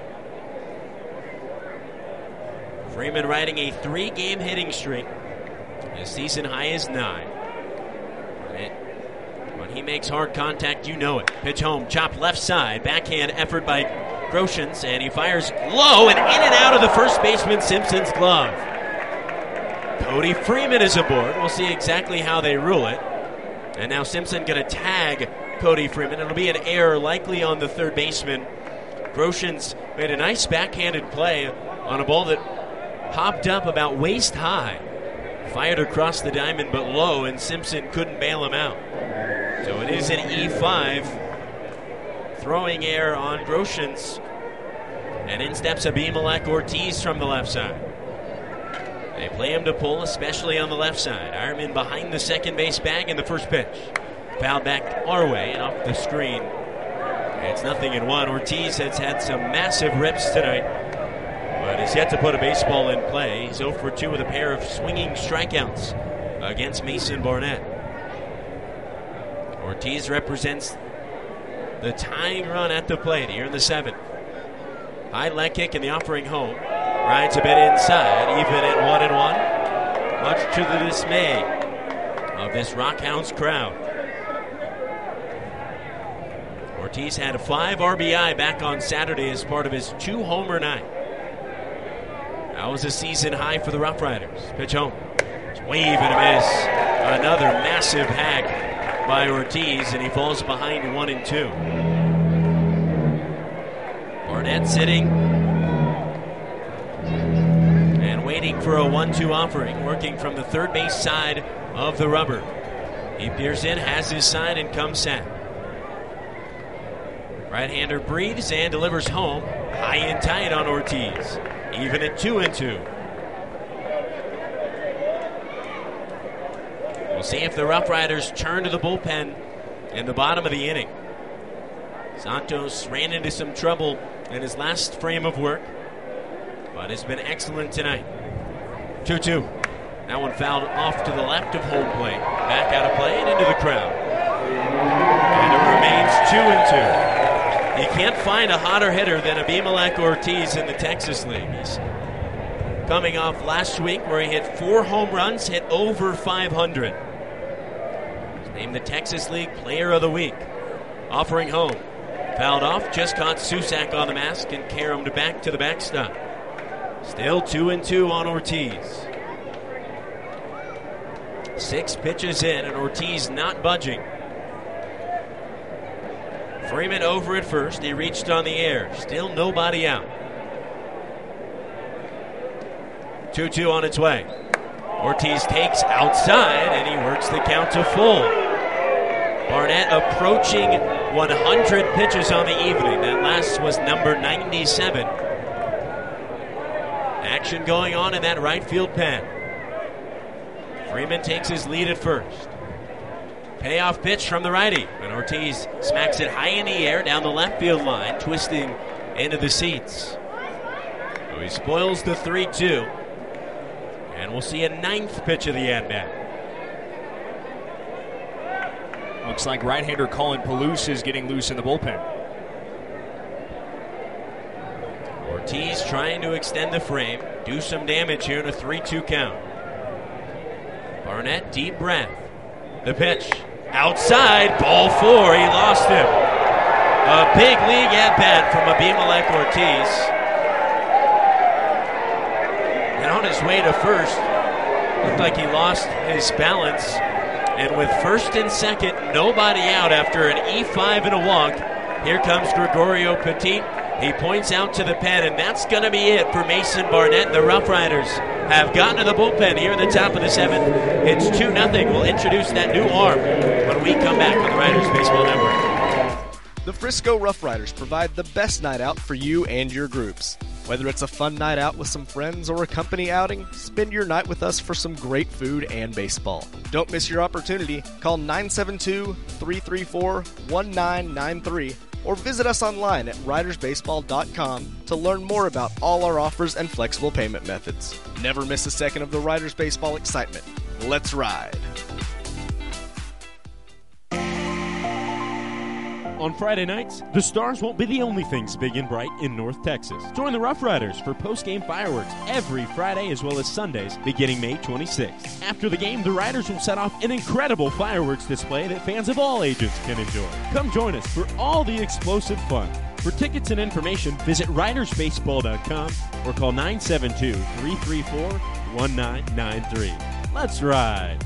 Speaker 9: Freeman riding a three-game hitting streak. His season high is nine. And when he makes hard contact, you know it. Pitch home, chopped left side, backhand effort by Groshans, and he fires low and in and out of the first baseman Simpson's glove. Cody Freeman is aboard. We'll see exactly how they rule it. And now Simpson going to tag Cody Freeman. It'll be an error likely on the third baseman. Groshans made a nice backhanded play on a ball that hopped up about waist high. Fired across the diamond but low, and Simpson couldn't bail him out. So it is an E five. Throwing error on Groshans. And in steps Abimelech Ortiz from the left side. They play him to pull, especially on the left side. Ironman behind the second base bag in the first pitch. Fouled back our way and off the screen. It's nothing in one. Ortiz has had some massive rips tonight, but has yet to put a baseball in play. He's oh for two with a pair of swinging strikeouts against Mason Barnett. Ortiz represents the tying run at the plate here in the seventh. High leg kick in the offering home. Rides a bit inside, even at one and one. Much to the dismay of this Rockhounds crowd. Ortiz had five R B I back on Saturday as part of his two-homer night. That was a season high for the Rough Riders. Pitch home. Wave and a miss. Another massive hack by Ortiz, and he falls behind one and two. Barnett sitting and waiting for a one two offering, working from the third base side of the rubber. He peers in, has his sign, and comes set. Right-hander breathes and delivers home. High and tight on Ortiz. Even at two and two. We'll see if the Rough Riders turn to the bullpen in the bottom of the inning. Santos ran into some trouble in his last frame of work, but has been excellent tonight. two two. That one fouled off to the left of home plate. Back out of play and into the crowd. And it remains two and two. You can't find a hotter hitter than Abimelech Ortiz in the Texas League. He's coming off last week where he hit four home runs, hit over five hundred. He's named the Texas League Player of the Week. Offering home. Fouled off, just caught Susak on the mask and caromed back to the backstop. Still two and two on Ortiz. Six pitches in, and Ortiz not budging. Freeman over at first. He reached on the air. Still nobody out. two two on its way. Ortiz takes outside, and he works the count to full. Barnett approaching one hundred pitches on the evening. That last was number ninety-seven. Action going on in that right field pen. Freeman takes his lead at first. Payoff pitch from the righty, and Ortiz smacks it high in the air down the left field line, twisting into the seats. So he spoils the three two, and we'll see a ninth pitch of the at-bat.
Speaker 13: Looks like right-hander Colin Palouse is getting loose in the bullpen.
Speaker 9: Ortiz trying to extend the frame, do some damage here in a three two count. Barnett, deep breath. The pitch. Outside, ball four. He lost him. A big league at bat from Abimelech Ortiz. And on his way to first, looked like he lost his balance. And with first and second, nobody out after an E five and a walk, here comes Gregorio Petit. He points out to the pen, and that's going to be it for Mason Barnett. The Rough Riders have gotten to the bullpen here in the top of the seventh. It's two nothing. We'll introduce that new arm when we come back on the Riders Baseball Network.
Speaker 10: The Frisco Rough Riders provide the best night out for you and your groups. Whether it's a fun night out with some friends or a company outing, spend your night with us for some great food and baseball. Don't miss your opportunity. Call nine seven two, three three four, one nine nine three or visit us online at riders baseball dot com to learn more about all our offers and flexible payment methods. Never miss a second of the Riders Baseball excitement. Let's ride.
Speaker 11: On Friday nights, the Stars won't be the only things big and bright in North Texas. Join the Rough Riders for post-game fireworks every Friday as well as Sundays beginning May twenty-sixth. After the game, the Riders will set off an incredible fireworks display that fans of all ages can enjoy. Come join us for all the explosive fun. For tickets and information, visit riders baseball dot com or call nine seven two, three three four, one nine nine three. Let's ride.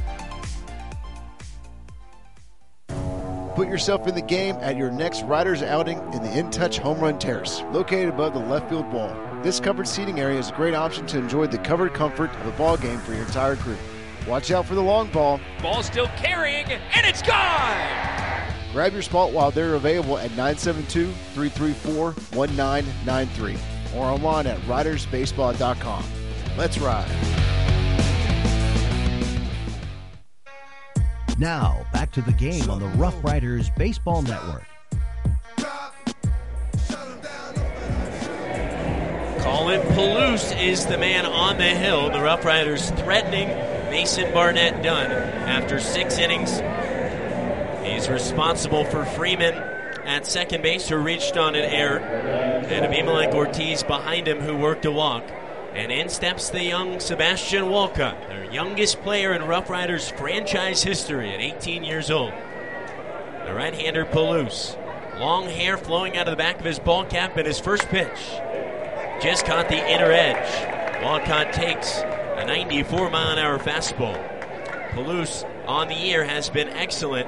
Speaker 3: Put yourself in the game at your next Riders outing in the In Touch Home Run Terrace, located above the left field wall. This covered seating area is a great option to enjoy the covered comfort of a ball game for your entire group. Watch out for the long ball.
Speaker 13: Ball still carrying, and it's gone!
Speaker 3: Grab your spot while they're available at nine seven two, three three four, one nine nine three or online at riders baseball dot com. Let's ride.
Speaker 18: Now, back to the game on the Rough Riders Baseball Network.
Speaker 9: Colin Palouse is the man on the hill. The Rough Riders threatening Mason Barnett done after six innings. He's responsible for Freeman at second base, who reached on an error, and Abimelech Ortiz behind him, who worked a walk. And in steps the young Sebastian Walcott, their youngest player in Rough Riders franchise history at eighteen years old. The right-hander Palouse. Long hair flowing out of the back of his ball cap, and his first pitch just caught the inner edge. Walcott takes a ninety-four mile an hour fastball. Palouse on the year has been excellent.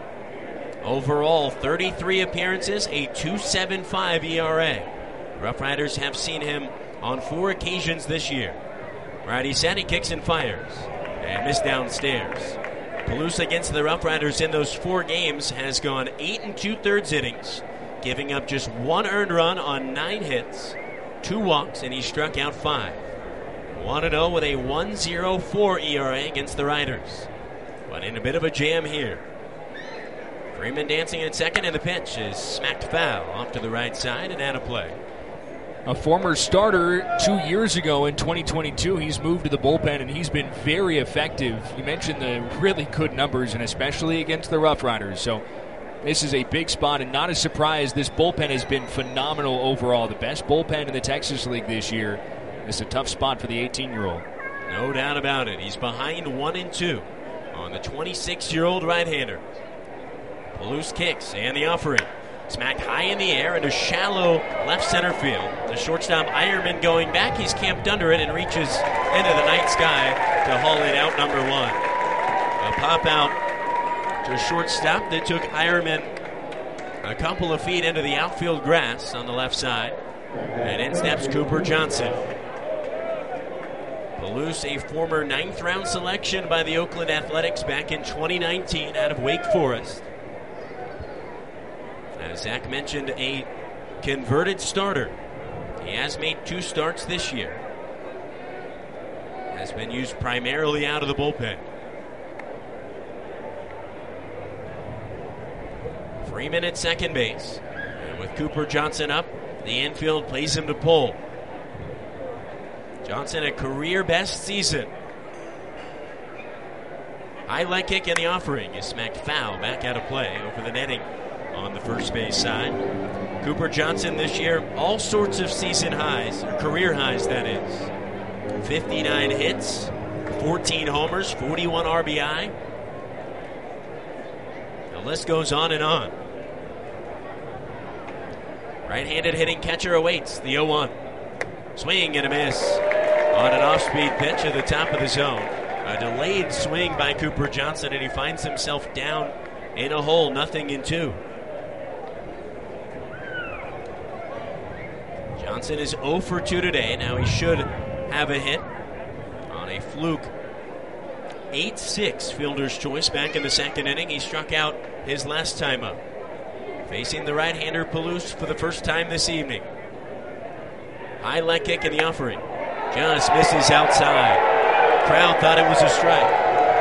Speaker 9: Overall, thirty-three appearances, a two point seven five E R A. Rough Riders have seen him on four occasions this year. Righty set, he kicks and fires. And missed downstairs. Palouse against the Rough Riders in those four games has gone eight and two-thirds innings, giving up just one earned run on nine hits, two walks, and he struck out five. one and oh with a one point oh four E R A against the Riders. But in a bit of a jam here. Freeman dancing at second, and the pitch is smacked foul off to the right side and out of play.
Speaker 13: A former starter two years ago in twenty twenty-two. He's moved to the bullpen, and he's been very effective. You mentioned the really good numbers, and especially against the Rough Riders. So this is a big spot, and not a surprise. This bullpen has been phenomenal overall. The best bullpen in the Texas League this year. It's a tough spot for the eighteen-year-old.
Speaker 9: No doubt about it. He's behind one and two on the twenty-six-year-old right-hander. Palouse kicks, and the offering. Smacked high in the air into shallow left center field. The shortstop Ironman going back. He's camped under it and reaches into the night sky to haul in out number one. A pop out to shortstop that took Ironman a couple of feet into the outfield grass on the left side. And in steps Cooper Johnson. Palouse, a former ninth round selection by the Oakland Athletics back in twenty nineteen out of Wake Forest. As Zach mentioned, a converted starter. He has made two starts this year. Has been used primarily out of the bullpen. Freeman at second base. And with Cooper Johnson up, the infield plays him to pull. Johnson, a career best season. High leg kick in the offering is smacked foul back out of play over the netting on the first base side. Cooper Johnson this year, all sorts of season highs, or career highs, that is. fifty-nine hits, fourteen homers, forty-one R B I. The list goes on and on. Right-handed hitting catcher awaits the oh one. Swing and a miss on an off-speed pitch at the top of the zone. A delayed swing by Cooper Johnson, and he finds himself down in a hole, nothing in two. Johnson is oh for two today. Now he should have a hit on a fluke. eight six fielder's choice back in the second inning. He struck out his last time up. Facing the right-hander Palouse for the first time this evening. High leg kick in the offering. Just misses outside. Crowd thought it was a strike.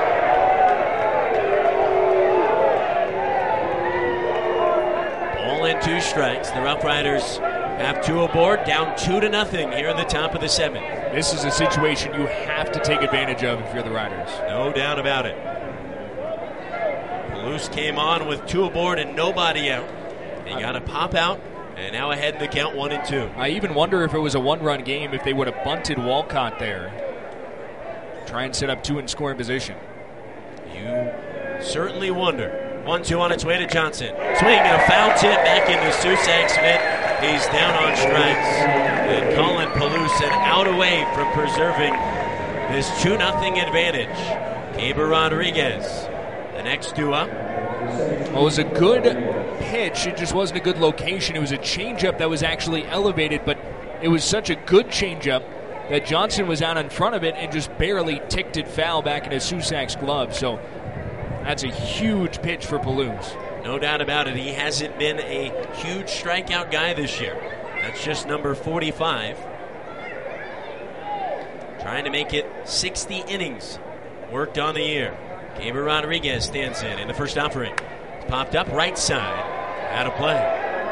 Speaker 9: Ball and two strikes. The Rough Riders have two aboard, down two to nothing here in the top of the seventh.
Speaker 4: This is a situation you have to take advantage of if you're the Riders.
Speaker 9: No doubt about it. Palouse came on with two aboard and nobody out. They got a pop out, and now ahead in the count, one and two.
Speaker 4: I even wonder if it was a one-run game, if they would have bunted Walcott there. Try and set up two in scoring position.
Speaker 9: You certainly wonder. one two on its way to Johnson. Swing and a foul tip back into Susak's mitt. He's down on strikes. And Colin Palouse an out away from preserving this two nothing advantage. Gaber Rodriguez, the next due up.
Speaker 4: Well, it was a good pitch. It just wasn't a good location. It was a changeup that was actually elevated, but it was such a good changeup that Johnson was out in front of it and just barely ticked it foul back into Susak's glove. So that's a huge pitch for Palouse.
Speaker 9: No doubt about it. He hasn't been a huge strikeout guy this year. That's just number forty-five. Trying to make it sixty innings worked on the year. Gaber Rodriguez stands in in the first offering. Popped up right side. Out of play.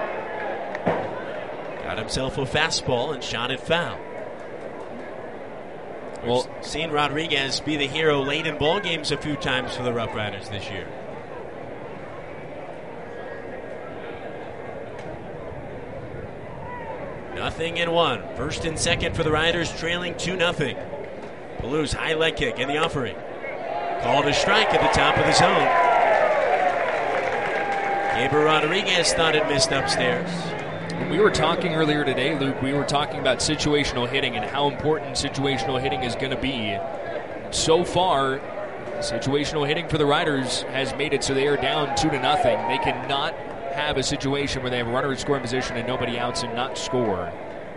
Speaker 9: Got himself a fastball and shot it foul. We've well, seen Rodriguez be the hero late in ball games a few times for the Rough Riders this year. Nothing in one. First and second for the Riders, trailing two nothing. Palouse high leg kick in the offering. Called a strike at the top of the zone. Gaber Rodriguez thought it missed upstairs.
Speaker 4: When we were talking earlier today, Luke, we were talking about situational hitting and how important situational hitting is going to be. So far, situational hitting for the Riders has made it so they are down two to nothing. They cannot have a situation where they have a runner in scoring position and nobody outs and not score.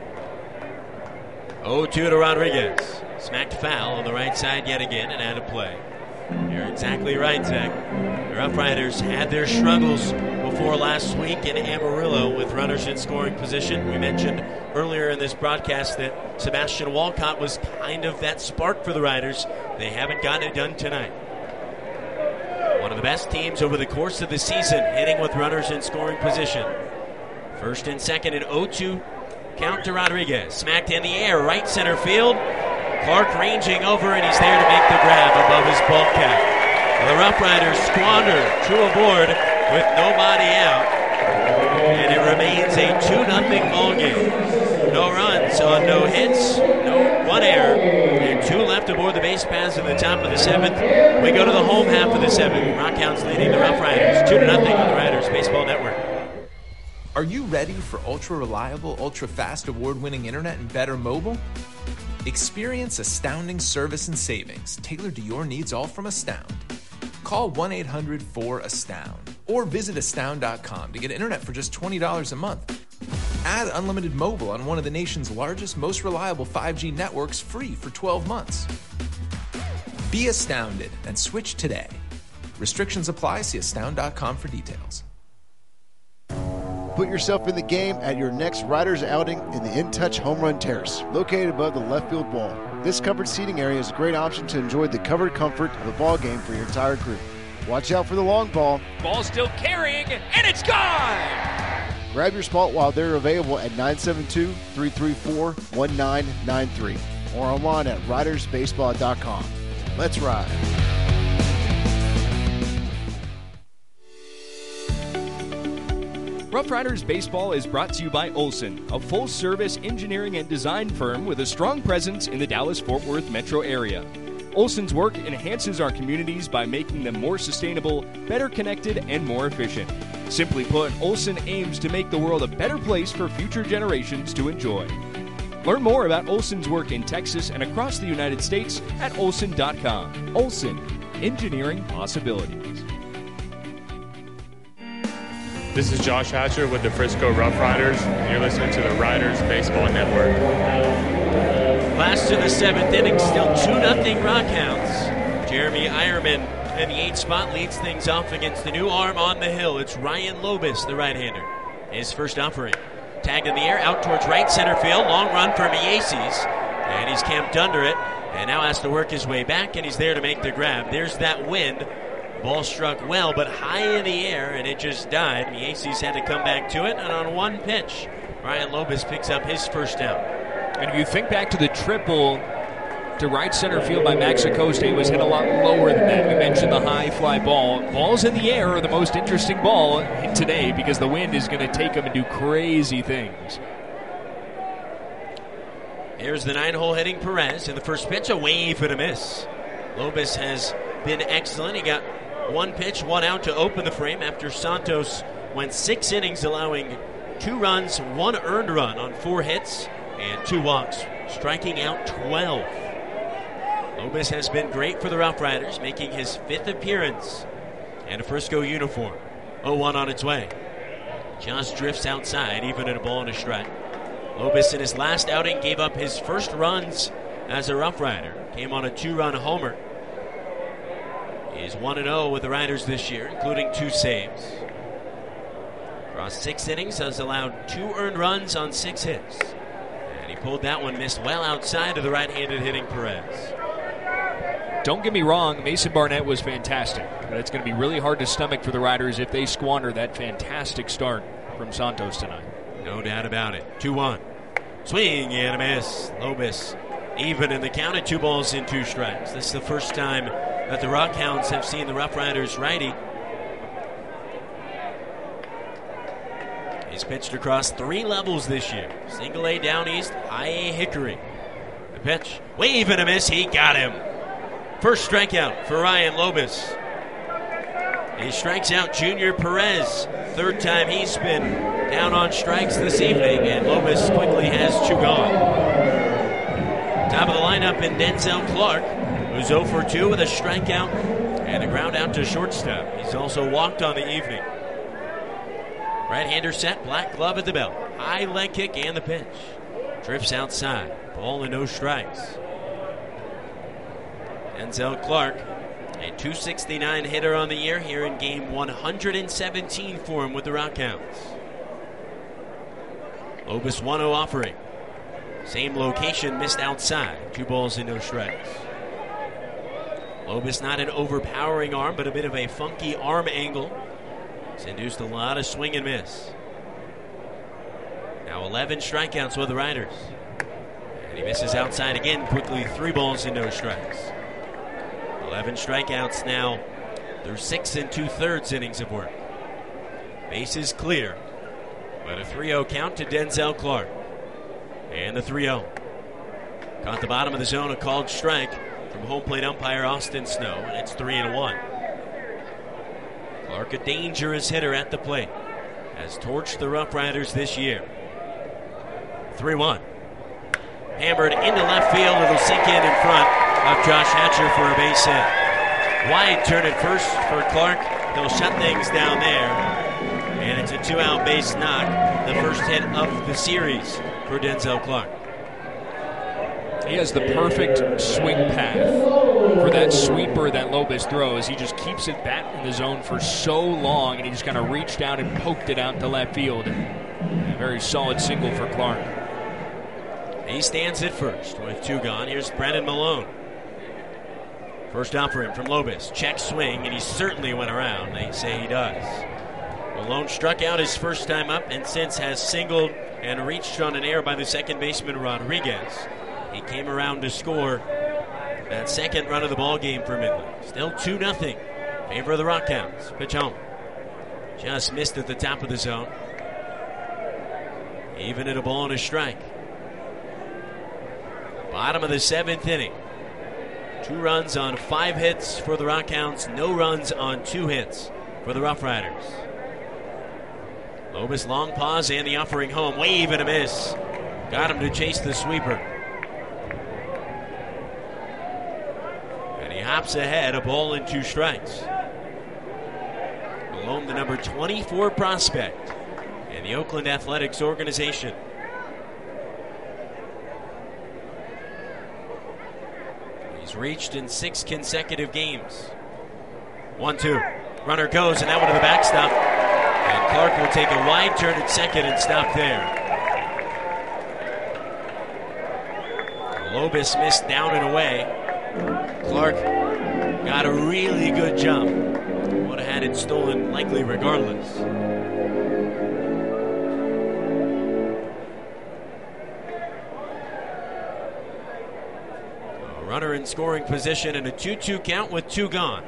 Speaker 9: oh two to Rodriguez. Smacked foul on the right side yet again and out of play. You're exactly right, Zach. The Rough Riders had their struggles before last week in Amarillo with runners in scoring position. We mentioned earlier in this broadcast that Sebastian Walcott was kind of that spark for the Riders. They haven't gotten it done tonight. One of the best teams over the course of the season hitting with runners in scoring position. First and second in oh two count to Rodriguez. Smacked in the air, right center field. Clark ranging over, and he's there to make the grab above his bulk cap. The Rough Riders squander two aboard with nobody out, and it remains a two nothing ball game. No runs on no hits, no one error, and two left aboard the base paths at the top of the seventh. We go to the home half of the seventh. Rockhounds leading the Rough Riders two to nothing on the Riders Baseball Network.
Speaker 5: Are you ready for ultra-reliable, ultra-fast, award-winning internet and better mobile? Experience astounding service and savings tailored to your needs, all from Astound. Call one eight hundred four astound or visit astound dot com to get internet for just twenty dollars a month. Add unlimited mobile on one of the nation's largest, most reliable five G networks free for twelve months. Be astounded and switch today. Restrictions apply. See astound dot com for details.
Speaker 3: Put yourself in the game at your next Riders outing in the In Touch Home Run Terrace, located above the left field wall. This covered seating area is a great option to enjoy the covered comfort of a ball game for your entire group. Watch out for the long ball.
Speaker 4: Ball still carrying, and it's gone!
Speaker 3: Grab your spot while they're available at nine seven two, three three four, one nine nine three or online at riders baseball dot com. Let's ride.
Speaker 13: Rough Riders Baseball is brought to you by Olson, a full-service engineering and design firm with a strong presence in the Dallas-Fort Worth metro area. Olson's work enhances our communities by making them more sustainable, better connected, and more efficient. Simply put, Olson aims to make the world a better place for future generations to enjoy. Learn more about Olson's work in Texas and across the United States at olson dot com. Olson, engineering possibilities.
Speaker 6: This is Josh Hatcher with the Frisco Rough Riders, and you're listening to the Riders Baseball Network.
Speaker 9: Last to the seventh inning, still two nothing Rockhounds. Jeremy Eierman in the eighth spot leads things off against the new arm on the hill. It's Ryan Lobus, the right-hander. His first offering. Tagged in the air, out towards right center field. Long run for Mieses, and he's camped under it, and now has to work his way back, and he's there to make the grab. There's that wind. Ball struck well, but high in the air, and it just died. Mieses had to come back to it, and on one pitch, Ryan Lobus picks up his first down.
Speaker 13: And if you think back to the triple to right center field by Max Acosta, it was hit a lot lower than that. We mentioned the high fly ball. Balls in the air are the most interesting ball today because the wind is going to take them and do crazy things.
Speaker 9: Here's the nine-hole hitting Perez. In the first pitch, a wave and a miss. Lobus has been excellent. He got one pitch, one out to open the frame after Santos went six innings, allowing two runs, one earned run on four hits, and two walks, striking out twelve. Lobus has been great for the Rough Riders, making his fifth appearance in a Frisco uniform. oh one on its way. Just drifts outside, even at a ball and a strike. Lobus in his last outing gave up his first runs as a Rough Rider. Came on a two-run homer. He's one and oh with the Riders this year, including two saves. Across six innings, has allowed two earned runs on six hits. And he pulled that one, missed well outside of the right-handed hitting Perez.
Speaker 13: Don't get me wrong, Mason Barnett was fantastic, but it's going to be really hard to stomach for the Riders if they squander that fantastic start from Santos tonight.
Speaker 9: No doubt about it. two one. Swing and a miss. Lobus even in the count at two balls and two strikes. This is the first time that the Rockhounds have seen the Rough Riders righty. He's pitched across three levels this year. Single A down east, high A Hickory. The pitch, wave and a miss. He got him. First strikeout for Ryan Lobus. He strikes out Junior Perez. Third time he's been down on strikes this evening, and Lobus quickly has two gone. Top of the lineup in Denzel Clark, who's oh for two with a strikeout and a ground out to shortstop. He's also walked on the evening. Right-hander set, black glove at the belt. High leg kick and the pitch. Drifts outside. Ball and no strikes. Denzel Clark, a two sixty-nine hitter on the year here in game one hundred seventeen for him with the Rockhounds. Lobus one oh offering. Same location, missed outside. Two balls and no strikes. Lobus not an overpowering arm, but a bit of a funky arm angle. It's induced a lot of swing and miss. Now eleven strikeouts with the Riders. And he misses outside again quickly. Three balls and no strikes. eleven strikeouts now through six and two-thirds innings of work. Bases clear, but a three oh count to Denzel Clark. And the three oh. Caught the bottom of the zone, a called strike from home plate umpire Austin Snow, and it's three and one. Clark, a dangerous hitter at the plate, has torched the Rough Riders this year. three one. Hammered into left field. It'll sink in in front of Josh Hatcher for a base hit. Wide turn at first for Clark. He'll shut things down there. And it's a two-out base knock. The first hit of the series for Denzel Clark.
Speaker 13: He has the perfect swing path for that sweeper that Lobus throws. He just keeps it back in the zone for so long, and he just kind of reached down and poked it out to left field. A very solid single for Clark.
Speaker 9: He stands at first with two gone. Here's Brennan Malone. First offering from Lobus. Check swing, and he certainly went around. They say he does. Malone struck out his first time up and since has singled and reached on an error by the second baseman Rodriguez. He came around to score that second run of the ball game for Midland. Still two nothing. Favor of the Rockhounds. Pitch home. Just missed at the top of the zone. Even at a ball and a strike. Bottom of the seventh inning. Two runs on five hits for the Rockhounds. No runs on two hits for the Rough Riders. Lobus long pause and the offering home. Wave and a miss. Got him to chase the sweeper. And he hops ahead, a ball and two strikes. Malone, the number twenty-four prospect in the Oakland Athletics organization. He's reached in six consecutive games. One, two. Runner goes, and that one to the backstop. And Clark will take a wide turn at second and stop there. Lobus missed down and away. Clark got a really good jump. Would have had it stolen likely regardless. A runner in scoring position and a two two count with two gone.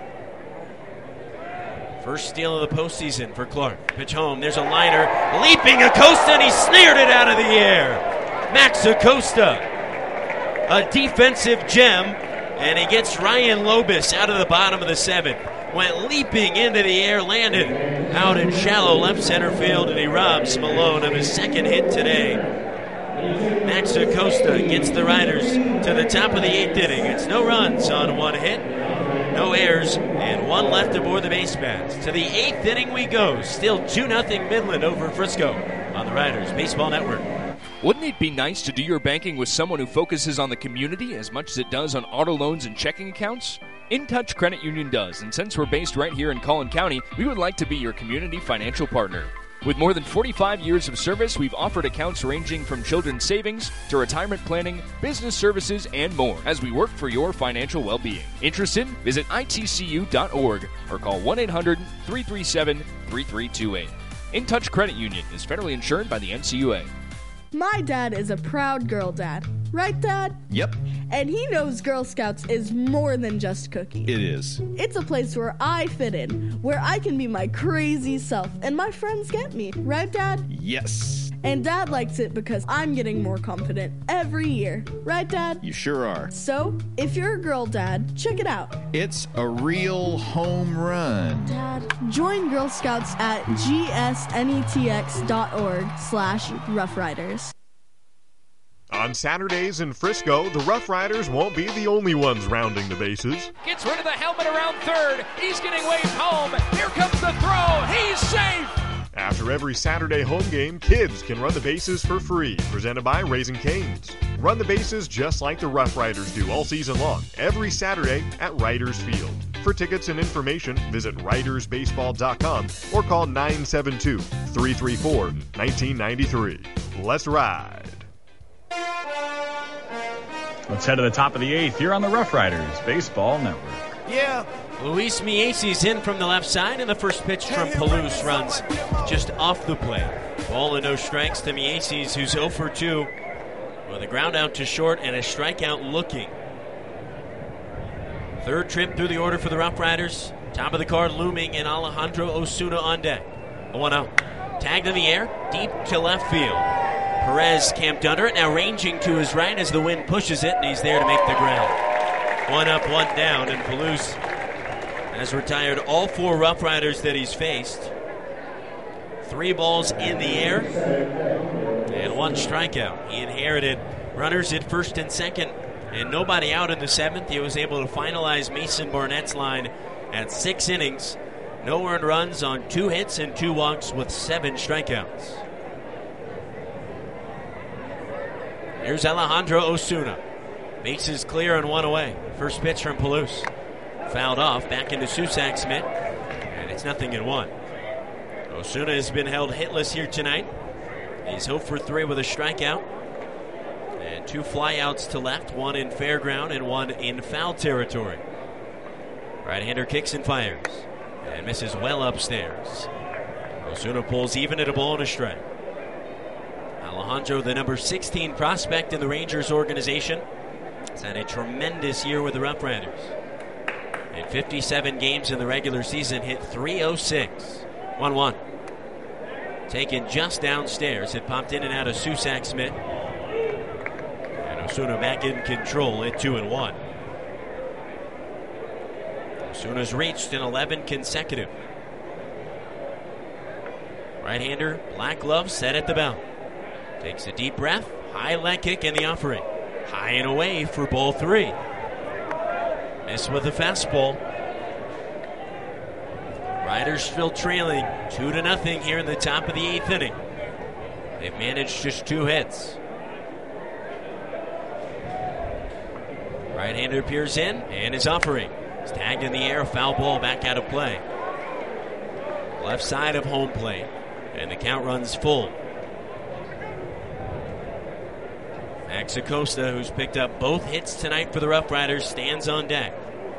Speaker 9: First steal of the postseason for Clark. Pitch home. There's a liner. Leaping Acosta, and he snared it out of the air. Max Acosta, a defensive gem, and he gets Ryan Lobus out of the bottom of the seventh. Went leaping into the air, landed out in shallow left center field, and he robs Malone of his second hit today. Max Acosta gets the Riders to the top of the eighth inning. It's no runs on one hit, no errors, and one left aboard the base paths. To the eighth inning we go. Still two nothing Midland over Frisco on the Riders Baseball Network.
Speaker 4: Wouldn't it be nice to do your banking with someone who focuses on the community as much as it does on auto loans and checking accounts? InTouch Credit Union does, and since we're based right here in Collin County, we would like to be your community financial partner. With more than forty-five years of service, we've offered accounts ranging from children's savings to retirement planning, business services, and more as we work for your financial well-being. Interested? Visit I T C U dot org or call one eight hundred, three three seven, three three two eight. InTouch Credit Union is federally insured by the N C U A.
Speaker 20: My dad is a proud girl dad. Right, Dad?
Speaker 12: Yep.
Speaker 20: And he knows Girl Scouts is more than just cookies.
Speaker 12: It is.
Speaker 20: It's a place where I fit in, where I can be my crazy self, and my friends get me. Right, Dad?
Speaker 12: Yes.
Speaker 20: And Dad likes it because I'm getting more confident every year. Right, Dad?
Speaker 12: You sure are.
Speaker 20: So, if you're a girl dad, check it out.
Speaker 12: It's a real home run.
Speaker 20: Dad, join Girl Scouts at G S netx dot org slash Rough Riders.
Speaker 16: On Saturdays in Frisco, the Rough Riders won't be the only ones rounding the bases.
Speaker 13: Gets rid of the helmet around third. He's getting waved home. Here comes the throw. He's safe.
Speaker 16: After every Saturday home game, kids can run the bases for free. Presented by Raising Cane's. Run the bases just like the Rough Riders do all season long, every Saturday at Riders Field. For tickets and information, visit riders baseball dot com or call nine seven two, three three four, one nine nine three. Let's ride.
Speaker 17: Let's head to the top of the eighth here on the Rough Riders Baseball Network.
Speaker 9: Yeah. Luis Miesi's in from the left side, and the first pitch from Palouse runs just off the plate. Ball and no strikes to Miesi's, who's oh for two with a ground out to short and a strikeout looking. Third trip through the order for the Rough Riders. Top of the card looming, and Alejandro Osuna on deck. A one out. Tagged in the air, deep to left field. Perez camped under it, now ranging to his right as the wind pushes it, and he's there to make the ground. One up, one down, and Palouse has retired all four Rough Riders that he's faced. Three balls in the air, and one strikeout. He inherited runners at first and second, and nobody out in the seventh. He was able to finalize Mason Barnett's line at six innings. No earned runs on two hits and two walks with seven strikeouts. Here's Alejandro Osuna. Bases clear and one away. First pitch from Palouse. Fouled off, back into Susak's mitt, and it's nothing in one. Osuna has been held hitless here tonight. He's oh for three with a strikeout. And two flyouts to left, one in fair ground and one in foul territory. Right-hander kicks and fires, and misses well upstairs. Osuna pulls even at a ball and a strike. Alejandro, the number sixteen prospect in the Rangers organization, has had a tremendous year with the Rough Riders. In fifty-seven games in the regular season, hit three oh six. one one. taken just downstairs. It popped in and out of Susac Smith. And Osuna back in control at two and one. Osuna's reached in eleven consecutive. Right-hander, black glove, set at the belt. Takes a deep breath, high leg kick in the offering. High and away for ball three. Miss with the fastball. Riders still trailing two to nothing here in the top of the eighth inning. They've managed just two hits. Right-hander appears in and is offering. It's tagged in the air, foul ball back out of play. Left side of home plate, and the count runs full. Max Acosta, who's picked up both hits tonight for the Rough Riders, stands on deck.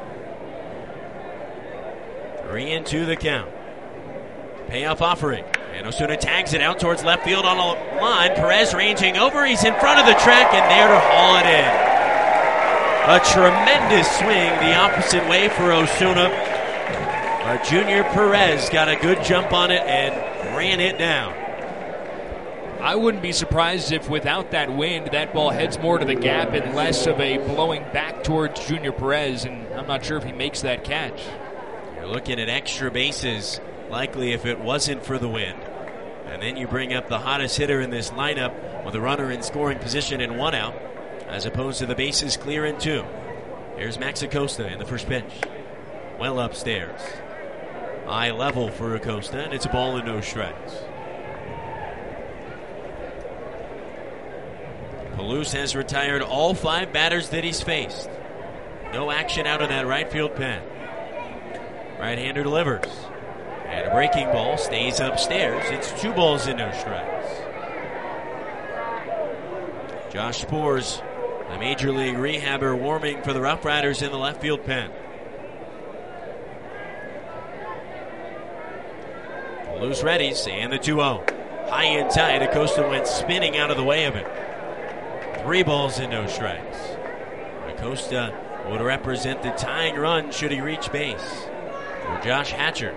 Speaker 9: Three and two the count. Payoff offering. And Osuna tags it out towards left field on a line. Perez ranging over. He's in front of the track and there to haul it in. A tremendous swing the opposite way for Osuna. But Junior Perez got a good jump on it and ran it down.
Speaker 13: I wouldn't be surprised if without that wind, that ball heads more to the gap and less of a blowing back towards Junior Perez, and I'm not sure if he makes that catch.
Speaker 9: You're looking at extra bases, likely if it wasn't for the wind. And then you bring up the hottest hitter in this lineup with a runner in scoring position and one out, as opposed to the bases clear in two. Here's Max Acosta in the first pitch. Well upstairs. Eye level for Acosta, and it's a ball and no strikes. Palouse has retired all five batters that he's faced. No action out of that right field pen. Right-hander delivers. And a breaking ball stays upstairs. It's two balls and no strikes. Josh Sborz, the Major League rehabber, warming for the Rough Riders in the left field pen. Palouse readies, and the two oh. High and tight, Acosta went spinning out of the way of it. Three balls and no strikes. Acosta would represent the tying run should he reach base for Josh Hatcher.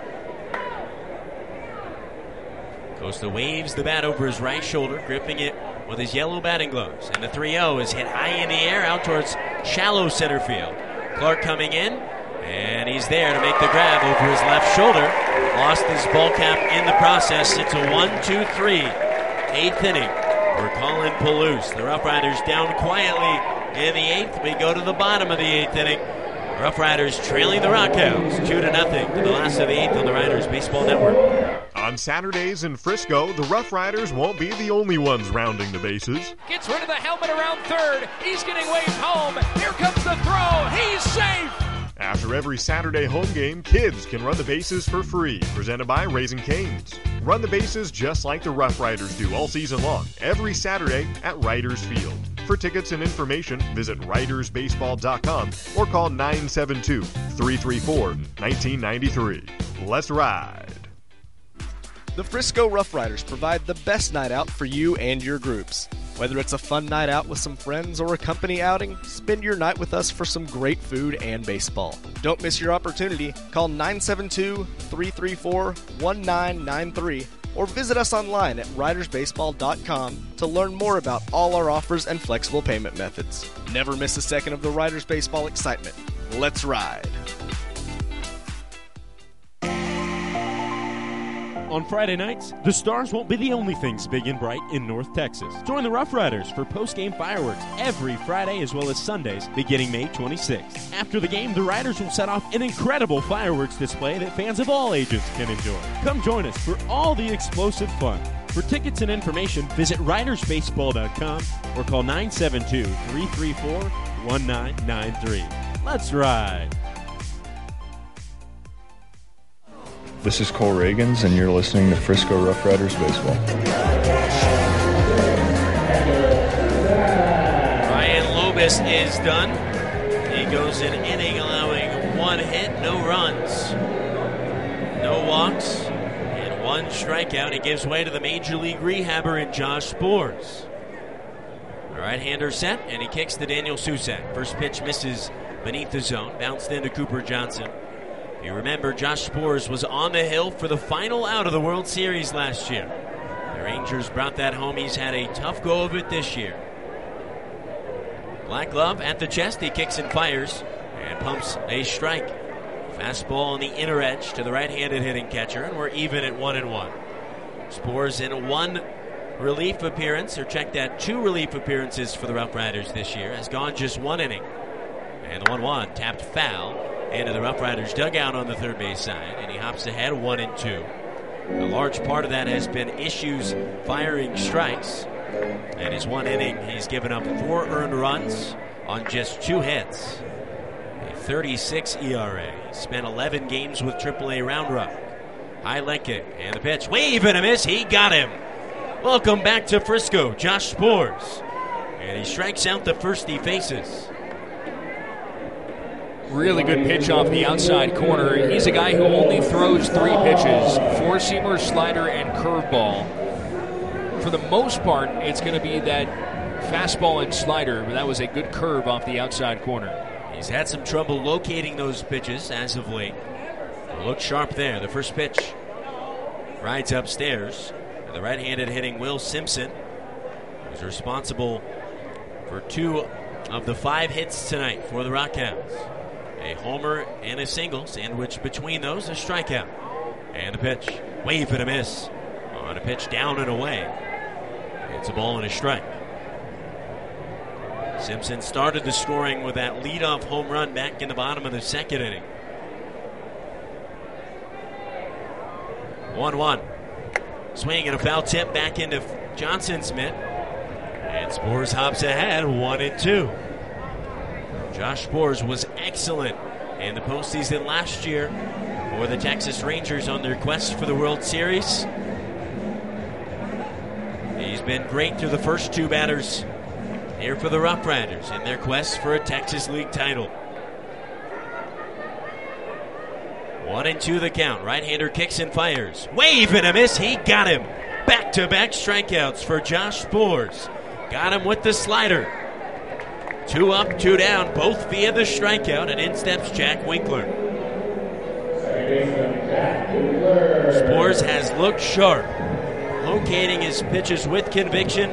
Speaker 9: Acosta waves the bat over his right shoulder, gripping it with his yellow batting gloves. And the three oh is hit high in the air out towards shallow center field. Clark coming in, and he's there to make the grab over his left shoulder. Lost his ball cap in the process. It's a one two three, eighth inning. For Colin Palouse. The Rough Riders down quietly in the eighth. We go to the bottom of the eighth inning. Rough Riders trailing the Rockhounds two to nothing to the last of the eighth on the Riders Baseball Network.
Speaker 16: On Saturdays in Frisco, the Rough Riders won't be the only ones rounding the bases.
Speaker 13: Gets rid of the helmet around third. He's getting waved home. Here comes the throw. He's safe.
Speaker 16: After every Saturday home game, kids can run the bases for free. Presented by Raising Cane's. Run the bases just like the Rough Riders do all season long, every Saturday at Riders Field. For tickets and information, visit riders baseball dot com or call nine seven two, three three four, one nine nine three. Let's ride.
Speaker 10: The Frisco Rough Riders provide the best night out for you and your groups. Whether it's a fun night out with some friends or a company outing, spend your night with us for some great food and baseball. Don't miss your opportunity. Call nine seven two, three three four, one nine nine three or visit us online at riders baseball dot com to learn more about all our offers and flexible payment methods. Never miss a second of the Riders Baseball excitement. Let's ride.
Speaker 11: On Friday nights, the Stars won't be the only things big and bright in North Texas. Join the Rough Riders for post-game fireworks every Friday as well as Sundays beginning May twenty-sixth. After the game, the Riders will set off an incredible fireworks display that fans of all ages can enjoy. Come join us for all the explosive fun. For tickets and information, visit riders baseball dot com or call nine seven two, three three four, one nine nine three. Let's ride.
Speaker 7: This is Cole Reagans, and you're listening to Frisco Rough Riders Baseball.
Speaker 9: Ryan Lobus is done. He goes an inning allowing one hit, no runs, no walks, and one strikeout. He gives way to the Major League rehabber in Josh Sborz. The right-hander set, and he kicks to Daniel Susac. First pitch misses beneath the zone, bounced into Cooper Johnson. You remember Josh Sborz was on the hill for the final out of the World Series last year. The Rangers brought that home. He's had a tough go of it this year. Black glove at the chest. He kicks and fires and pumps a strike. Fastball on the inner edge to the right-handed hitting catcher, and we're even at one and one. Sborz in one relief appearance, or check that, two relief appearances for the Rough Riders this year, has gone just one inning. And the one one tapped foul into the Rough Riders dugout on the third base side, and he hops ahead one and two. A large part of that has been issues firing strikes. In his one inning, he's given up four earned runs on just two hits. A thirty-six E R A. He spent eleven games with triple A Round Rock. High leg kick, and the pitch. Wave and a miss. He got him. Welcome back to Frisco, Josh Sborz. And he strikes out the first he faces.
Speaker 13: Really good pitch off the outside corner. He's a guy who only throws three pitches, four-seamer, slider, and curveball. For the most part, it's going to be that fastball and slider, but that was a good curve off the outside corner.
Speaker 9: He's had some trouble locating those pitches as of late. Look sharp there. The first pitch rides upstairs. The right-handed hitting Will Simpson, who's responsible for two of the five hits tonight for the Rockhounds. A homer and a single, sandwiched between those, a strikeout. And the pitch, wave and a miss. On a pitch down and away. It's a ball and a strike. Simpson started the scoring with that leadoff home run back in the bottom of the second inning. one one. Swing and a foul tip back into Johnson's mitt. And Sborz hops ahead, one and two. Josh Sborz was excellent in the postseason last year for the Texas Rangers on their quest for the World Series. He's been great through the first two batters here for the Rough Riders in their quest for a Texas League title. One and two the count. Right-hander kicks and fires. Wave and a miss. He got him. Back-to-back strikeouts for Josh Sborz. Got him with the slider. Two up, two down, both via the strikeout, and in steps Jack Winkler. Sborz has looked sharp, locating his pitches with conviction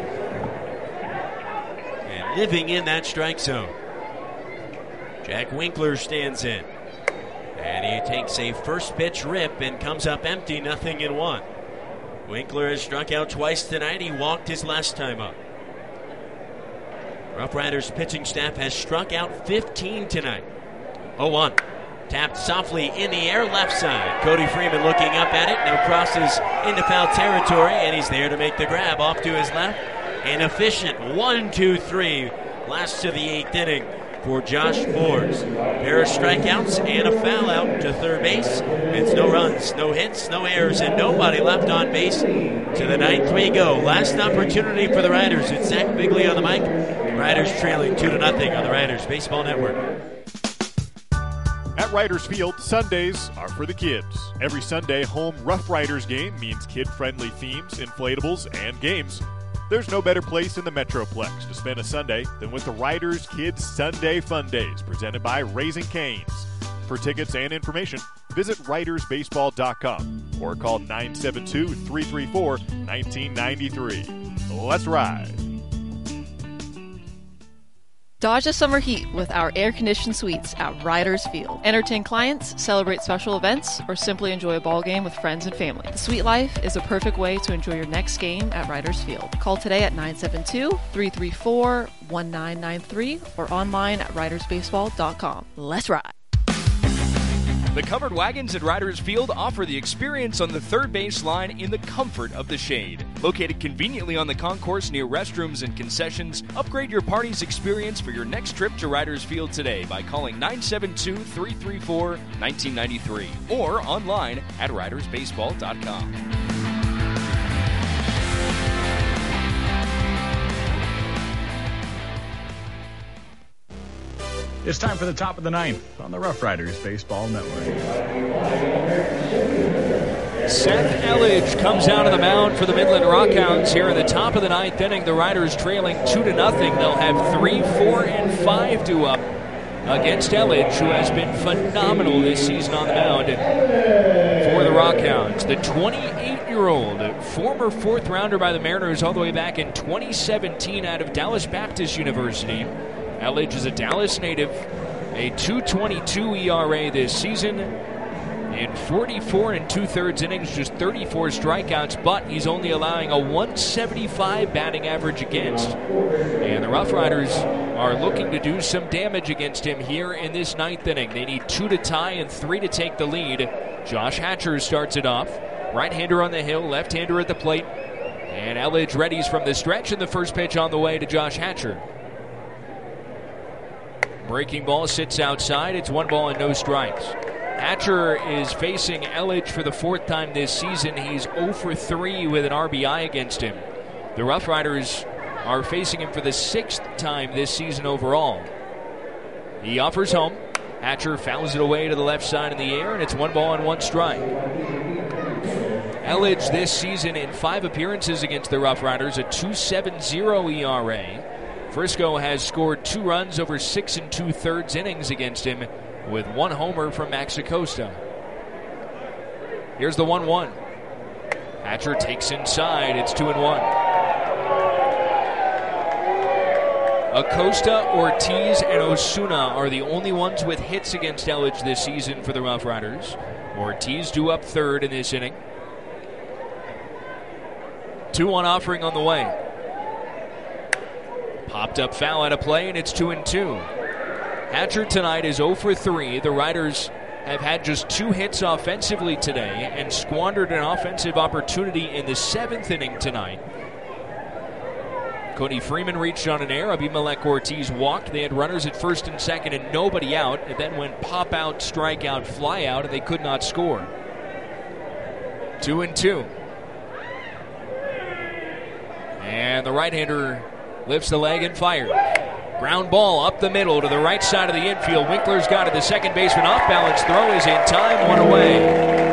Speaker 9: and living in that strike zone. Jack Winkler stands in, and he takes a first pitch rip and comes up empty, nothing in one. Winkler has struck out twice tonight. He walked his last time up. Rough Riders pitching staff has struck out fifteen tonight. oh one. Tapped softly in the air, left side. Cody Freeman looking up at it. Now crosses into foul territory, and he's there to make the grab off to his left. An efficient one two three. Last to the eighth inning for Josh Sborz. Pair of strikeouts and a foul out to third base. It's no runs, no hits, no errors, and nobody left on base. To the ninth we go. Last opportunity for the Riders. It's Zach Bigley on the mic. Riders trailing two to nothing on the Riders Baseball Network.
Speaker 16: At Riders Field, Sundays are for the kids. Every Sunday home Rough Riders game means kid-friendly themes, inflatables, and games. There's no better place in the Metroplex to spend a Sunday than with the Riders Kids Sunday Fun Days, presented by Raising Cane's. For tickets and information, visit riders baseball dot com or call nine seven two, three three four, one nine nine three. Let's ride.
Speaker 15: Dodge the summer heat with our air-conditioned suites at Riders Field. Entertain clients, celebrate special events, or simply enjoy a ball game with friends and family. The suite life is a perfect way to enjoy your next game at Riders Field. Call today at nine seven two, three three four, one nine nine three or online at riders baseball dot com. Let's ride.
Speaker 13: The covered wagons at Riders Field offer the experience on the third base line in the comfort of the shade. Located conveniently on the concourse near restrooms and concessions, upgrade your party's experience for your next trip to Riders Field today by calling nine seven two, three three four, one nine nine three or online at riders baseball dot com.
Speaker 17: It's time for the top of the ninth on the Rough Riders Baseball Network.
Speaker 13: Seth Elledge comes out of the mound for the Midland Rockhounds here in the top of the ninth inning. The Riders trailing two to nothing. They'll have three, four, and five due up against Elledge, who has been phenomenal this season on the mound for the Rockhounds. The twenty-eight-year-old, former fourth-rounder by the Mariners all the way back in twenty seventeen out of Dallas Baptist University. Elledge is a Dallas native, a two twenty-two E R A this season. In forty-four and two-thirds innings, just thirty-four strikeouts, but he's only allowing a one seventy-five batting average against. And the Rough Riders are looking to do some damage against him here in this ninth inning. They need two to tie and three to take the lead. Josh Hatcher starts it off. Right-hander on the hill, left-hander at the plate. And Elledge readies from the stretch, and the first pitch on the way to Josh Hatcher. Breaking ball sits outside. It's one ball and no strikes. Hatcher is facing Elledge for the fourth time this season. He's oh for three with an R B I against him. The Rough Riders are facing him for the sixth time this season overall. He offers home. Hatcher fouls it away to the left side in the air, and it's one ball and one strike. Elledge this season in five appearances against the Rough Riders, a two seventy E R A. Frisco has scored two runs over six and two-thirds innings against him, with one homer from Max Acosta. Here's the one one. Hatcher takes inside. It's two and one. Acosta, Ortiz, and Osuna are the only ones with hits against Elledge this season for the Rough Riders. Ortiz due up third in this inning. two one offering on the way. Popped up foul out of play, and it's two and two. Hatcher tonight is oh for three. The Riders have had just two hits offensively today and squandered an offensive opportunity in the seventh inning tonight. Cody Freeman reached on an error. Abimelech Ortiz walked. They had runners at first and second and nobody out. And then went pop out, strike out, fly out, and they could not score. Two and two. And the right-hander lifts the leg and fires. Ground ball up the middle to the right side of the infield. Winkler's got it. The second baseman off balance throw is in time. One away.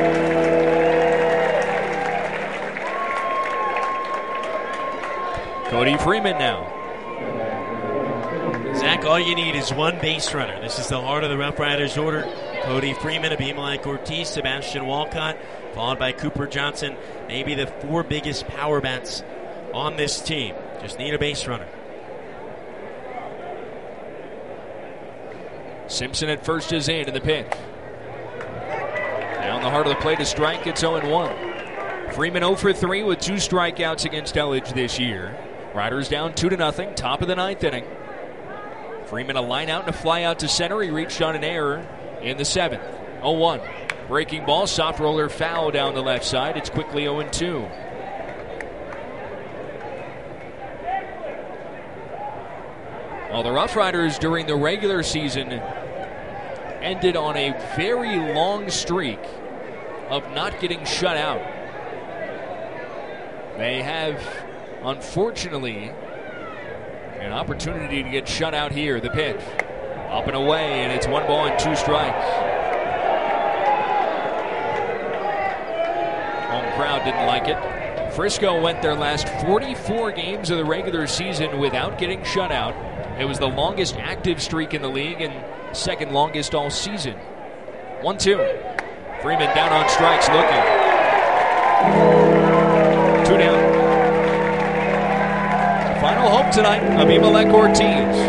Speaker 13: Cody Freeman now.
Speaker 9: Zach, all you need is one base runner. This is the heart of the Rough Riders order. Cody Freeman, Abimelech Ortiz, Sebastian Walcott, followed by Cooper Johnson. Maybe the four biggest power bats on this team. Just need a base runner.
Speaker 13: Simpson at first is in in the pitch. Down the heart of the plate to strike. It's oh and one. Freeman oh for three with two strikeouts against Elledge this year. Riders down two to nothing. Top of the ninth inning. Freeman a line out and a fly out to center. He reached on an error in the seventh. oh one. Breaking ball. Soft roller foul down the left side. It's quickly oh and two. Well, the Rough Riders during the regular season ended on a very long streak of not getting shut out. They have, unfortunately, an opportunity to get shut out here. The pitch. Up and away, and it's one ball and two strikes. Home crowd didn't like it. Frisco went their last forty-four games of the regular season without getting shut out. It was the longest active streak in the league and second longest all season. one two. Freeman down on strikes looking. Two down. Final hope tonight, Abimelech Ortiz.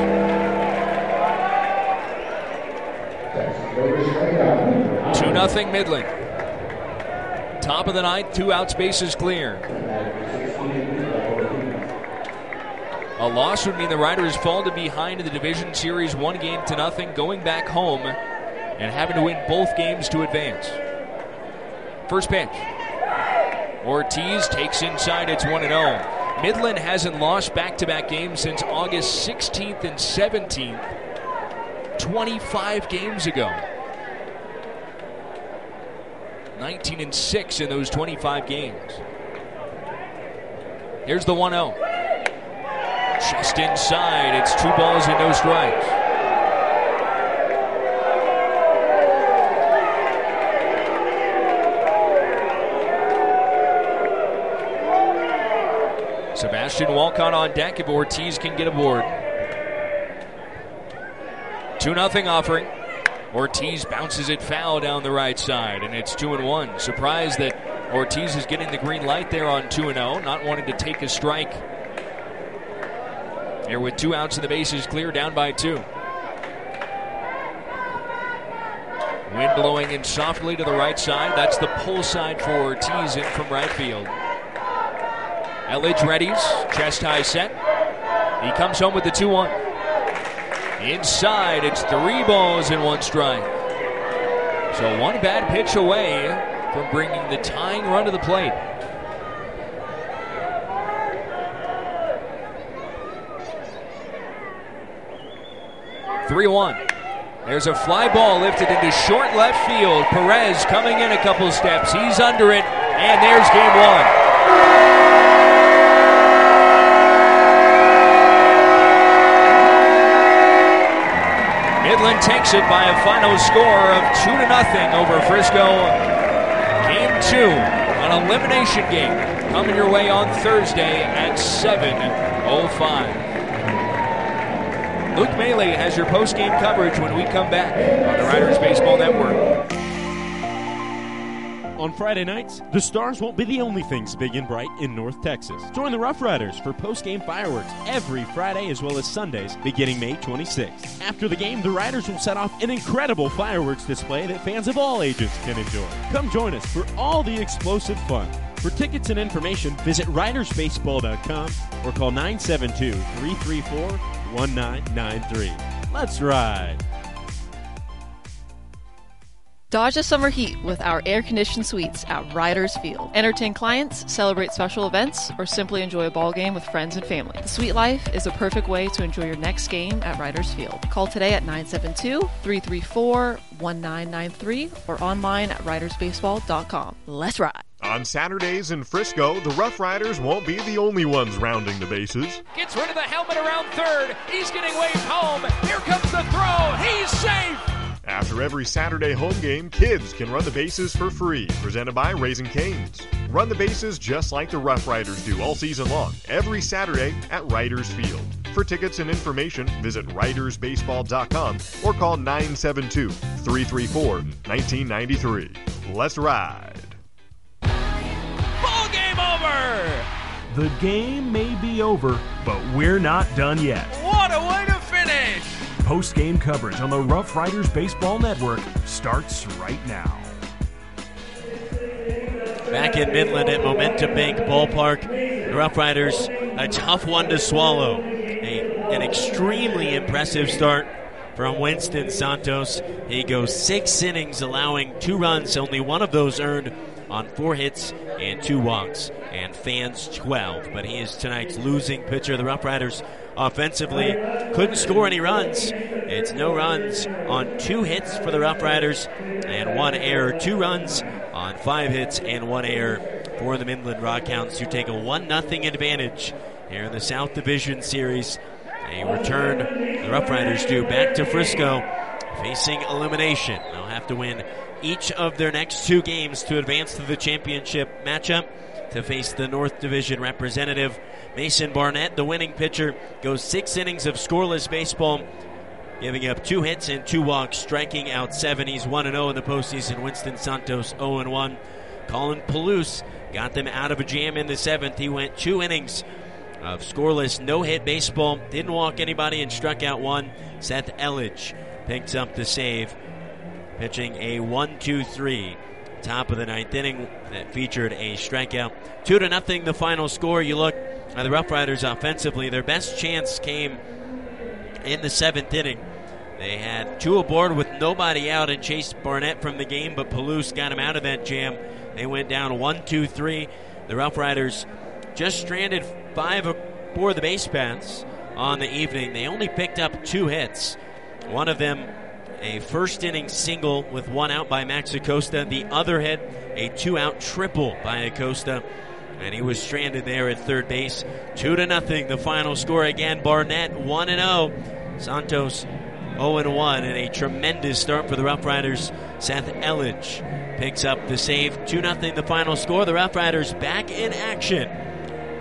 Speaker 13: two nothing Midland. Top of the ninth, two outs, bases clear. A loss would mean the Riders fall to behind in the division series one game to nothing, going back home and having to win both games to advance. First pitch. Ortiz takes inside, it's one and oh. Midland hasn't lost back-to-back games since August sixteenth and seventeenth, twenty-five games ago. nineteen and six in those twenty-five games. Here's the one oh. Just inside. It's two balls and no strikes. Sebastian Walcott on deck if Ortiz can get aboard. two nothing offering. Ortiz bounces it foul down the right side, and it's two and one. Surprised that Ortiz is getting the green light there on two and oh, not wanting to take a strike. Here with two outs and the bases clear, down by two. Wind blowing in softly to the right side. That's the pull side for Ortiz in from right field. Elledge readies, chest high set. He comes home with the two one. Inside, it's three balls and one strike. So one bad pitch away from bringing the tying run to the plate. three one. There's a fly ball lifted into short left field. Perez coming in a couple steps. He's under it, and there's game one. Midland takes it by a final score of two to nothing over Frisco. Game two, an elimination game, coming your way on Thursday at seven oh five. Luke Maley has your post-game coverage when we come back on the Riders Baseball Network.
Speaker 11: On Friday nights, the Stars won't be the only things big and bright in North Texas. Join the Rough Riders for post-game fireworks every Friday as well as Sundays beginning May twenty-sixth. After the game, the Riders will set off an incredible fireworks display that fans of all ages can enjoy. Come join us for all the explosive fun. For tickets and information, visit riders baseball dot com or call nine seven two, three three four, one nine nine three. Let's ride.
Speaker 15: Dodge the summer heat with our air-conditioned suites at Riders Field. Entertain clients, celebrate special events, or simply enjoy a ball game with friends and family. The suite life is a perfect way to enjoy your next game at Riders Field. Call today at nine seven two, three three four, one nine nine three or online at riders baseball dot com. Let's ride.
Speaker 16: On Saturdays in Frisco, the Rough Riders won't be the only ones rounding the bases.
Speaker 13: Gets rid of the helmet around third. He's getting waved home. Here comes the throw. He's safe.
Speaker 16: After every Saturday home game, kids can run the bases for free. Presented by Raising Cane's. Run the bases just like the Rough Riders do all season long, every Saturday at Riders Field. For tickets and information, visit riders baseball dot com or call nine seven two, three three four, one nine nine three. Let's ride.
Speaker 13: Ball game over!
Speaker 8: The game may be over, but we're not done yet.
Speaker 13: What a way to finish!
Speaker 8: Post-game coverage on the Rough Riders Baseball Network starts right now.
Speaker 9: Back in Midland at Momentum Bank Ballpark, the Rough Riders, a tough one to swallow. A, an extremely impressive start from Winston Santos. He goes six innings, allowing two runs, only one of those earned on four hits and two walks, and fans twelve. But he is tonight's losing pitcher. The Rough Riders offensively couldn't score any runs. It's no runs on two hits for the Rough Riders and one error. Two runs on five hits and one error for the Midland Rockhounds, who take a one nothing advantage here in the South Division Series. A return the Rough Riders do back to Frisco, facing elimination. They'll have to win each of their next two games to advance to the championship matchup to face the North Division representative. Mason Barnett, the winning pitcher, goes six innings of scoreless baseball, giving up two hits and two walks, striking out seven. He's one and oh in the postseason. Winston Santos oh and one. Colin Palouse got them out of a jam in the seventh. He went two innings of scoreless, no-hit baseball, didn't walk anybody and struck out one. Seth Elledge picks up the save, pitching a one two three. Top of the ninth inning that featured a strikeout. Two to nothing the final score. You look at the Rough Riders offensively, their best chance came in the seventh inning. They had two aboard with nobody out and chased Barnett from the game, but Palouse got him out of that jam. They went down one two three. The Rough Riders just stranded five aboard the base paths on the evening. They only picked up two hits. One of them a first inning single with one out by Max Acosta. The other hit, a two-out triple by Acosta, and he was stranded there at third base. Two to nothing. The final score again. Barnett one and zero. Santos oh and one, and a tremendous start for the Rough Riders. Seth Elledge picks up the save. Two nothing. The final score. The Rough Riders back in action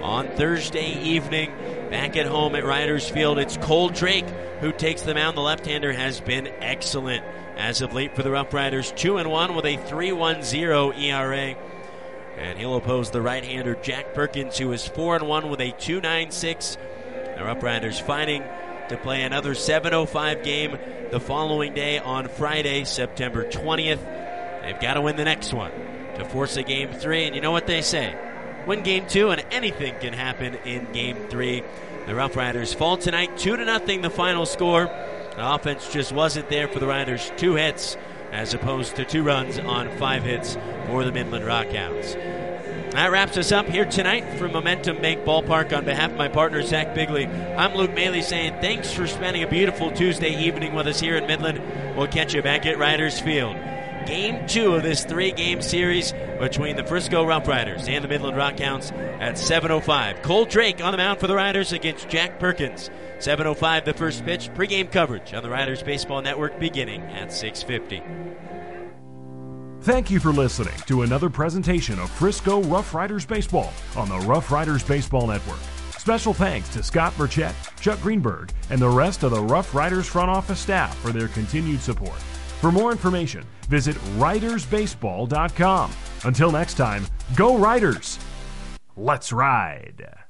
Speaker 9: on Thursday evening. Back at home at Riders Field, it's Cole Drake who takes the mound. The left-hander has been excellent as of late for the Rough Riders, two and one with a three point one oh E R A. And he'll oppose the right-hander Jack Perkins, who is four and one with a two point nine six. The Rough Riders fighting to play another seven oh five game the following day on Friday, September twentieth. They've got to win the next one to force a game three. And you know what they say? Win game two and anything can happen in game three. The Rough Riders fall tonight, two to nothing the final score. The offense just wasn't there for the Riders. Two hits as opposed to two runs on five hits for the Midland Rockhounds. That wraps us up here tonight from Momentum Bank Ballpark. On behalf of my partner, Zach Bigley, I'm Luke Maley saying thanks for spending a beautiful Tuesday evening with us here in Midland. We'll catch you back at Riders Field. Game two of this three-game series between the Frisco Rough Riders and the Midland Rockhounds at seven oh five. Cole Drake on the mound for the Riders against Jack Perkins. seven oh five the first pitch. Pre-game coverage on the Riders Baseball Network beginning at six fifty.
Speaker 8: Thank you for listening to another presentation of Frisco Rough Riders Baseball on the Rough Riders Baseball Network. Special thanks to Scott Burchett, Chuck Greenberg, and the rest of the Rough Riders front office staff for their continued support. For more information, visit riders baseball dot com. Until next time, go Riders! Let's ride!